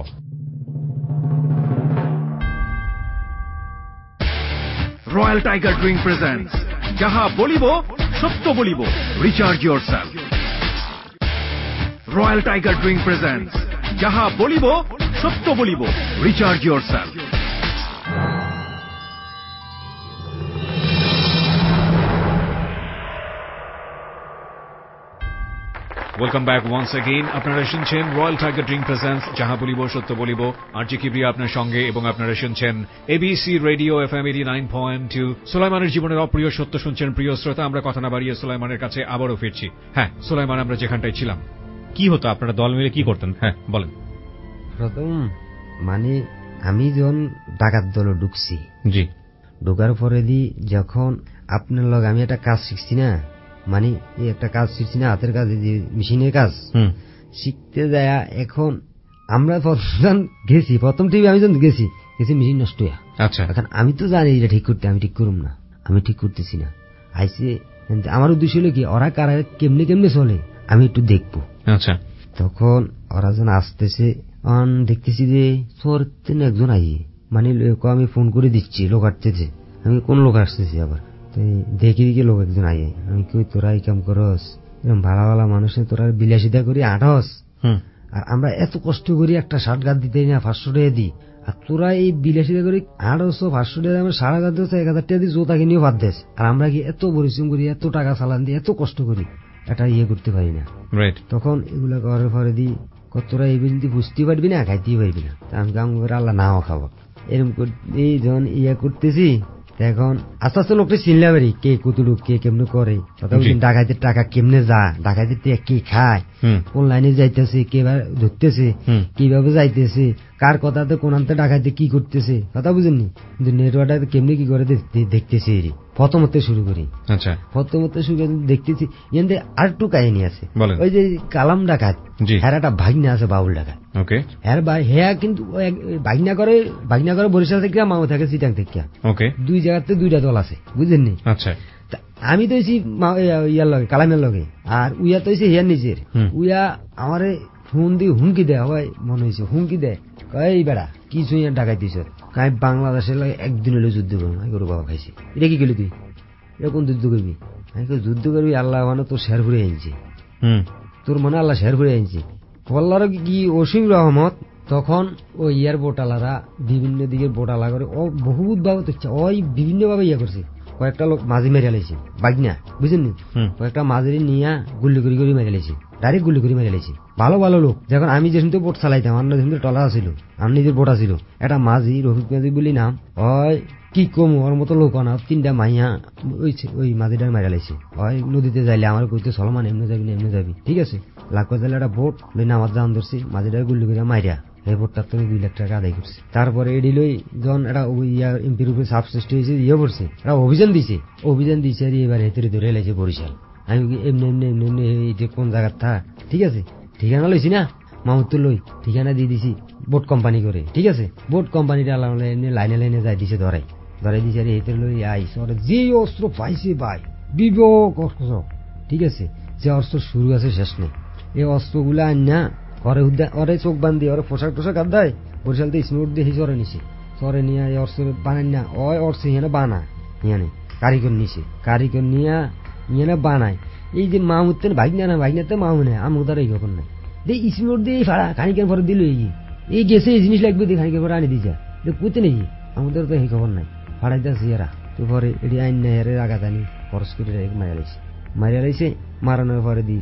রয়্যাল টাইগার ড্রিঙ্ক প্রেজেন্টস যাহা বলিব সত্য বলিব, recharge yourself. Royal tiger drink presents যাহা বলিব সত্য বলিব, recharge yourself. Welcome back once again. আপনারা শুনছেন রয়্যাল টাইগার ড্রিঙ্ক প্রেজেন্টস যাহা বলিব সত্য বলিব। আরজি কিবরিয়া আপনার সঙ্গে, এবং আপনারা শুনছেন ABC radio FM eighty nine point two. সুলাইমানের জীবনের অপ্রিয় সত্য শুনছেন প্রিয় শ্রোতা। আমরা কথা না বাড়িয়ে সুলাইমানের কাছে আবারও ফিরছি। হ্যাঁ সুলাইমান, আমরা যেখানটায় ছিলাম, কি হতো আপনারা দল মিলে কি করতেন? হ্যাঁ বলেন। প্রথম মানে আমি যখন ডাকাত দলে ঢুকছি, জি, ঢোকার পরে দি যখন আপনার লগ আমি একটা কাজ শিখছি না, মানে এই একটা কাজ শিখছি না, হাতের কাজ, যে মেশিনের কাজ শিখতে যায়। এখন আমরা প্রথম গেছি, প্রথম টিভি আমি যখন গেছি গেছি মেশিন নষ্ট হইয়া। আচ্ছা, এখন আমি তো জানি এটা ঠিক করতে, আমি ঠিক করুম না, আমি ঠিক করতেছি না। আইসে আমার উদ্দেশ্য হলো কি, ওরা কারা কেমনে কেমনে চলে আমি একটু দেখবো। আচ্ছা, তখন ওরা যখন আসতেছে দেখতেছি যে তোর একজন আইয়ে, মানে আমি ফোন করে দিচ্ছি লোক আসতেছে, আমি কোন লোক আসতেছি, আবার দেখি দিকে লোক একজন আইয়ে। আমি কই তোরা এই কাম করস, এরকম ভালো ভালো মানুষের তোরা বিলাসিতা করি আঠস, আর আমরা এত কষ্ট করি একটা শার্ট গাদ দিতে না পাঁচশো টাকা দিই, আর তোরা এই বিলাসিতা করি আটশো পাঁচশো টাকা আমরা সারা গাদ দিচ্ছে এক হাজার টাকা দিয়ে জোতা কিনেও বাদ দেশ, আর আমরা কি এত পরিশ্রম করি, এত টাকা চালান দিই, এত কষ্ট করি, এটা ইয়ে করতে পারি না। তখন এগুলা করার পরে দিই তোরা এই পর্যন্ত বুঝতে পারবি না, খাইতেই পারবি না, আমি কাম করে আল্লাহ নাও খাবো এরকম এই যখন ইয়া করতেছি। এখন আস্তে আস্তে লোকটা চিনলাম আর কে কতটুক কে কেমনে করে, ডাকাইতের টাকা কেমনে যা, ডাকাইতের টাকা কে খায়, কোন লাইনে যাইতেছে, কে ধরতেছে, কিভাবে যাইতেছে, কার কথাতে কোনাতে ডাকাইতে কি করতেছে, কথা বুঝেননি, কিন্তু নেটওয়ার্কটা কেমনে কি করে দেখতেছি। প্রথমত শুরু করি, আচ্ছা প্রথমত শুরু করে দেখতেছি এতে আর একটু কাহিনী আছে। ওই যে কালাম ডাকাত, হ্যাঁ একটা ভাগনা আছে বাউল ডাকাত, হ্যাঁ ভাই হ্যাঁ, কিন্তু ভাগনা করে ভাগনা করে বরিশাল থেকে, মামা থাকে চিটাং থেকে, দুই জায়গাতে দুইটা দল আছে বুঝলেননি। আচ্ছা, আমি তো হয়েছি ইয়ার লগে কালামের লগে, আর উইয়া তো হয়েছে হিয়ার নিজের। উইয়া আমারে ফোন দিয়ে হুমকি দেয়, হয় মনে হয়েছে হুমকি দেয়, এই বেড়া কিছু ডাকাই দিছ, আমি বাংলাদেশের লাগে একদিন হলে যুদ্ধ করবো, আমি করবো বাবা খাইছে। এটা কি গেলি তুই, এটা কোন যুদ্ধ করবি? আমি যুদ্ধ করবি আল্লাহ মানে তোর শের ঘুরে আনছে, তোর মনে আল্লাহ শের ঘুরে আনছে। বললার কি অসীম রহমত, তখন ওই ইয়ার বোটালারা বিভিন্ন দিকের বোটালা করে, ও বহুত ভাবে দেখছে, ওই বিভিন্ন ভাবে ইয়ে করছে। কয়েকটা লোক মাঝি মেরে লাইছে বাগনা, বুঝলেন, কয়েকটা মাঝিরি নিয়ে গুল্লি করি করে মেরে লাইছে, ডাইরেক্ট গুল্লি করে মেরে লাইছে। ভালো ভালো লোক, যখন আমি যে বোট চালাইতাম, আমার যেহেতু টলা ছিল, আমার নিজের বোট ছিল, একটা মাঝি রফিক মাঝি বলি নাম, ওই কি কম ওর মতো লোক না, তিনটা মাইয়া ওই ওই মাঝিটার মেরে লাইছে। ওই নদীতে যাইলে আমার কইতে সলমান এমনি যাবি না এমনি যাবি, ঠিক আছে, লাখ যাইলে একটা বোট লই নামাজ যাওয়ান ধরছি, মাঝিটার গুল্লি করে মাইরা এই বোটটার তুমি দুই লাখ টাকা আদায় করছে। তারপরে এডিলই যখন একটা এমপির উপরে সাব সৃষ্টি হয়েছে, ইয়ে করছে, একটা অভিযান দিছে, অভিযান দিছে আর এবার হেতরে ধরে লাইছে বরিশাল। আমি এমনি এমনি এমনি এমনি এইটা কোন জায়গার থা, ঠিক আছে, ঠিকানা লইছি না মামুর তো লই, ঠিকানা দিয়ে দিছি বোট কোম্পানি করে, ঠিক আছে, বোট কোম্পানিটা লাইনে লাইনে যাই দিছে, ধরাই ধরাই দিছে আর হেতরে লই আইস, ওরা যে অস্ত্র পাইছে ভাই বিবেক অস্ত্র, ঠিক আছে, যে অস্ত্র শুরু আছে শেষ নেই, এই অস্ত্রগুলা আন্না ওরে ওরে চোখ বান্ধি ওরে পোশাক টোশাক আর দেয়, বরিশাল দিয়ে স্নোট দিয়ে চরে নিছে, চরে নিয়ে অস্ত্র বানাই না, ওই অর্থ ইয়ে বানায়, ইয়ানে কারিগর নিছে, কারিগর নিয়ে ইয়ে বানায়, এই যে মামুতে ভাগনা না ভাগনাতে মামু নেই আমি তার এই খবর নাই এই ইসমোর দিয়ে ফাড়া খানিকের পরে দিল এই এই গেছে এই জিনিস লাগবে দিয়ে খানিকের পরে আনি দিয়ে যা কুতে নেই আমাদের তো এই খবর নাই ফাড়াই যাচ্ছি এরা তো পরে এটি আইন নেই এর আগা জানি খরচ করে মারিয়া লাইছে মারিয়া লাইছে মারানোর পরে দি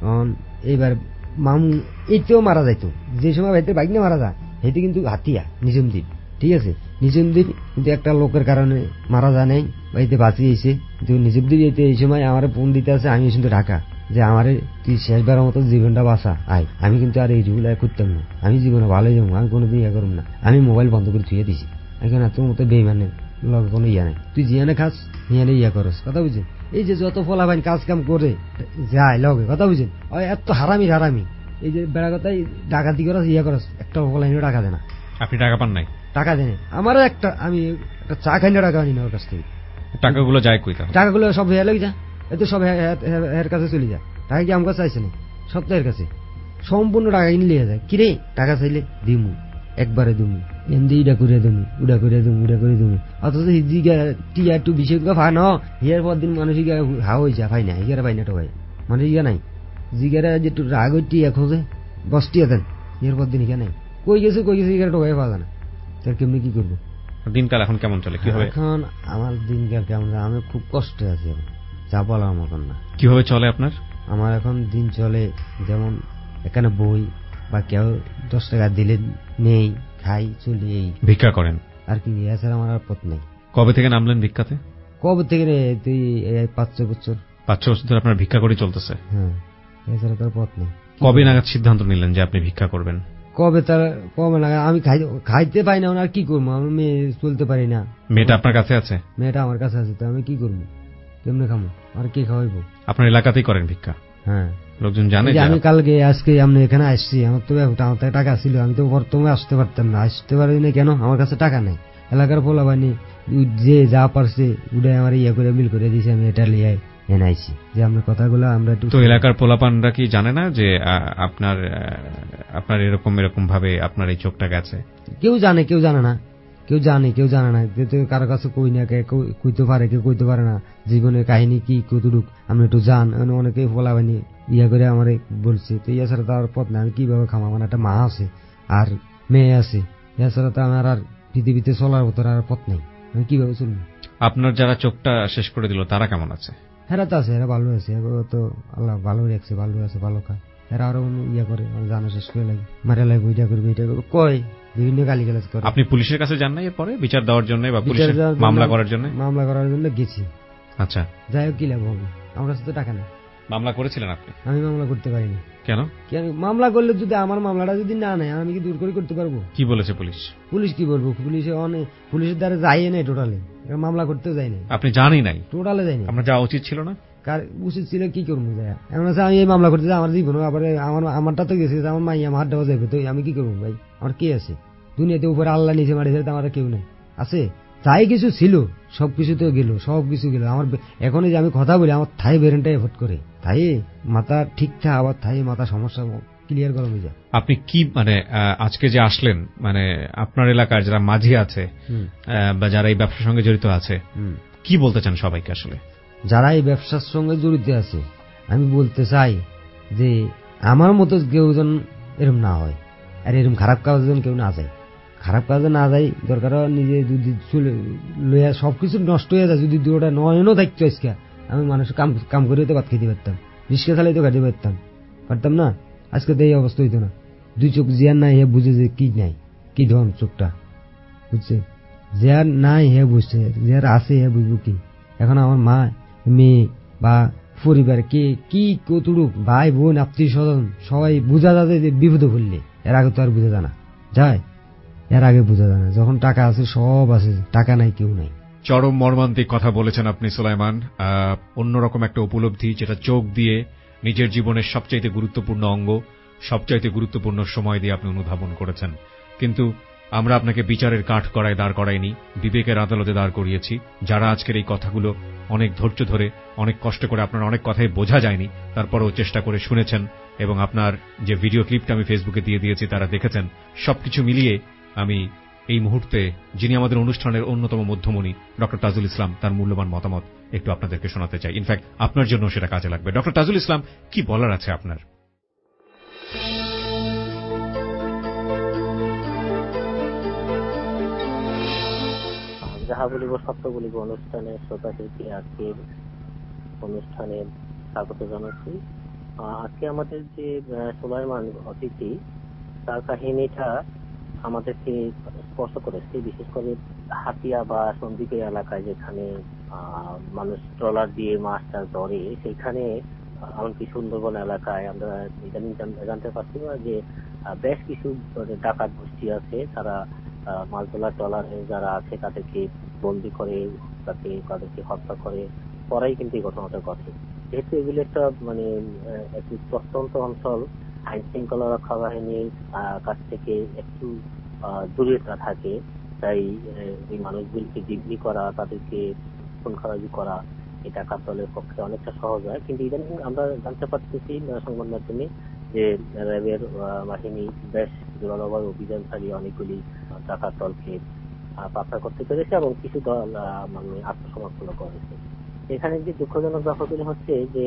এইবার মামু এইতেও মারা যাইতো যে সময় ভাইতে ভাগনা মারা যায় সেটি কিন্তু হাতিয়া নিজম দ্বীপ ঠিক আছে নিজম দ্বীপ কিন্তু একটা লোকের কারণে মারা যায় নাই বাড়িতে বাঁচিয়েছে কিন্তু নিজম দ্বীপ এই সময় আমার ফোন দিতে আছে আমি কিন্তু ঢাকা যে আমার তুই শেষবারের মতো জীবনটা বাঁচা আয় আমি কিন্তু আর এই যুগুলো করতাম না আমি জীবনে ভালোই যাবো আমি কোনোদিন ইয়া করব না আমি মোবাইল বন্ধ করে ধুয়ে দিছি এখন তোর মতো বেইমানের লগে কোনো ইয়া নাই তুই জিয়ানে খাস হিয়ানে ইয়া করস কথা বুঝছেন এই যে যত ফলাফাইন কাজ কাম করে যায় লগে কথা বুঝছেন এত হারামি হারামি এই যে বেড়া কথাই ডাকাতি করস ইয়া করস একটা ফলাইনও টাকা দেয় না আপনি টাকা পান নাই টাকা দেয় আমারও একটা আমি একটা চা খাই না টাকা আনি না ওর কাছ থেকে টাকাগুলো যায় কই টাকাগুলো সব হেয়া লেগে যায় এত সব এর কাছে চলে যায় টাকা কি আমার কাছে চাইছে না সপ্তাহের কাছে সম্পূর্ণ টাকা কিনে লিয়ে যায় কিরে টাকা চাইলে দিমু একবারে দিমু এমনি ইডা করে দিমু উডা করে দিমু উডা করে দিমু অথচ জিগা টিয়া একটু বিশেষ ফা ন হিয়ার পর দিন মানুষ হা হয়ে যায় ফাই না হিয়ার পাই না টোকাই মানুষ ইয়া নাই জিগারা যে রাগ টিয়া খোঁজে বসটিয়া দেন হিয়ার পর দিন ইয়া নাই কই গেছে কই গেছে জিগারা টোকাই পাওয়া যায় না তার কেমনি কি করবো দিনকাল এখন কেমন চলে কিভাবে এখন আমার দিনকাল কেমন আমি খুব কষ্টে আছি এখন যা বলার মতন না কিভাবে চলে আপনার আমার এখন দিন চলে যেমন এখানে বই বা কেউ দশ টাকা দিলে নেই খাই চলি এই ভিক্ষা করেন আর কি এছাড়া আমার আর পথ নেই কবে থেকে নামলেন ভিক্ষাতে কবে থেকে রে তুই পাঁচ ছয় বছর পাঁচ ছয় বছর ধরে আপনার ভিক্ষা করে চলতেছে হ্যাঁ এছাড়া তার পথ নেই কবে নাগাদ সিদ্ধান্ত নিলেন যে আপনি ভিক্ষা করবেন কবে তার কবে নাগাদ আমি খাইতে পাই না আর কি করবো আমি মেয়ে চলতে পারি না মেয়েটা আপনার কাছে আছে মেয়েটা আমার কাছে আছে তো আমি কি করবো কেমনে খামো আর কে খাওয়াইবো আপনার এলাকাতেই করেন ভিক্ষা হ্যাঁ লোকজন জানে আমি কালকে আজকে আমি এখানে আসছি আমার তো আমার টাকা ছিল আমি তো বর্তমানে আসতে পারতাম না আসতে পারি না কেন আমার কাছে টাকা নেই এলাকার পোলা বানি যে যা পারছে উড়ে আমার ইয়ে করে মিল করে দিয়েছে আমি এটা লিয়ে এনে আইছি যে আপনার কথাগুলো আমরা একটু তো এলাকার পোলাপানরা কি জানে না যে আপনার আপনার এরকম এরকম ভাবে আপনার এই চোখটা গেছে কেউ জানে কেউ জানে না কেউ জানে কেউ জানে না কারো কাছে কই না কে কইতে পারে কেউ কইতে পারে না জীবনের কাহিনী কি কতটুক আমি একটু জান অনেকে পোলা বানি ইয়া করে আমার বলছে তো ইয়া ছাড়া তো আর পথ না আমি কিভাবে খামা আমার একটা মা আছে আর মেয়ে আছে ইয়া ছাড়া তো আমার আর পৃথিবীতে চলার মতো আর পথ নেই আমি কিভাবে চলবো আপনার যারা চোখটা শেষ করে দিল তারা কেমন আছে এরা তো আছে এরা ভালো আছে তো আল্লাহ ভালো রাখছে ভালো আছে ভালো খায় এরা আরো ইয়া করে জানা শেষ করে লাগে মারা লাগবে এটা করবে এটা করবে কয় বিভিন্ন গালি গালাজ করে আপনি পুলিশের কাছে যান না এরপরে বিচার দেওয়ার জন্য বা পুলিশের মামলা করার জন্য মামলা করার জন্য গেছি আচ্ছা যাই হোক কি লাভ হবে আমার কাছে তো টাকা নেই মামলা করেছিলেন আপনি আমি মামলা করতে পারিনি কেন মামলা করলে যদি আমার মামলাটা যদি না নেয় আমি কি দূর করে করতে পারবো কি বলেছে পুলিশ পুলিশ কি বলবো পুলিশে অনেক পুলিশের দ্বারা যাই নাই টোটালি মামলা করতেও যাই নাই আপনি জানি নাই টোটালে যাই নাই আপনার যাওয়া উচিত ছিল না কার উচিত ছিল কি করবো যায় এমন আছে আমি এই মামলা করতে যাই আমার জীবন আবার আমার আমারটা তো গেছে আমার মাইয়া আমার দেওয়া যাবে তো আমি কি করবো ভাই আমার কে আছে দুনিয়াতে উপরে আল্লাহ নিচে মারি যায় আমার কেউ নেই আছে তাই কিছু ছিল সবকিছু তো গেল সবকিছু গেল আমার এখন যে আমি কথা বলি আমার থাই বেরেনটা এফোর্ট করে তাই মাথা ঠিকঠাক আবার থাই মাথা সমস্যা ক্লিয়ার করা হয়ে যায় আপনি কি মানে আজকে যে আসলেন মানে আপনার এলাকার যারা মাঝি আছে বা যারা এই ব্যবসার সঙ্গে জড়িত আছে কি বলতে চান সবাইকে আসলে যারা এই ব্যবসার সঙ্গে জড়িত আছে আমি বলতে চাই যে আমার মতো কেউ যেন এরকম না হয় আর এরকম খারাপ কাজ যেন কেউ না যায় খারাপ কাজে না যাই দরকার নিজে যদি লইয়া সবকিছু নষ্ট হয়ে যায় যদি দুটা নয়নও থাকতো আজকে আমি মানুষ কাম কাম করে তো ভাত খেতে পারতাম রিক্সা চালাই তো খাইতে পারতাম পারতাম না আজকে তো এই অবস্থা হইতো না দুই চোখ জিয়ার নাই হে বুঝে যে কি নাই কি ধরন চোখটা বুঝছে যার নাই হে বুঝছে যার আছে হে বুঝবো কি এখন আমার মা মেয়ে বা পরিবার কে কি কতটুক ভাই বোন আত্মীয় স্বজন সবাই বোঝা যাবে যে বিপদে পড়লে এর আগে তো আর বোঝা জানা যায় এর আগে বোঝা যায় না যখন টাকা আছে সব আছে টাকা নাই কেউ নাই চরম মর্মান্তিক কথা বলেছেন আপনি সুলাইমান অন্যরকম একটা উপলব্ধি যেটা চোখ দিয়ে নিজের জীবনের সবচাইতে গুরুত্বপূর্ণ অঙ্গ সবচাইতে গুরুত্বপূর্ণ সময় দিয়ে আপনি অনুধাবন করেছেন কিন্তু আমরা আপনাকে বিচারের কাঠ করায় দাঁড় করাইনি বিবেকের আদালতে দাঁড় করিয়েছি যারা আজকের এই কথাগুলো অনেক ধৈর্য ধরে অনেক কষ্ট করে আপনার অনেক কথাই বোঝা যায়নি তারপরেও চেষ্টা করে শুনেছেন এবং আপনার যে ভিডিও ক্লিপটা আমি ফেসবুকে দিয়ে দিয়েছি তারা দেখেছেন সবকিছু মিলিয়ে আমি এই মুহূর্তে যিনি আমাদের অনুষ্ঠানের অন্যতম মধ্যমণি ডক্টর তাজুল ইসলাম তার মূল্যবান মতামত একটু আপনাদেরকে শোনাতে চাই। ইনফ্যাক্ট আপনার জন্য সেটা কাজে লাগবে। ডক্টর তাজুল ইসলাম, কি বলার আছে আপনার? যাহা বলিব সত্য বলিব অনুষ্ঠানের শ্রোতাদেরকে আজকের অনুষ্ঠানে স্বাগত জানাচ্ছি। আজকে আমাদের যে সুলাইমান অতিথি, তার কাহিনীটা আমাদেরকে স্পর্শ করেছে, বিশেষ করে হাতিয়া বা সন্দ্বীপের এলাকায় যেখানে মানুষ ট্রলার দিয়ে মাছ চাষ ধরে, সেখানে এমনকি সুন্দরবন এলাকায় আমরা ইদানিং জানতে পারছি যে বেশ কিছু ডাকাত গোষ্ঠী আছে, তারা মাছ ধরা ট্রলারে যারা আছে তাদেরকে বন্দি করে, তাকে তাদেরকে হত্যা করে পরেই কিন্তু এই ঘটনাটা ঘটে। যেহেতু এগুলো একটা মানে একটি প্রত্যন্ত অঞ্চল, আইন শৃঙ্খলা রক্ষা বাহিনীর কাছ থেকে একটু দূরে থাকে, তাই এই মানুষগুলিকে জিম্মি করা, তাদেরকে খুন খারাপি করা এই ডাকাত দলের পক্ষে অনেকটা সহজ হয়। কিন্তু ইদানিং আমরা জানতে পারতেছি সংবাদ মাধ্যমে যে র্যাবের বাহিনী বেশ জোরালোভাবে অভিযান চালিয়ে অনেকগুলি ডাকাত দলকে পাকড়াও করতে পেরেছে এবং কিছু দল মানে আত্মসমর্পণ করেছে। এখানে যে দুঃখজনক ব্যাপারগুলো হচ্ছে যে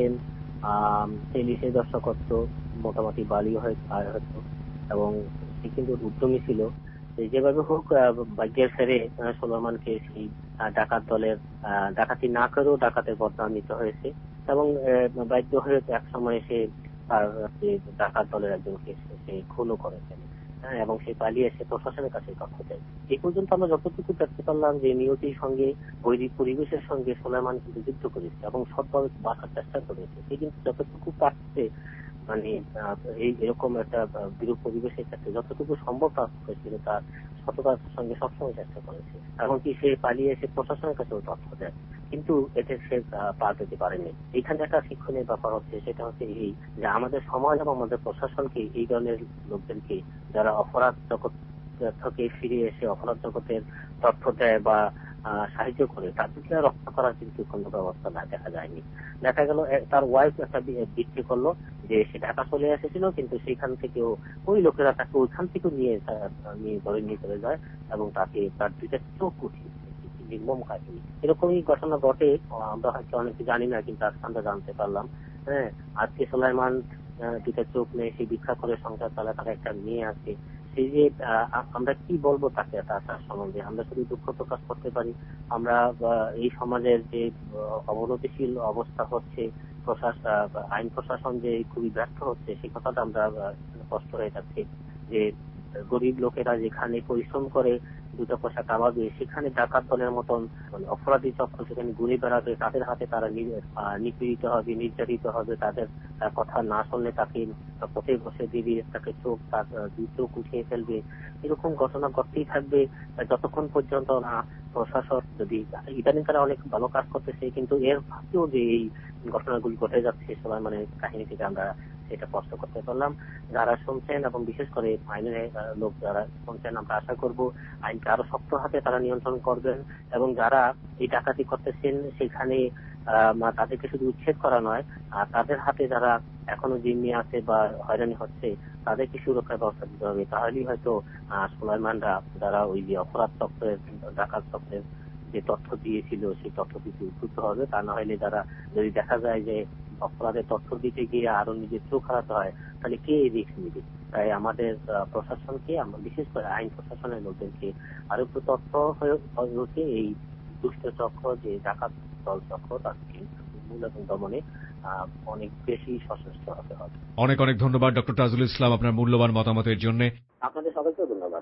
তেলিশে দর্শকত্ব মোটামুটি বালিও হতো এবং সে কিন্তু উদ্যমী ছিল, যেভাবে হোক ভাগ্যের ফেরে সুলাইমানকে সেই ডাকাত দলের ডাকাতি না করেও ডাকাতের বদনাম নিতে হয়েছে এবং বাধ্য হয়ে এক সময় সে তার ডাকাত দলের একজনকে সে খুনও করেছেন এবং সে পালিয়ে এসে প্রশাসনের কাছে তথ্য দেয়। এই পর্যন্ত আমরা যতটুকু দেখতে পারলাম যে নিয়তির সঙ্গে বৈদিক পরিবেশের সঙ্গে সুলাইমান কিন্তু যুদ্ধ করেছে এবং সৎভাবে বাঁচার চেষ্টা করেছে। সে কিন্তু যতটুকু পারছে মানে এই এরকম একটা বিরূপ পরিবেশের ক্ষেত্রে যতটুকু সম্ভব প্রাপ্ত হয়েছিল তার সততার সঙ্গে সবসময় চেষ্টা করেছে। এমনকি সে পালিয়ে এসে প্রশাসনের কাছেও তথ্য দেয়, কিন্তু এতে সে পা পেতে পারেনি। এখানে একটা শিক্ষণীয় ব্যাপার হচ্ছে, সেটা হচ্ছে এই যে আমাদের সমাজ এবং আমাদের প্রশাসনকে এই ধরনের লোকদেরকে যারা অপরাধ জগৎ থেকে ফিরে এসে অপরাধ জগতের তথ্য দেয় বা সাহায্য করে, তাদেরকে রক্ষা করার কিন্তু কোনো ব্যবস্থা না দেখা যায়নি। দেখা গেল তার ওয়াইফ একটা বিক্রি করলো যে সে ঢাকা চলে এসেছিল, কিন্তু সেখান থেকেও ওই লোকেরা তাকে ওইখান থেকে নিয়ে নিয়ে ধরে নিয়ে চলে যায় এবং তাকে তার দুইটা চোখ উঠিয়ে নির্মম কাহিনী। এরকমই ঘটনা ঘটে, আমরা হয়তো অনেকে জানি না, কিন্তু আজকে আমরা জানতে পারলাম। হ্যাঁ, আজকে সুলাইমান দুইটা চোখ নেই, সে ভিক্ষা করে সংসার চালায়, তার একটা মেয়ে আছে। সেই যে আমরা কি বলবো তাকে তার সম্বন্ধে, আমরা শুধু দুঃখ প্রকাশ করতে পারি। আমরা এই সমাজের যে অবনতিশীল অবস্থা হচ্ছে, প্রশাসন আইন প্রশাসন যে খুবই ব্যর্থ হচ্ছে, সেই কথাটা আমরা কষ্ট হয়ে যাচ্ছে যে গরিব লোকেরা যেখানে পরিশ্রম করে দুটো পয়সা কামাবে, সেখানে ডাকাত দলের মতন অপরাধী চক্র সেখানে ঘুরে বেড়াবে, তাদের হাতে তারা নিপীড়িত হবে, নির্যাতিত হবে, তাদের কথা না শুনলে তাকে পথে বসে দিবি, তাকে চোখ তার দুই চোখ উঠিয়ে ফেলবে। এরকম ঘটনা ঘটতেই থাকবে যতক্ষণ পর্যন্ত না প্রশাসন, যদি ইদানিং তারা অনেক ভালো কাজ করতেছে, কিন্তু এর ফাঁকেও যে এই ঘটনাগুলি ঘটে যাচ্ছে সবাই মানে কাহিনী থেকে আমরা সেটা স্পষ্ট করতে পারলাম। যারা শুনছেন এবং বিশেষ করে আইনের লোক যারা শুনছেন, আমরা আশা করব আইনকে আরো শক্ত হাতে তারা নিয়ন্ত্রণ করবেন এবং যারা এই ডাকাতি করতেছেন সেখানে তাদেরকে শুধু উচ্ছেদ করা নয়, আর তাদের হাতে যারা এখনো জিম্মি আছে বা হয়রানি হচ্ছে তাদেরকে সুরক্ষার ব্যবস্থা দিতে হবে। তাহলেই হয়তো সুলাইমানরা যারা ওই যে অপরাধ চক্রের ডাকাত চক্রের যে তথ্য দিয়েছিল সেই তথ্য দিতে উদ্বুদ্ধ হবে। তা না হলে যারা যদি দেখা যায় যে অপরাধের তথ্য দিতে গিয়ে আরো নিজের চোখ হারাতে হয়, তাহলে কে এই রিস্ক নিবে? তাই আমাদের প্রশাসনকে, আমরা বিশেষ করে আইন প্রশাসনের লোকদেরকে আরো একটু তথ্য হয়ে এই দুষ্ট চক্র যে ডাকাত দল চক্র তাদেরকে মূল এবং দমনে অনেক বেশি সশস্ত্র হতে হবে। অনেক অনেক ধন্যবাদ ডক্টর তাজুল ইসলাম আপনার মূল্যবান মতামতের জন্য। আপনাদের সবাইকে ধন্যবাদ।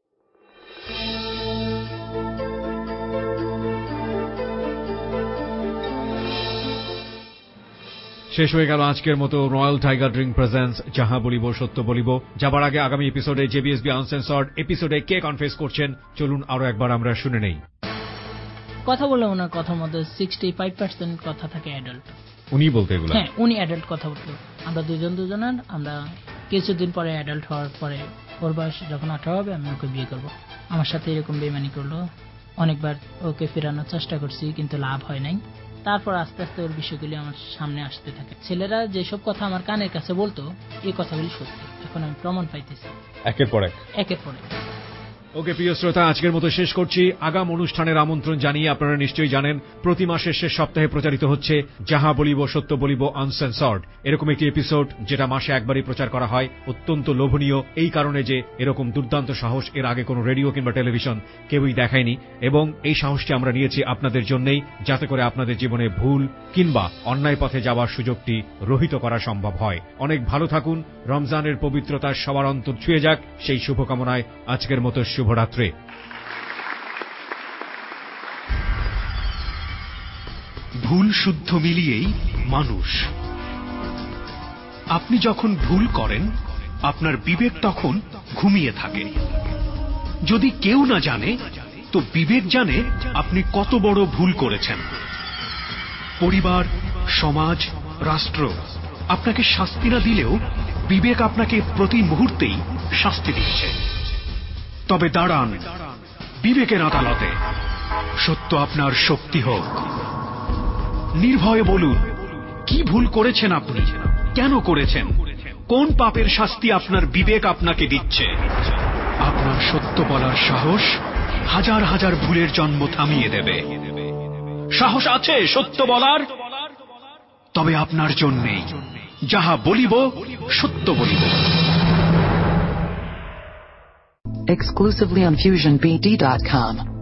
শেষ হয়ে গেল আজকের মতো রয়্যাল টাইগার ড্রিঙ্ক প্রেজেন্টস যাহা বলিব সত্য বলিব। যাবার আগে আগামী এপিসোডে জেবিএসবি আনসেন্সর্ড এপিসোডে কে কনফেস করছেন চলুন আরো একবার আমরা শুনে নেই। কথা বলে ওনার কথার মধ্যে সিক্সটি ফাইভ পার্সেন্ট কথা থাকে অ্যাডাল্ট। উনি বলতে এগুলো? হ্যাঁ, উনি অ্যাডাল্ট কথা বলতো। আমরা দুজন দুজনের আমরা কিছুদিন পরে অ্যাডাল্ট হওয়ার পরে ওর বয়স যখন আঠারো হবে আমি ওকে বিয়ে করবো। আমার সাথে এরকম বেইমানি করলো, অনেকবার ওকে ফেরানোর চেষ্টা করছি কিন্তু লাভ হয় নাই। তারপর আস্তে আস্তে ওর বিষয়গুলি আমার সামনে আসতে থাকে। ছেলেরা যেসব কথা আমার কানের কাছে বলতো এই কথাগুলি সত্যি, এখন আমি প্রমাণ পাইতেছি একের পর এক একের পরে। ওকে প্রিয় শ্রোতা, আজকের মতো শেষ করছি। আগাম অনুষ্ঠানের আমন্ত্রণ জানিয়ে আপনারা নিশ্চয়ই জানেন প্রতি মাসের শেষ সপ্তাহে প্রচারিত হচ্ছে যাহা বলিব সত্য বলিব আনসেন্সর্ড, এরকম একটি এপিসোড যেটা মাসে একবারই প্রচার করা হয়। অত্যন্ত লোভনীয় এই কারণে যে এরকম দুর্দান্ত সাহস এর আগে কোনো রেডিও কিংবা টেলিভিশন কেউই দেখায়নি, এবং এই সাহসটি আমরা নিয়েছি আপনাদের জন্যই, যাতে করে আপনাদের জীবনে ভুল কিংবা অন্যায় পথে যাওয়ার সুযোগটি রহিত করা সম্ভব হয়। অনেক ভালো থাকুন, রমজানের পবিত্রতার সবার অন্তর ছুঁয়ে যাক, সেই শুভকামনায় আজকের মতো শুভরাত্রি। ভুল শুদ্ধ মিলিয়েই মানুষ। আপনি যখন ভুল করেন আপনার বিবেক তখন ঘুমিয়ে থাকে। যদি কেউ না জানে তো বিবেক জানে আপনি কত বড় ভুল করেছেন। পরিবার, সমাজ, রাষ্ট্র আপনাকে শাস্তি না দিলেও বিবেক আপনাকে প্রতি মুহূর্তেই শাস্তি দিচ্ছে। তবে দাঁড়ান বিবেকের আদালতে, সত্য আপনার শক্তি হোক। নির্ভয়ে বলুন কি ভুল করেছেন আপনি, কেন করেছেন, কোন পাপের শাস্তি আপনার বিবেক আপনাকে দিচ্ছে। আপনার সত্য বলার সাহস হাজার হাজার ভুলের জন্ম থামিয়ে দেবে। সাহস আছে সত্য বলার? তবে আপনার জন্যেই যাহা বলিব সত্য বলিব। Exclusively on fusion b d dot com.